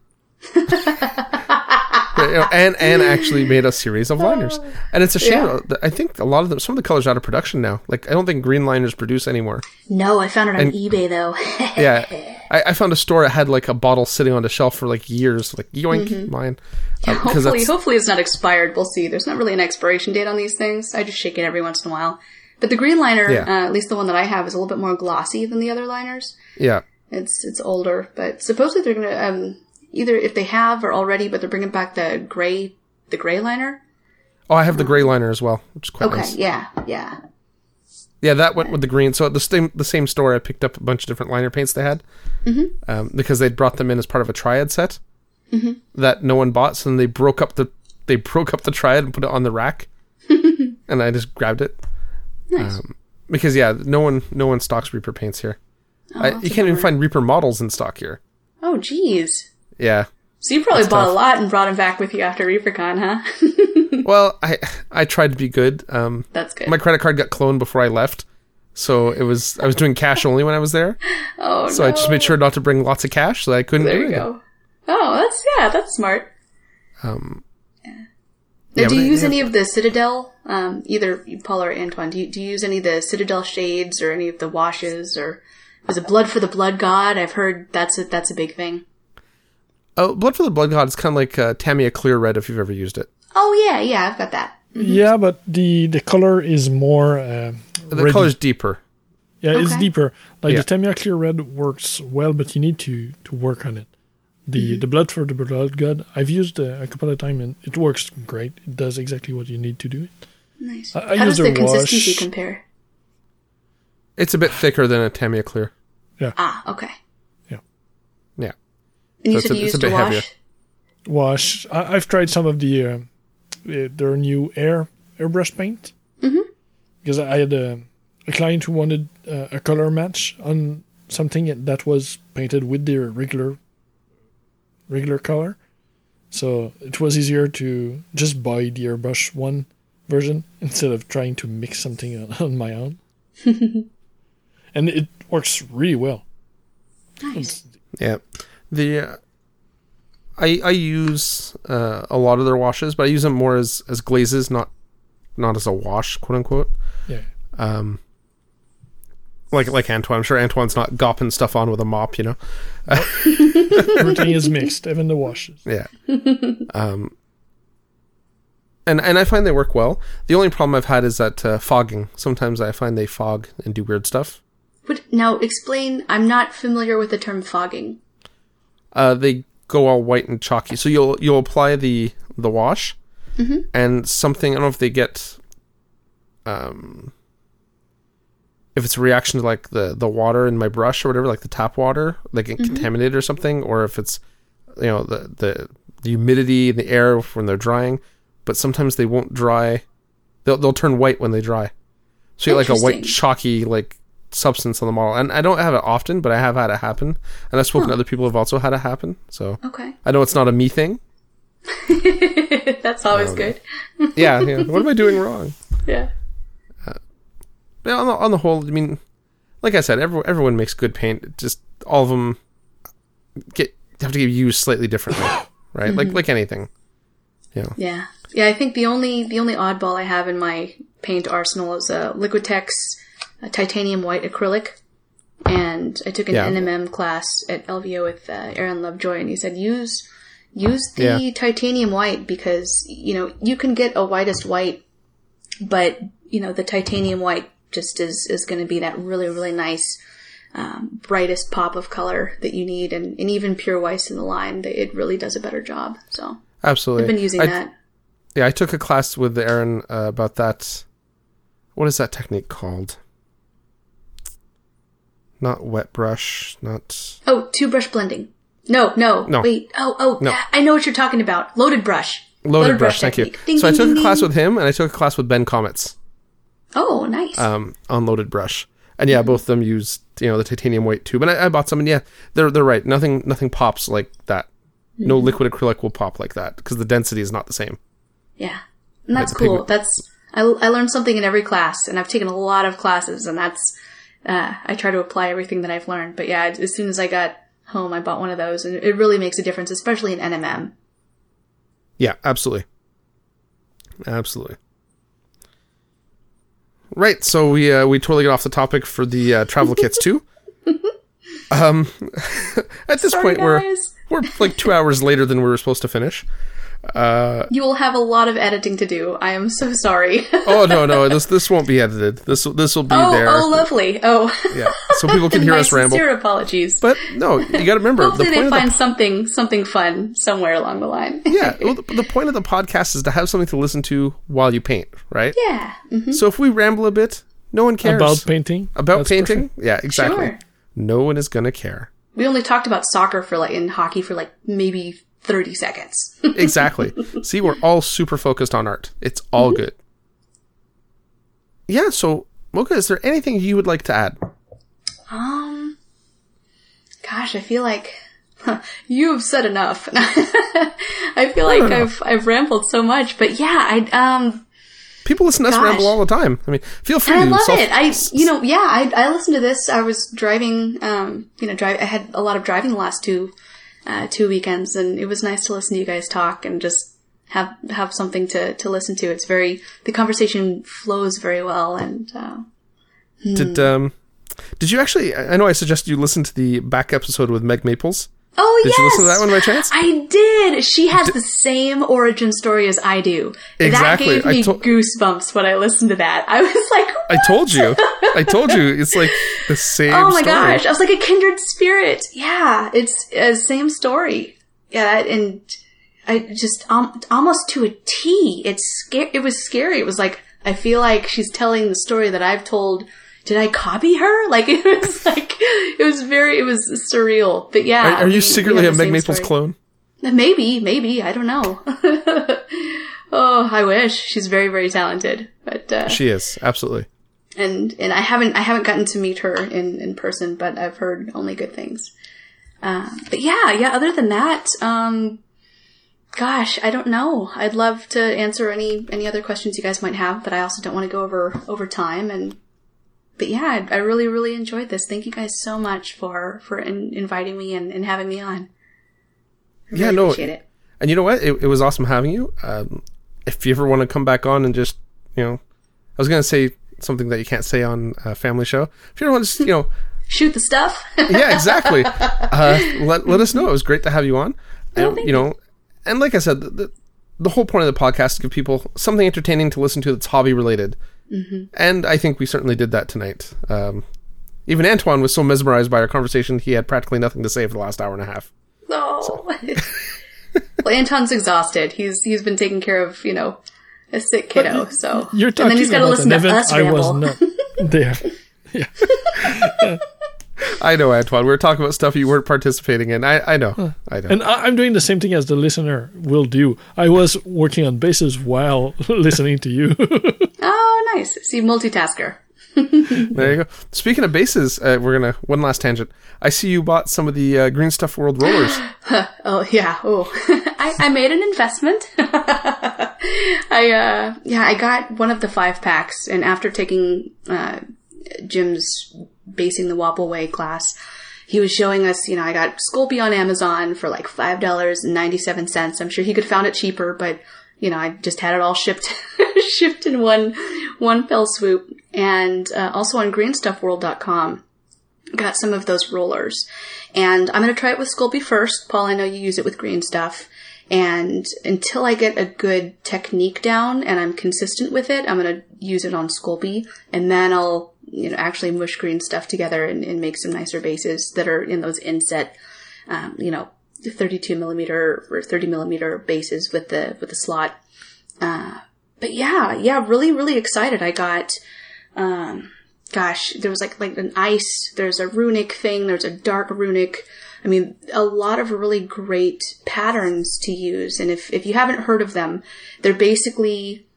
And actually made a series of liners. And it's a shame. Yeah. I think a lot of them, some of the colors are out of production now. Like, I don't think green liners produce anymore. No, I found it on eBay though. Yeah. I found a store that had like a bottle sitting on the shelf for like years. Like, yoink, mine. Hopefully it's not expired. We'll see. There's not really an expiration date on these things. I just shake it every once in a while. But the green liner, at least the one that I have, is a little bit more glossy than the other liners. Yeah. It's older, but supposedly they're gonna either if they have or already, but they're bringing back the gray liner. Oh, I have the gray liner as well, which is quite nice. Okay, yeah. Yeah, that went with the green. So at the same store, I picked up a bunch of different liner paints they had, because they'd brought them in as part of a triad set that no one bought. So then they broke up the triad and put it on the rack, and I just grabbed it. Nice. Because no one stocks Reaper paints here. You can't even find Reaper models in stock here. Oh, geez. Yeah. So you probably bought tough. a lot and brought them back with you after ReaperCon, huh? Well, I tried to be good. That's good. My credit card got cloned before I left, so I was doing cash only when I was there. Oh, So no. I just made sure not to bring lots of cash, so I couldn't There do you anything. go. Oh, that's smart. Yeah, Now, do you but use any of the Citadel, either Paul or Antoine, do you use any of the Citadel shades or any of the washes, or was it Blood for the Blood God? I've heard that's a big thing. Oh, Blood for the Blood God is kind of like Tamiya Clear Red if you've ever used it. Oh, yeah, I've got that. Yeah, but the color is more The ready. color's deeper. Yeah, it's Okay. deeper. Like Yeah. the Tamiya Clear Red works well, but you need to work on it. The Blood for the Blood God, I've used a couple of times and it works great. It does exactly what you need to do. Nice. I How use does the the consistency wash. compare? It's a bit thicker than a Tamiya Clear. Ah, okay. Yeah. And you So said you it's a used bit a wash? heavier. Wash. I've tried some of their new airbrush paint. Mm-hmm. Because I had a client who wanted a color match on something that was painted with their regular color. So it was easier to just buy the airbrush one version instead of trying to mix something on my own. And it works really well. Nice. Yeah. The I use a lot of their washes, but I use them more as glazes, not as a wash, quote unquote. Yeah. Like Antoine. I'm sure Antoine's not gopping stuff on with a mop, you know. Everything is mixed, even the washes. Yeah. And I find they work well. The only problem I've had is that fogging. Sometimes I find they fog and do weird stuff. Now explain, I'm not familiar with the term fogging. They go all white and chalky. So you'll apply the wash, and something, I don't know if they get, if it's a reaction to like the water in my brush or whatever, like the tap water, they get contaminated or something, or if it's, the humidity in the air when they're drying. But sometimes they won't dry. They'll turn white when they dry. So you get like a white Interesting. chalky like substance on the model. And I don't have it often, but I have had it happen. And I've spoken to other people who have also had it happen. So Okay. I know it's not a me thing. That's always good. Yeah. What am I doing wrong? Yeah. But on the whole, I mean, like I said, everyone makes good paint. It just all of them have to get used slightly differently, right? Like anything. Yeah. Yeah, I think the only oddball I have in my paint arsenal is a Liquitex titanium white acrylic. And I took an NMM class at LVO with Aaron Lovejoy, and he said use the titanium white because, you can get a whitest white, but, the titanium white just is going to be that really, really nice, brightest pop of color that you need. And even pure whites in the line, it really does a better job. So Absolutely. I've been using that. Yeah, I took a class with Aaron about that. What is that technique called? Not wet brush, not... Oh, two brush blending. No. Wait. Oh, No. I know what you're talking about. Loaded brush. Loaded brush, thank you. technique. Ding, So I ding, took ding, a class ding. with him, and I took a class with Ben Comets Oh, nice. on loaded brush. And yeah, both of them used, the titanium white tube. And I bought some, and yeah, they're right. Nothing pops like that. No liquid acrylic will pop like that, because the density is not the same. Yeah. And that's the cool. pigment. I learned something in every class, and I've taken a lot of classes, and that's, I try to apply everything that I've learned. But yeah, as soon as I got home, I bought one of those, and it really makes a difference, especially in NMM. Yeah, absolutely. Absolutely. Right, so we totally get off the topic for the travel kits too. At this Sorry, point, guys. we're like 2 hours later than we were supposed to finish. You will have a lot of editing to do. I am so sorry. Oh no, this won't be edited. This will be there. Oh, lovely. Oh. Yeah, so people can hear My us ramble. sincere apologies. But no, you got to remember Hopefully they of find something fun somewhere along the line. yeah, well, the point of the podcast is to have something to listen to while you paint, right? Yeah. Mhm. So if we ramble a bit, no one cares About painting. About That's painting. perfect. Yeah, exactly. Sure. No one is gonna care. We only talked about soccer and hockey for maybe 30 seconds. Exactly. See, we're all super focused on art. It's all good. Yeah, so Mocha, is there anything you would like to add? Gosh, I feel like you've said enough. I feel like I've rambled so much, but yeah, people listen to us ramble all the time. I mean, feel free to. I love it. I listened to this. I was driving. I had a lot of driving the last two weekends, and it was nice to listen to you guys talk and just have something to listen to. It's the conversation flows very well, and Did you actually? I know I suggested you listen to the back episode with Meg Maples. Oh, Did you listen to that one by chance? I did. She has the same origin story as I do. Exactly. That gave me goosebumps when I listened to that. I was like, what? I told you. It's like the same story. Oh my gosh. I was like a kindred spirit. Yeah. It's the same story. Yeah. And I just, almost to a T. It was scary. It was like, I feel like she's telling the story that I've told. Did I copy her? Like, it was surreal. But yeah. Are you secretly a Meg Maples clone? Maybe. I don't know. Oh, I wish. She's very, very talented. But, she is. Absolutely. And I haven't gotten to meet her in person, but I've heard only good things. But yeah, other than that, gosh, I don't know. I'd love to answer any other questions you guys might have, but I also don't want to go over time. But yeah, I really, really enjoyed this. Thank you guys so much for inviting me and having me on. I really appreciate it. And you know what? It was awesome having you. If you ever want to come back on and just, I was going to say something that you can't say on a family show. If you ever want to just, shoot the stuff. Yeah, exactly. Let us know. It was great to have you on. And, and like I said, the whole point of the podcast is to give people something entertaining to listen to that's hobby related. Mm-hmm. And I think we certainly did that tonight. Even Antoine was so mesmerized by our conversation, he had practically nothing to say for the last hour and a half. No. So. Well, Antoine's exhausted. He's been taking care of, a sick kiddo. So you're talking, and then he's got to listen to us ramble. I was not there. Yeah. I know, Antoine. We were talking about stuff you weren't participating in. I know. I know. And I'm doing the same thing as the listener will do. I was working on bases while listening to you. Oh, nice. See, multitasker. There you go. Speaking of bases, one last tangent. I see you bought some of the Green Stuff World rollers. Oh, yeah. Oh, I made an investment. I got one of the 5-packs, and after taking Jim's Basing the Wapple Way class, he was showing us, I got Sculpey on Amazon for like $5.97. I'm sure he could have found it cheaper, but I just had it all shipped in one fell swoop. And also on greenstuffworld.com, got some of those rollers. And I'm going to try it with Sculpey first. Paul, I know you use it with Green Stuff. And until I get a good technique down and I'm consistent with it, I'm going to use it on Sculpey. And then I'll actually mush Green Stuff together and make some nicer bases that are in those inset, 32 millimeter or 30 millimeter bases with the slot. But yeah, really, really excited. I got, there was like an ice, there's a runic thing, there's a dark runic. I mean, a lot of really great patterns to use. And if you haven't heard of them, they're basically,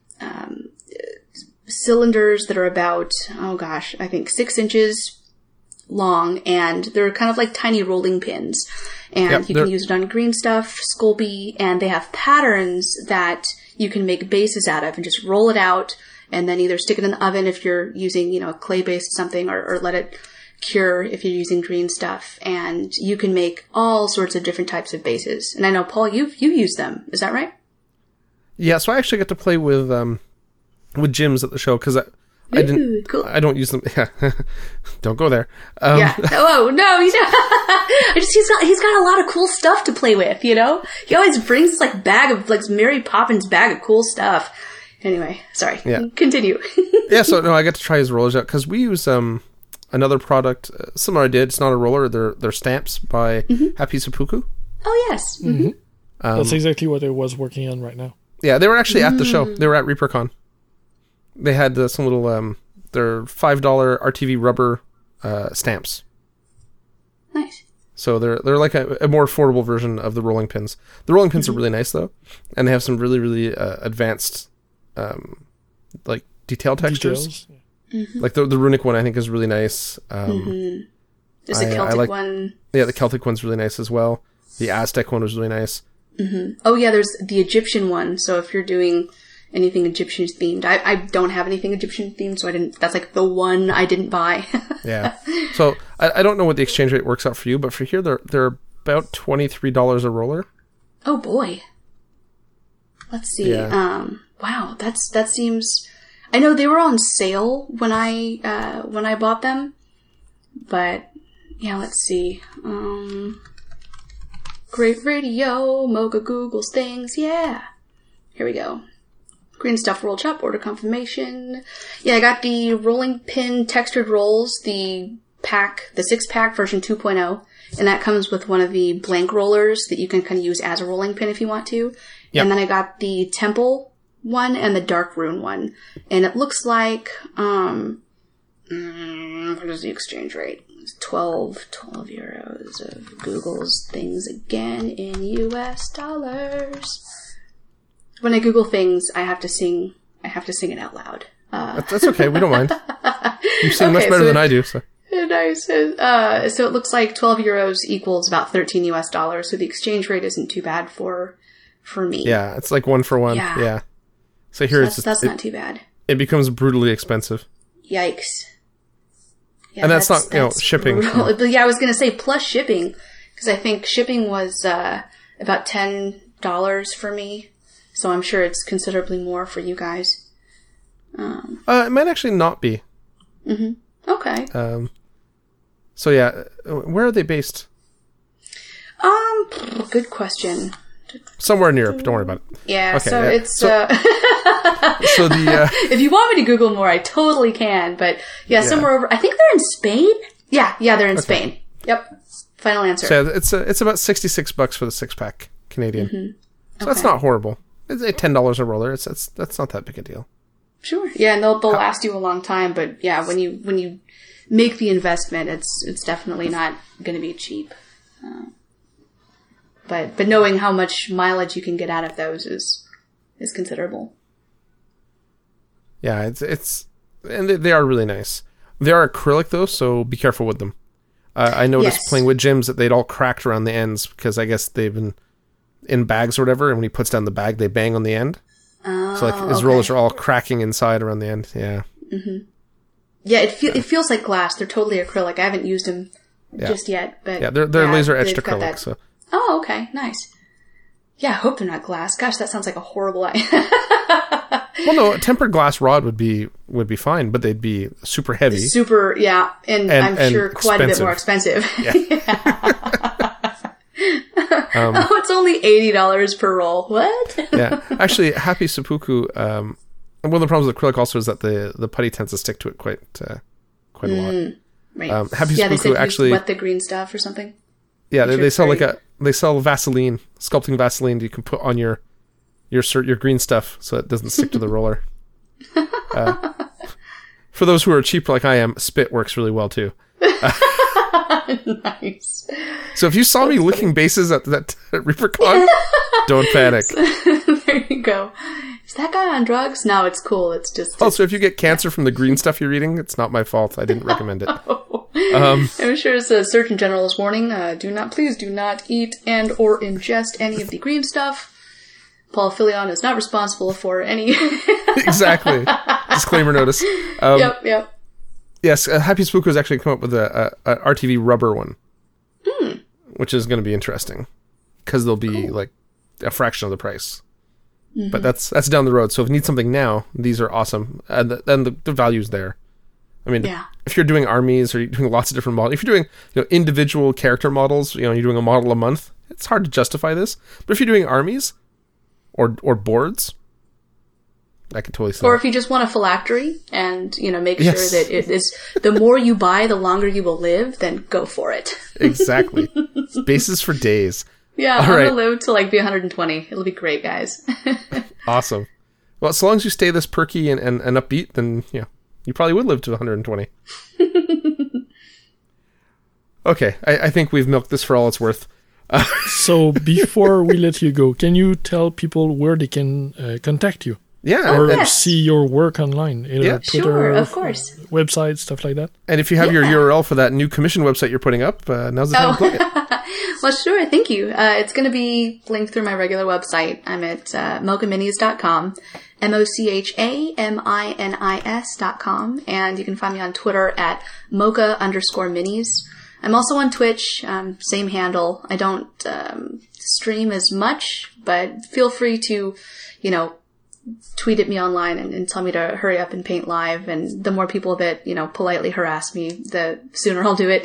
cylinders that are about, I think 6 inches long, and they're kind of like tiny rolling pins. And you can use it on Green Stuff, Sculpey, and they have patterns that you can make bases out of and just roll it out and then either stick it in the oven if you're using, a clay-based something or let it cure if you're using Green Stuff. And you can make all sorts of different types of bases. And I know, Paul, you use them. Is that right? Yeah, so I actually got to play with Jim's at the show because I didn't. Cool. I don't use them. Yeah, don't go there. Yeah. Oh no, he's got a lot of cool stuff to play with. He always brings this bag of Mary Poppins bag of cool stuff. Anyway, sorry. Yeah. Continue. Yeah. So no, I got to try his rollers out because we use another product similar. I did. It's not a roller. They're stamps by Happy Seppuku. Oh yes. Mm-hmm. That's exactly what I was working on right now. Yeah, they were actually at the show. They were at ReaperCon. They had some little, they're $5 RTV rubber stamps. Nice. So they're like a more affordable version of the rolling pins. The rolling pins are really nice though, and they have some really really advanced, detail textures. Like the runic one, I think is really nice. There's a Celtic one. Yeah, the Celtic one's really nice as well. The Aztec one was really nice. Oh yeah, there's the Egyptian one. So if you're doing anything Egyptian themed, I don't have anything Egyptian themed, so I didn't. That's like the one I didn't buy. Yeah. So I don't know what the exchange rate works out for you, but for here they're about $23 a roller. Oh boy. Let's see. Yeah. Wow, that seems. I know they were on sale when I bought them, but yeah, let's see. Great radio, Mocha Googles things, yeah. Here we go. Green stuff rolled up, order confirmation. Yeah, I got the rolling pin textured rolls, the 6-pack version 2.0, and that comes with one of the blank rollers that you can kind of use as a rolling pin if you want to. Yep. And then I got the temple one and the dark rune one. And it looks like, what is the exchange rate? 12 euros of Google's things again in US dollars. When I Google things, I have to sing it out loud. That's okay. We don't mind. You sing much better than I do. So. Nice. So it looks like 12 euros equals about 13 US dollars. So the exchange rate isn't too bad for me. Yeah, it's like 1 for 1. Yeah. So here that's not too bad. It becomes brutally expensive. Yikes. Yeah, and that's not, shipping. Yeah, I was going to say plus shipping, because I think shipping was about $10 for me. So I'm sure it's considerably more for you guys. It might actually not be. Mm-hmm. Okay. So yeah, where are they based? Good question. Somewhere in Europe. Don't worry about it. Yeah. Okay, so it's. So the. If you want me to Google more, I totally can. But yeah, somewhere over. I think they're in Spain. Yeah, they're in Spain. Yep. Final answer. So it's about $66 for the 6-pack Canadian. Mm-hmm. So that's not horrible. It's $10 a roller. That's not that big a deal. Sure. Yeah, and they'll last you a long time. But yeah, when you make the investment, it's definitely not going to be cheap. But knowing how much mileage you can get out of those is considerable. Yeah, it's and they are really nice. They are acrylic though, so be careful with them. I noticed playing with Jim's that they'd all cracked around the ends because I guess they've been in bags or whatever, and when he puts down the bag, they bang on the end. So like his rollers are all cracking inside around the end. Yeah. Mm-hmm. Yeah, it feels like glass. They're totally acrylic. I haven't used them just yet, but they're laser etched acrylic. So. Oh, okay, nice. Yeah, I hope they're not glass. Gosh, that sounds like a horrible idea. Well, no, a tempered glass rod would be fine, but they'd be super heavy. Super, yeah, and I'm sure quite a bit more expensive. Yeah. It's only $80 per roll. What? Yeah, actually, Happy Seppuku. One of the problems with acrylic also is that the putty tends to stick to it quite a lot. Right. Happy Seppuku they said actually wet the green stuff or something. Yeah, they sell they sell Vaseline, sculpting Vaseline that you can put on your green stuff so it doesn't stick to the roller. For those who are cheap like I am, spit works really well too. Nice. So if you saw me licking bases at ReaperCon, don't panic. There you go. Is that guy on drugs? No, it's cool. It's just... Also, if you get cancer from the green stuff you're eating, it's not my fault. I didn't recommend it. I'm sure it's a Surgeon General's warning. Please do not eat and or ingest any of the green stuff. Paul Filion is not responsible for any... Exactly. Disclaimer notice. Yep. Yes, Happy Spook has actually come up with a RTV rubber one. Which is going to be interesting. Because they'll be like a fraction of the price. Mm-hmm. But that's down the road. So if you need something now, these are awesome. And the value's there. I mean, if you're doing armies or you're doing lots of different models, if you're doing individual character models, you're doing a model a month, it's hard to justify this. But if you're doing armies or boards, I could totally see Or if you just want a phylactery and, make sure that it is, the more you buy, the longer you will live, then go for it. Exactly. Bases for days. Yeah, I'm going to live to be 120. It'll be great, guys. Awesome. Well, so long as you stay this perky and upbeat, then, you probably would live to 120. Okay, I think we've milked this for all it's worth. So before we let you go, can you tell people where they can contact you? Yeah. or yes. see your work online. Either Yeah. Twitter, Sure, of course. website, stuff like that. And if you have your Yeah. URL for that new commission website you're putting up, now's the time to plug it. Well, sure. Thank you. It's going to be linked through my regular website. I'm at mochaminis.com, MochaMinis.com, and you can find me on Twitter at mocha_minis. I'm also on Twitch, same handle. I don't stream as much, but feel free to, tweet at me online and tell me to hurry up and paint live. And the more people that, politely harass me, the sooner I'll do it.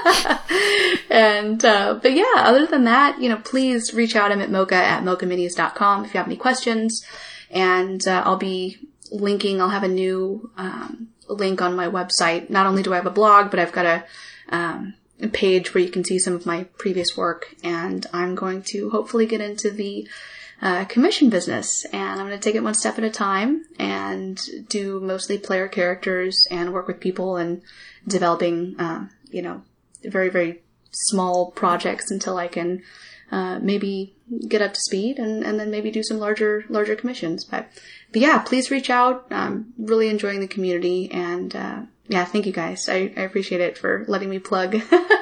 And, but yeah, other than that, please reach out. I'm at mocha@mochaminis.com if you have any questions. And, I'll be linking, I'll have a new, link on my website. Not only do I have a blog, but I've got a page where you can see some of my previous work. And I'm going to hopefully get into the commission business, and I'm going to take it one step at a time and do mostly player characters and work with people and developing, very, very small projects until I can maybe get up to speed and then maybe do some larger commissions. But yeah, please reach out. I'm really enjoying the community, and yeah, thank you guys. I appreciate it for letting me plug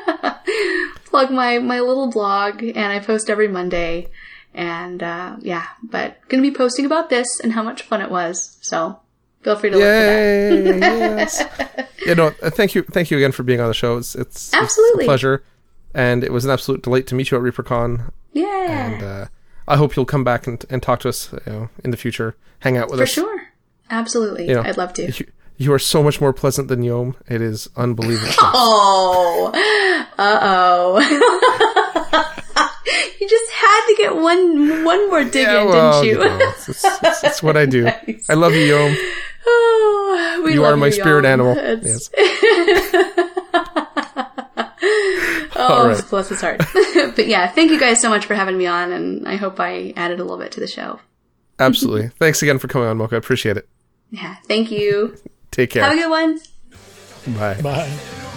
my little blog, and I post every Monday. And, but gonna be posting about this and how much fun it was. So feel free to look for that. Yes. Thank you again for being on the show. It's Absolutely. a pleasure. And it was an absolute delight to meet you at ReaperCon. Yeah. And, I hope you'll come back and talk to us, in the future, hang out with us. For sure. Absolutely. I'd love to. You are so much more pleasant than Yom. It is unbelievable. Oh, uh-oh. You just had to get one more dig in, didn't you? It's what I do. Nice. I love you, Yom. Oh, You are my spirit Yom. animal. It's- Yes. Oh, right. bless his heart. But yeah, thank you guys so much for having me on, and I hope I added a little bit to the show. Absolutely. Thanks again for coming on, Mocha. I appreciate it. Yeah, thank you. Take care. Have a good one. Bye. Bye.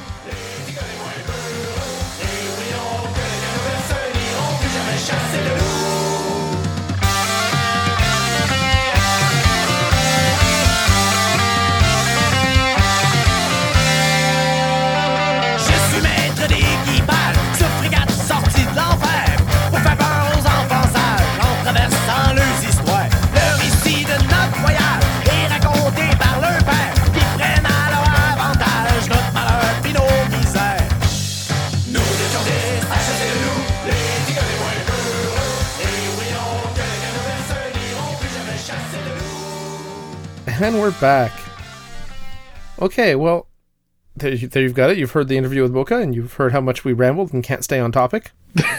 Je suis maître d'équipage sur frégate sortie de l'enfer pour faire peur aux enfants sages en traversant leurs histoires. Le récit de notre voyage est raconté par leur père qui prennent à leur avantage notre malheur pis nos misères. Nous étions des HSLU, les tigres les moins heureux. Et oui, non, que les canadairs n'iront plus jamais chasser de loups. And we're back. Okay, well, there you've got it. You've heard the interview with Mocha, and you've heard how much we rambled and can't stay on topic.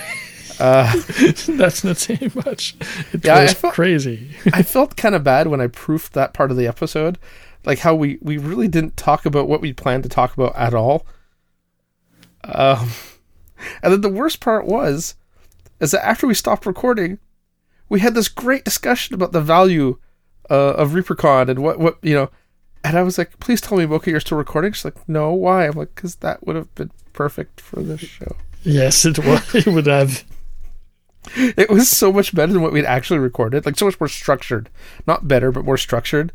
That's not saying much. It Yeah, was crazy. I felt kind of bad when I proofed that part of the episode, like how we really didn't talk about what we planned to talk about at all. And then the worst part is that after we stopped recording, we had this great discussion about the value of ReaperCon and what and I was like, please tell me, Mocha, you're still recording? She's like, no, why? I'm like, because that would have been perfect for this show. Yes, it was. It would have. It was so much better than what we'd actually recorded. Like, so much more structured. Not better, but more structured.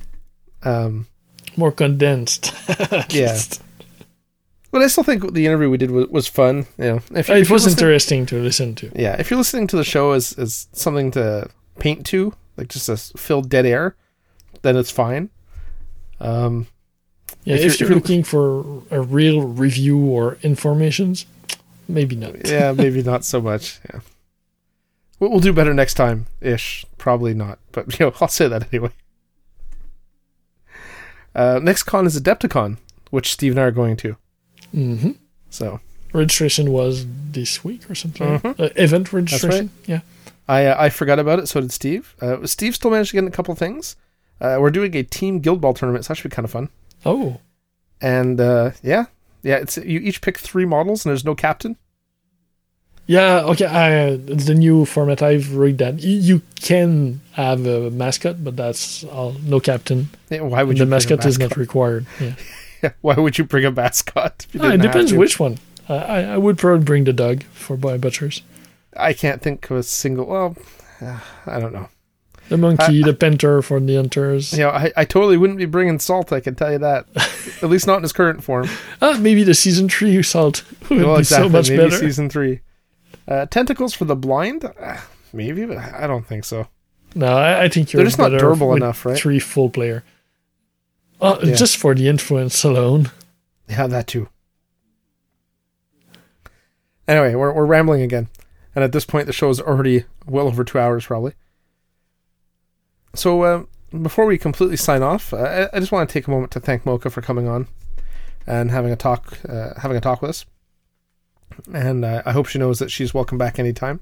More condensed. Yeah. But I still think the interview we did was fun. If It you're was listening- interesting to listen to. Yeah, if you're listening to the show as something to paint to, like just to fill dead air, then it's fine. Yeah, if if you're you're looking for a real review or informations, maybe not. Yeah, maybe not so much. Yeah, we'll do better next time, ish. Probably not, but I'll say that anyway. Next con is Adepticon, which Steve and I are going to. Mm-hmm. So Registration was this week or something. Event registration. Yeah. I forgot about it. So did Steve. Steve still managed to get in a couple of things. We're doing a team guild ball tournament, so that should be kind of fun. Oh. And it's you each pick 3 models, and there's no captain. Yeah, okay. It's the new format. I've read that. You can have a mascot, but that's all. No captain. Yeah, why would The you? bring a mascot is not mascot? required. Yeah. Why would you bring a mascot? if you It didn't have depends to? which one. I would probably bring the dog for Boy Butchers. I can't think of a single. Well, I don't know. The monkey, the panther for the hunters. I totally wouldn't be bringing salt, I can tell you that. At least not in its current form. Maybe the season 3 salt would be exactly. so much maybe better. Season 3. Tentacles for the blind? Maybe, but I don't think so. No, I think you're They're just not better durable with enough, right? 3 full player. Just for the influence alone. Yeah, that too. Anyway, we're rambling again. And at this point, the show is already well over 2 hours, probably. So, before we completely sign off, I just want to take a moment to thank Mocha for coming on and having a talk with us. And I hope she knows that she's welcome back anytime.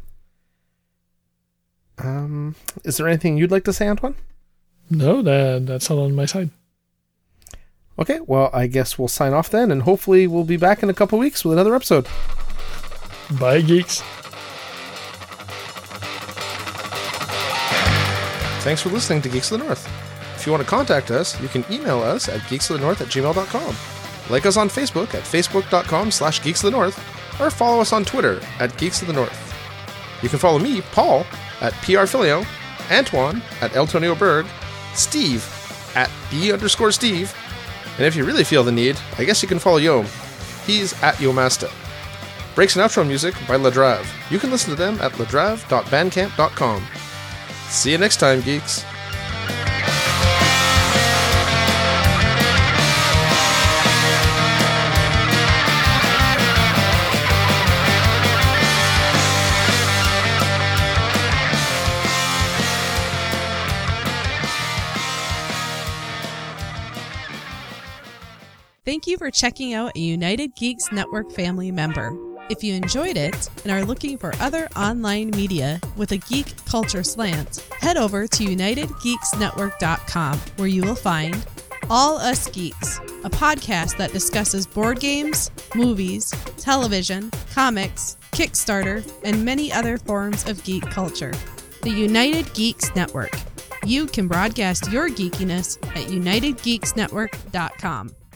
Is there anything you'd like to say, Antoine? No, that's all on my side. Okay, well, I guess we'll sign off then, and hopefully we'll be back in a couple weeks with another episode. Bye, geeks. Thanks for listening to Geeks of the North. If you want to contact us, you can email us at geeksofthenorth@gmail.com. Like us on Facebook at facebook.com/geeksofthenorth, or follow us on Twitter at Geeks of the North. You can follow me, Paul, at PRFilio, Antoine at Eltonio Berg, Steve at B_Steve, and if you really feel the need, I guess you can follow Yom. He's at Yomasta. Breaks and outro music by Ladrave. You can listen to them at ladrave.bandcamp.com. See you next time, geeks. Thank you for checking out a United Geeks Network family member. If you enjoyed it and are looking for other online media with a geek culture slant, head over to UnitedGeeksNetwork.com, where you will find All Us Geeks, a podcast that discusses board games, movies, television, comics, Kickstarter, and many other forms of geek culture. The United Geeks Network. You can broadcast your geekiness at UnitedGeeksNetwork.com.